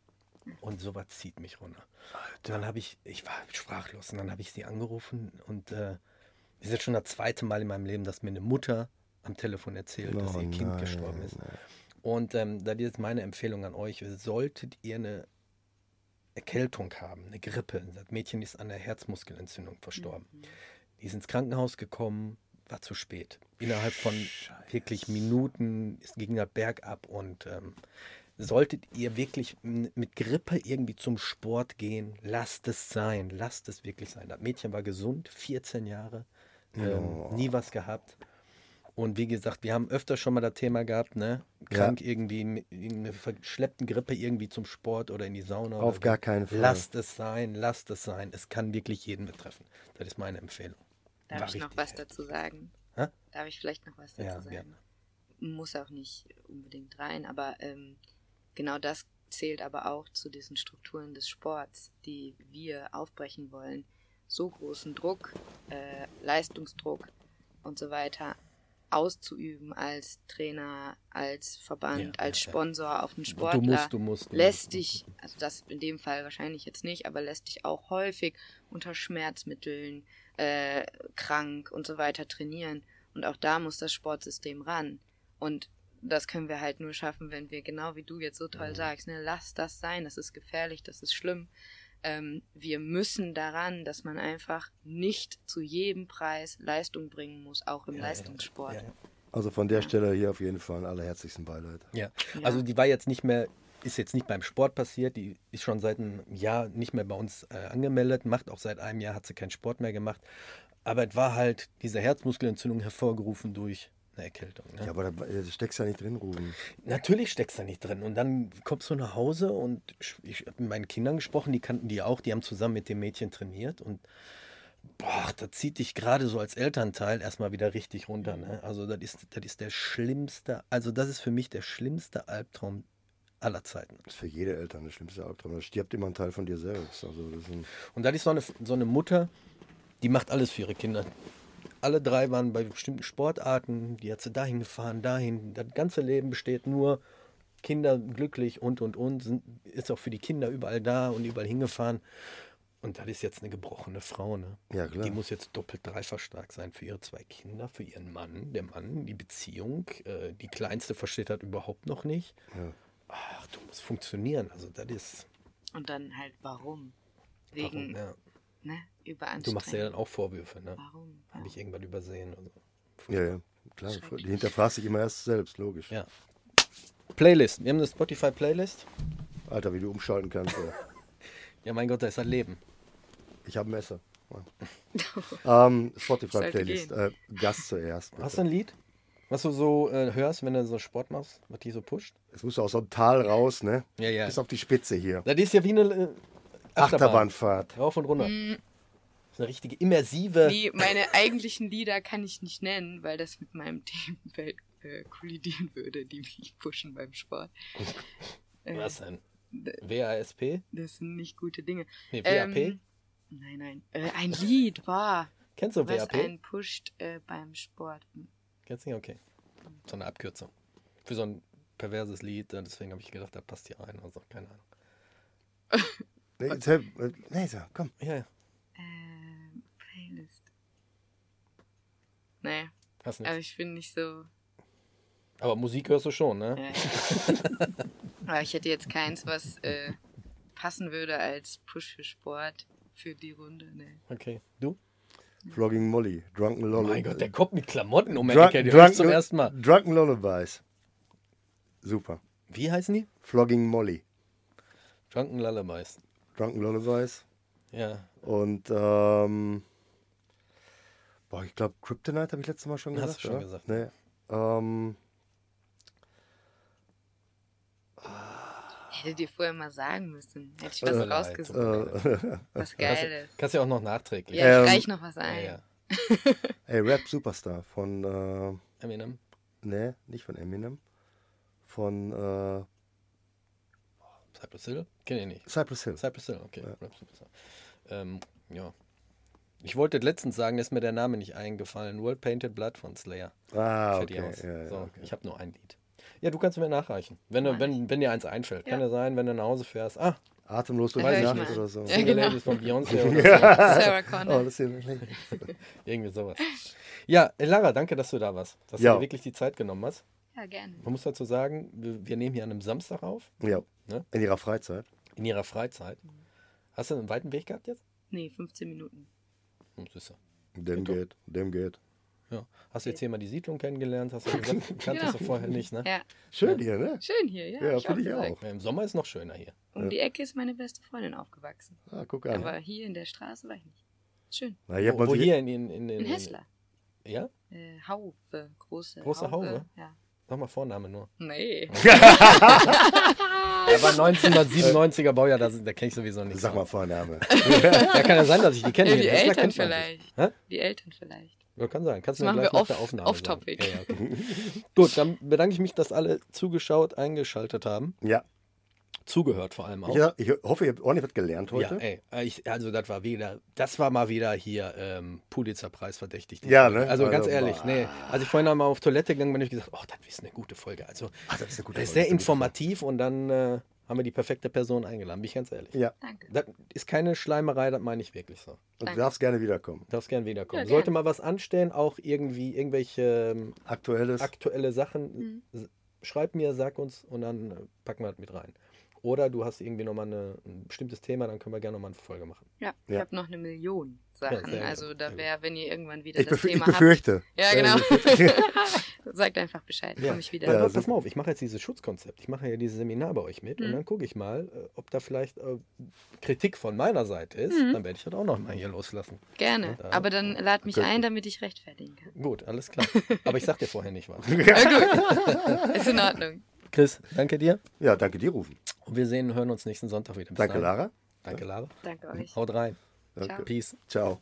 Und sowas zieht mich runter. Dann ich war sprachlos, und dann habe ich sie angerufen, und das ist jetzt schon das 2. Mal in meinem Leben, dass mir eine Mutter am Telefon erzählt, dass ihr Kind gestorben ist. Nein. Und da ist jetzt meine Empfehlung an euch: Solltet ihr eine Erkältung haben, eine Grippe, das Mädchen ist an der Herzmuskelentzündung verstorben. Die ist ins Krankenhaus gekommen, war zu spät. Innerhalb von wirklich Minuten ging das bergab, und solltet ihr wirklich mit Grippe irgendwie zum Sport gehen, lasst es sein, lasst es wirklich sein. Das Mädchen war gesund, 14 Jahre, nie was gehabt. Und wie gesagt, wir haben öfter schon mal das Thema gehabt, ne? Krank irgendwie, mit einer verschleppten Grippe irgendwie zum Sport oder in die Sauna. Auf gar keinen Fall. Lasst es sein, lasst es sein. Es kann wirklich jeden betreffen. Das ist meine Empfehlung. Darf ich noch was dazu sagen? Hä? Darf ich vielleicht noch was dazu Ja, sagen? gerne. Muss auch nicht unbedingt rein, aber genau das zählt aber auch zu diesen Strukturen des Sports, die wir aufbrechen wollen. So großen Druck, Leistungsdruck und so weiter auszuüben als Trainer, als Verband, als Sponsor auf den Sportler. Du musst. Lässt dich, also das in dem Fall wahrscheinlich jetzt nicht, aber lässt dich auch häufig unter Schmerzmitteln, krank und so weiter trainieren. Und auch da muss das Sportsystem ran. Und das können wir halt nur schaffen, wenn wir, genau wie du jetzt so toll sagst, ne, lass das sein, das ist gefährlich, das ist schlimm. Wir müssen daran, dass man einfach nicht zu jedem Preis Leistung bringen muss, auch im Leistungssport. Ja. Also von der Stelle hier auf jeden Fall allerherzlichsten Beileid. Ja, also die war jetzt nicht mehr ist jetzt nicht beim Sport passiert, die ist schon seit einem Jahr nicht mehr bei uns angemeldet, macht auch seit einem Jahr, hat sie keinen Sport mehr gemacht. Aber es war halt diese Herzmuskelentzündung hervorgerufen durch eine Erkältung. Ne? Ja, aber da steckst ja nicht drin, Ruben. Natürlich steckst du da nicht drin. Und dann kommst du nach Hause und ich habe mit meinen Kindern gesprochen, die kannten die auch, die haben zusammen mit dem Mädchen trainiert und boah, da zieht dich gerade so als Elternteil erstmal wieder richtig runter. Ne? Also das ist der schlimmste, also das ist für mich der schlimmste Albtraum aller Zeiten. Das ist für jede Eltern der schlimmste Albtraum. Da stirbt immer ein Teil von dir selbst. Also das ist Und das ist so eine Mutter, die macht alles für ihre Kinder. Alle 3 waren bei bestimmten Sportarten, die hat sie dahin gefahren, dahin. Das ganze Leben besteht nur Kinder glücklich und. Ist auch für die Kinder überall da und überall hingefahren. Und das ist jetzt eine gebrochene Frau, ne? Ja, klar. Die muss jetzt doppelt, dreifach stark sein für ihre 2 Kinder, für ihren Mann, der Mann, die Beziehung. Die Kleinste versteht das überhaupt noch nicht. Ja. Ach, du musst funktionieren. Also das ist... Und dann halt warum? Wegen, ja. ne, Überanstrengung. Du machst dir dann auch Vorwürfe, ne? Warum? Habe ich irgendwann übersehen? Also, Ja, klar. Die hinterfragst dich immer erst selbst, logisch. ja. Playlist. Wir haben eine Spotify-Playlist. Alter, wie du umschalten kannst. Ey. Ja, mein Gott, das ist das Leben. Ich habe ein Messer. Spotify-Playlist. Gast zuerst. Bitte. Hast du ein Lied, was du so hörst, wenn du so Sport machst, was dich so pusht? Es muss aus so einem Tal raus, ne? Ja, ja. Bis auf die Spitze hier. Das ist ja wie eine Achterbahnfahrt. Rauf und runter. Das ist eine richtige immersive... Nee, meine eigentlichen Lieder kann ich nicht nennen, weil das mit meinem Themenfeld kollidieren würde, die mich pushen beim Sport. Was denn? WASP? Das sind nicht gute Dinge. Nee, WAP? Nein. Ein Lied, war. Kennst du Was WAP? einen pusht beim Sport. Kennst du nicht? Okay. So eine Abkürzung. Für so ein perverses Lied, deswegen habe ich gedacht, das passt hier rein. Also, keine Ahnung. Nee, so, komm. Ja. Playlist. Nee, Hast aber nicht. ich bin nicht so... Aber Musik hörst du schon, ne? Ja. Aber ich hätte jetzt keins, was passen würde als Push für Sport für die Runde. Nee. Okay. Du? Flogging Molly. Drunken Lullabies. Mein Gott, der kommt mit Klamotten um die Ecke. Die höre ich zum ersten Mal. Drunken Lullabies. Super. Wie heißen die? Flogging Molly. Drunken Lullabies. Drunken Lullabies. Ja. Und, ich glaube, Kryptonite habe ich letztes Mal schon gesagt. Hast du schon oder? gesagt. Nee. Hättet ihr vorher mal sagen müssen. Hätte ich was Tut mir leid, rausgesucht. tut mir leid. Was Geiles. Kannst ja auch noch nachträglich. Ja, ich reich noch was ein. Ja. Ey, Rap Superstar von, Eminem. nee, nicht von Eminem. Von, Cypress Hill? Kenn ich nicht. Cypress Hill. Cypress Hill, okay. Ja. Rap Superstar. Ja. Ich wollte letztens sagen, ist mir der Name nicht eingefallen. World Painted Blood von Slayer. Ah, Fertig okay. aus. Ja, So, okay. ich habe nur ein Lied. Ja, du kannst mir nachreichen. Wenn dir eins einfällt. Ja. Kann ja sein, wenn du nach Hause fährst. Atemlos durch Hör die ich Nacht mal. oder so. Ja, Single genau. Ladies von Beyoncé oder so. Sarah Oh, Connor. das ist ja Irgendwie sowas. Ja, Lara, danke, dass du da warst. Dass Ja. du dir wirklich die Zeit genommen hast. Ja, gerne. Man muss dazu sagen, wir nehmen hier an einem Samstag auf, Ja. Ne? In ihrer Freizeit. in ihrer Freizeit. Hast du einen weiten Weg gehabt jetzt? Nee, 15 Minuten. Siehst du. Dem doch. geht. Ja. Hast du jetzt hier mal die Siedlung kennengelernt? Hast du gesagt, kanntest du vorher nicht, ne? Ja, Schön hier, ne? schön hier, ja. Ja, hab finde ich gesagt. auch. Ja, im Sommer ist noch schöner hier. Um die Ecke ist meine beste Freundin aufgewachsen. Ah, guck an. Aber hier in der Straße war ich nicht. Schön. Na, hier hat Wo man sich- hier In Hessler. Ja? Hauwe. Große Hauwe? Ja. Sag mal Vorname nur. Nee. Er war 1997er Baujahr, da kenne ich sowieso nicht. Sag mal Vorname. Ja, kann ja sein, dass ich die kenne. Ja, Die die Hessler Eltern kennt man sich. vielleicht. Hä? Die Eltern vielleicht. Ja, kann sein. Kannst du Das mir machen gleich wir nach der Aufnahme off-topic. sagen. Ja, okay. Gut, dann bedanke ich mich, dass alle zugeschaut, eingeschaltet haben. Ja. Zugehört vor allem auch. Ich hoffe, ihr habt ordentlich was gelernt heute. Ja, ey, also das war mal wieder hier Pulitzer-Preis verdächtig. die Ja, Folge. ne? Also ganz Also, ehrlich, boah. nee. Als ich vorhin einmal auf Toilette gegangen bin, habe ich gesagt, oh, das ist eine gute Folge. Also Das ist eine gute das ist Folge, sehr das ist eine informativ und dann haben wir die perfekte Person eingeladen, bin ich ganz ehrlich. Ja. Danke. Das ist keine Schleimerei, das meine ich wirklich so. Und du Danke. darfst gerne wiederkommen. Du darfst gern wiederkommen. Ja, Sollte gern. mal was anstehen, auch irgendwie irgendwelche Aktuelles. aktuelle Sachen, schreib mir, sag uns und dann packen wir das mit rein. Oder du hast irgendwie nochmal ein bestimmtes Thema, dann können wir gerne nochmal eine Folge machen. Ja, ich habe noch 1 Million Sachen. Ja, also da wäre, wenn ihr irgendwann wieder Ich das Thema befürchte. habt. Ja, genau. Sagt einfach Bescheid, komme ich wieder. Ja, pass mal auf, ich mache jetzt dieses Schutzkonzept. Ich mache ja dieses Seminar bei euch mit und dann gucke ich mal, ob da vielleicht Kritik von meiner Seite ist. Dann werde ich das auch nochmal hier loslassen. Gerne, aber dann lad mich ein, damit ich rechtfertigen kann. Gut, alles klar. Aber ich sag dir vorher nicht was. Ja, gut. Ist in Ordnung. Chris, danke dir. Ja, danke dir, Rufen. Und wir sehen und hören uns nächsten Sonntag wieder. Bis Danke, dahin. Lara. Danke, Lara. Danke euch. Haut rein. Danke. Peace. Ciao.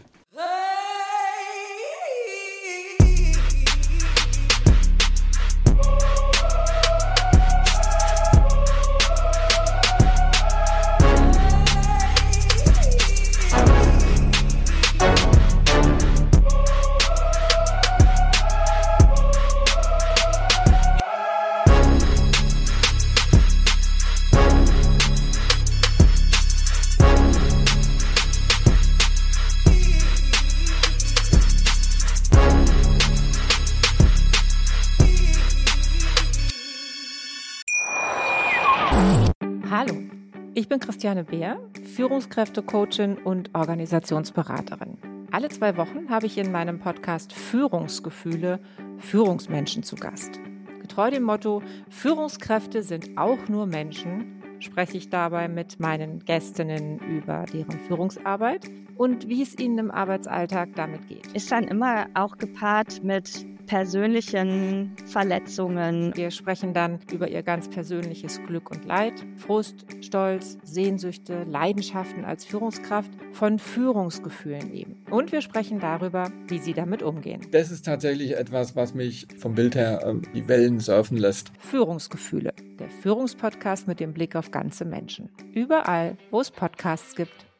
Hallo, ich bin Christiane Beer, Führungskräftecoachin und Organisationsberaterin. Alle 2 Wochen habe ich in meinem Podcast Führungsgefühle Führungsmenschen zu Gast. Getreu dem Motto Führungskräfte sind auch nur Menschen, spreche ich dabei mit meinen Gästinnen über deren Führungsarbeit und wie es ihnen im Arbeitsalltag damit geht. Ist dann immer auch gepaart mit persönlichen Verletzungen. Wir sprechen dann über ihr ganz persönliches Glück und Leid, Frust, Stolz, Sehnsüchte, Leidenschaften als Führungskraft, von Führungsgefühlen eben. Und wir sprechen darüber, wie sie damit umgehen. Das ist tatsächlich etwas, was mich vom Bild her die Wellen surfen lässt. Führungsgefühle, der Führungspodcast mit dem Blick auf ganze Menschen. Überall, wo es Podcasts gibt.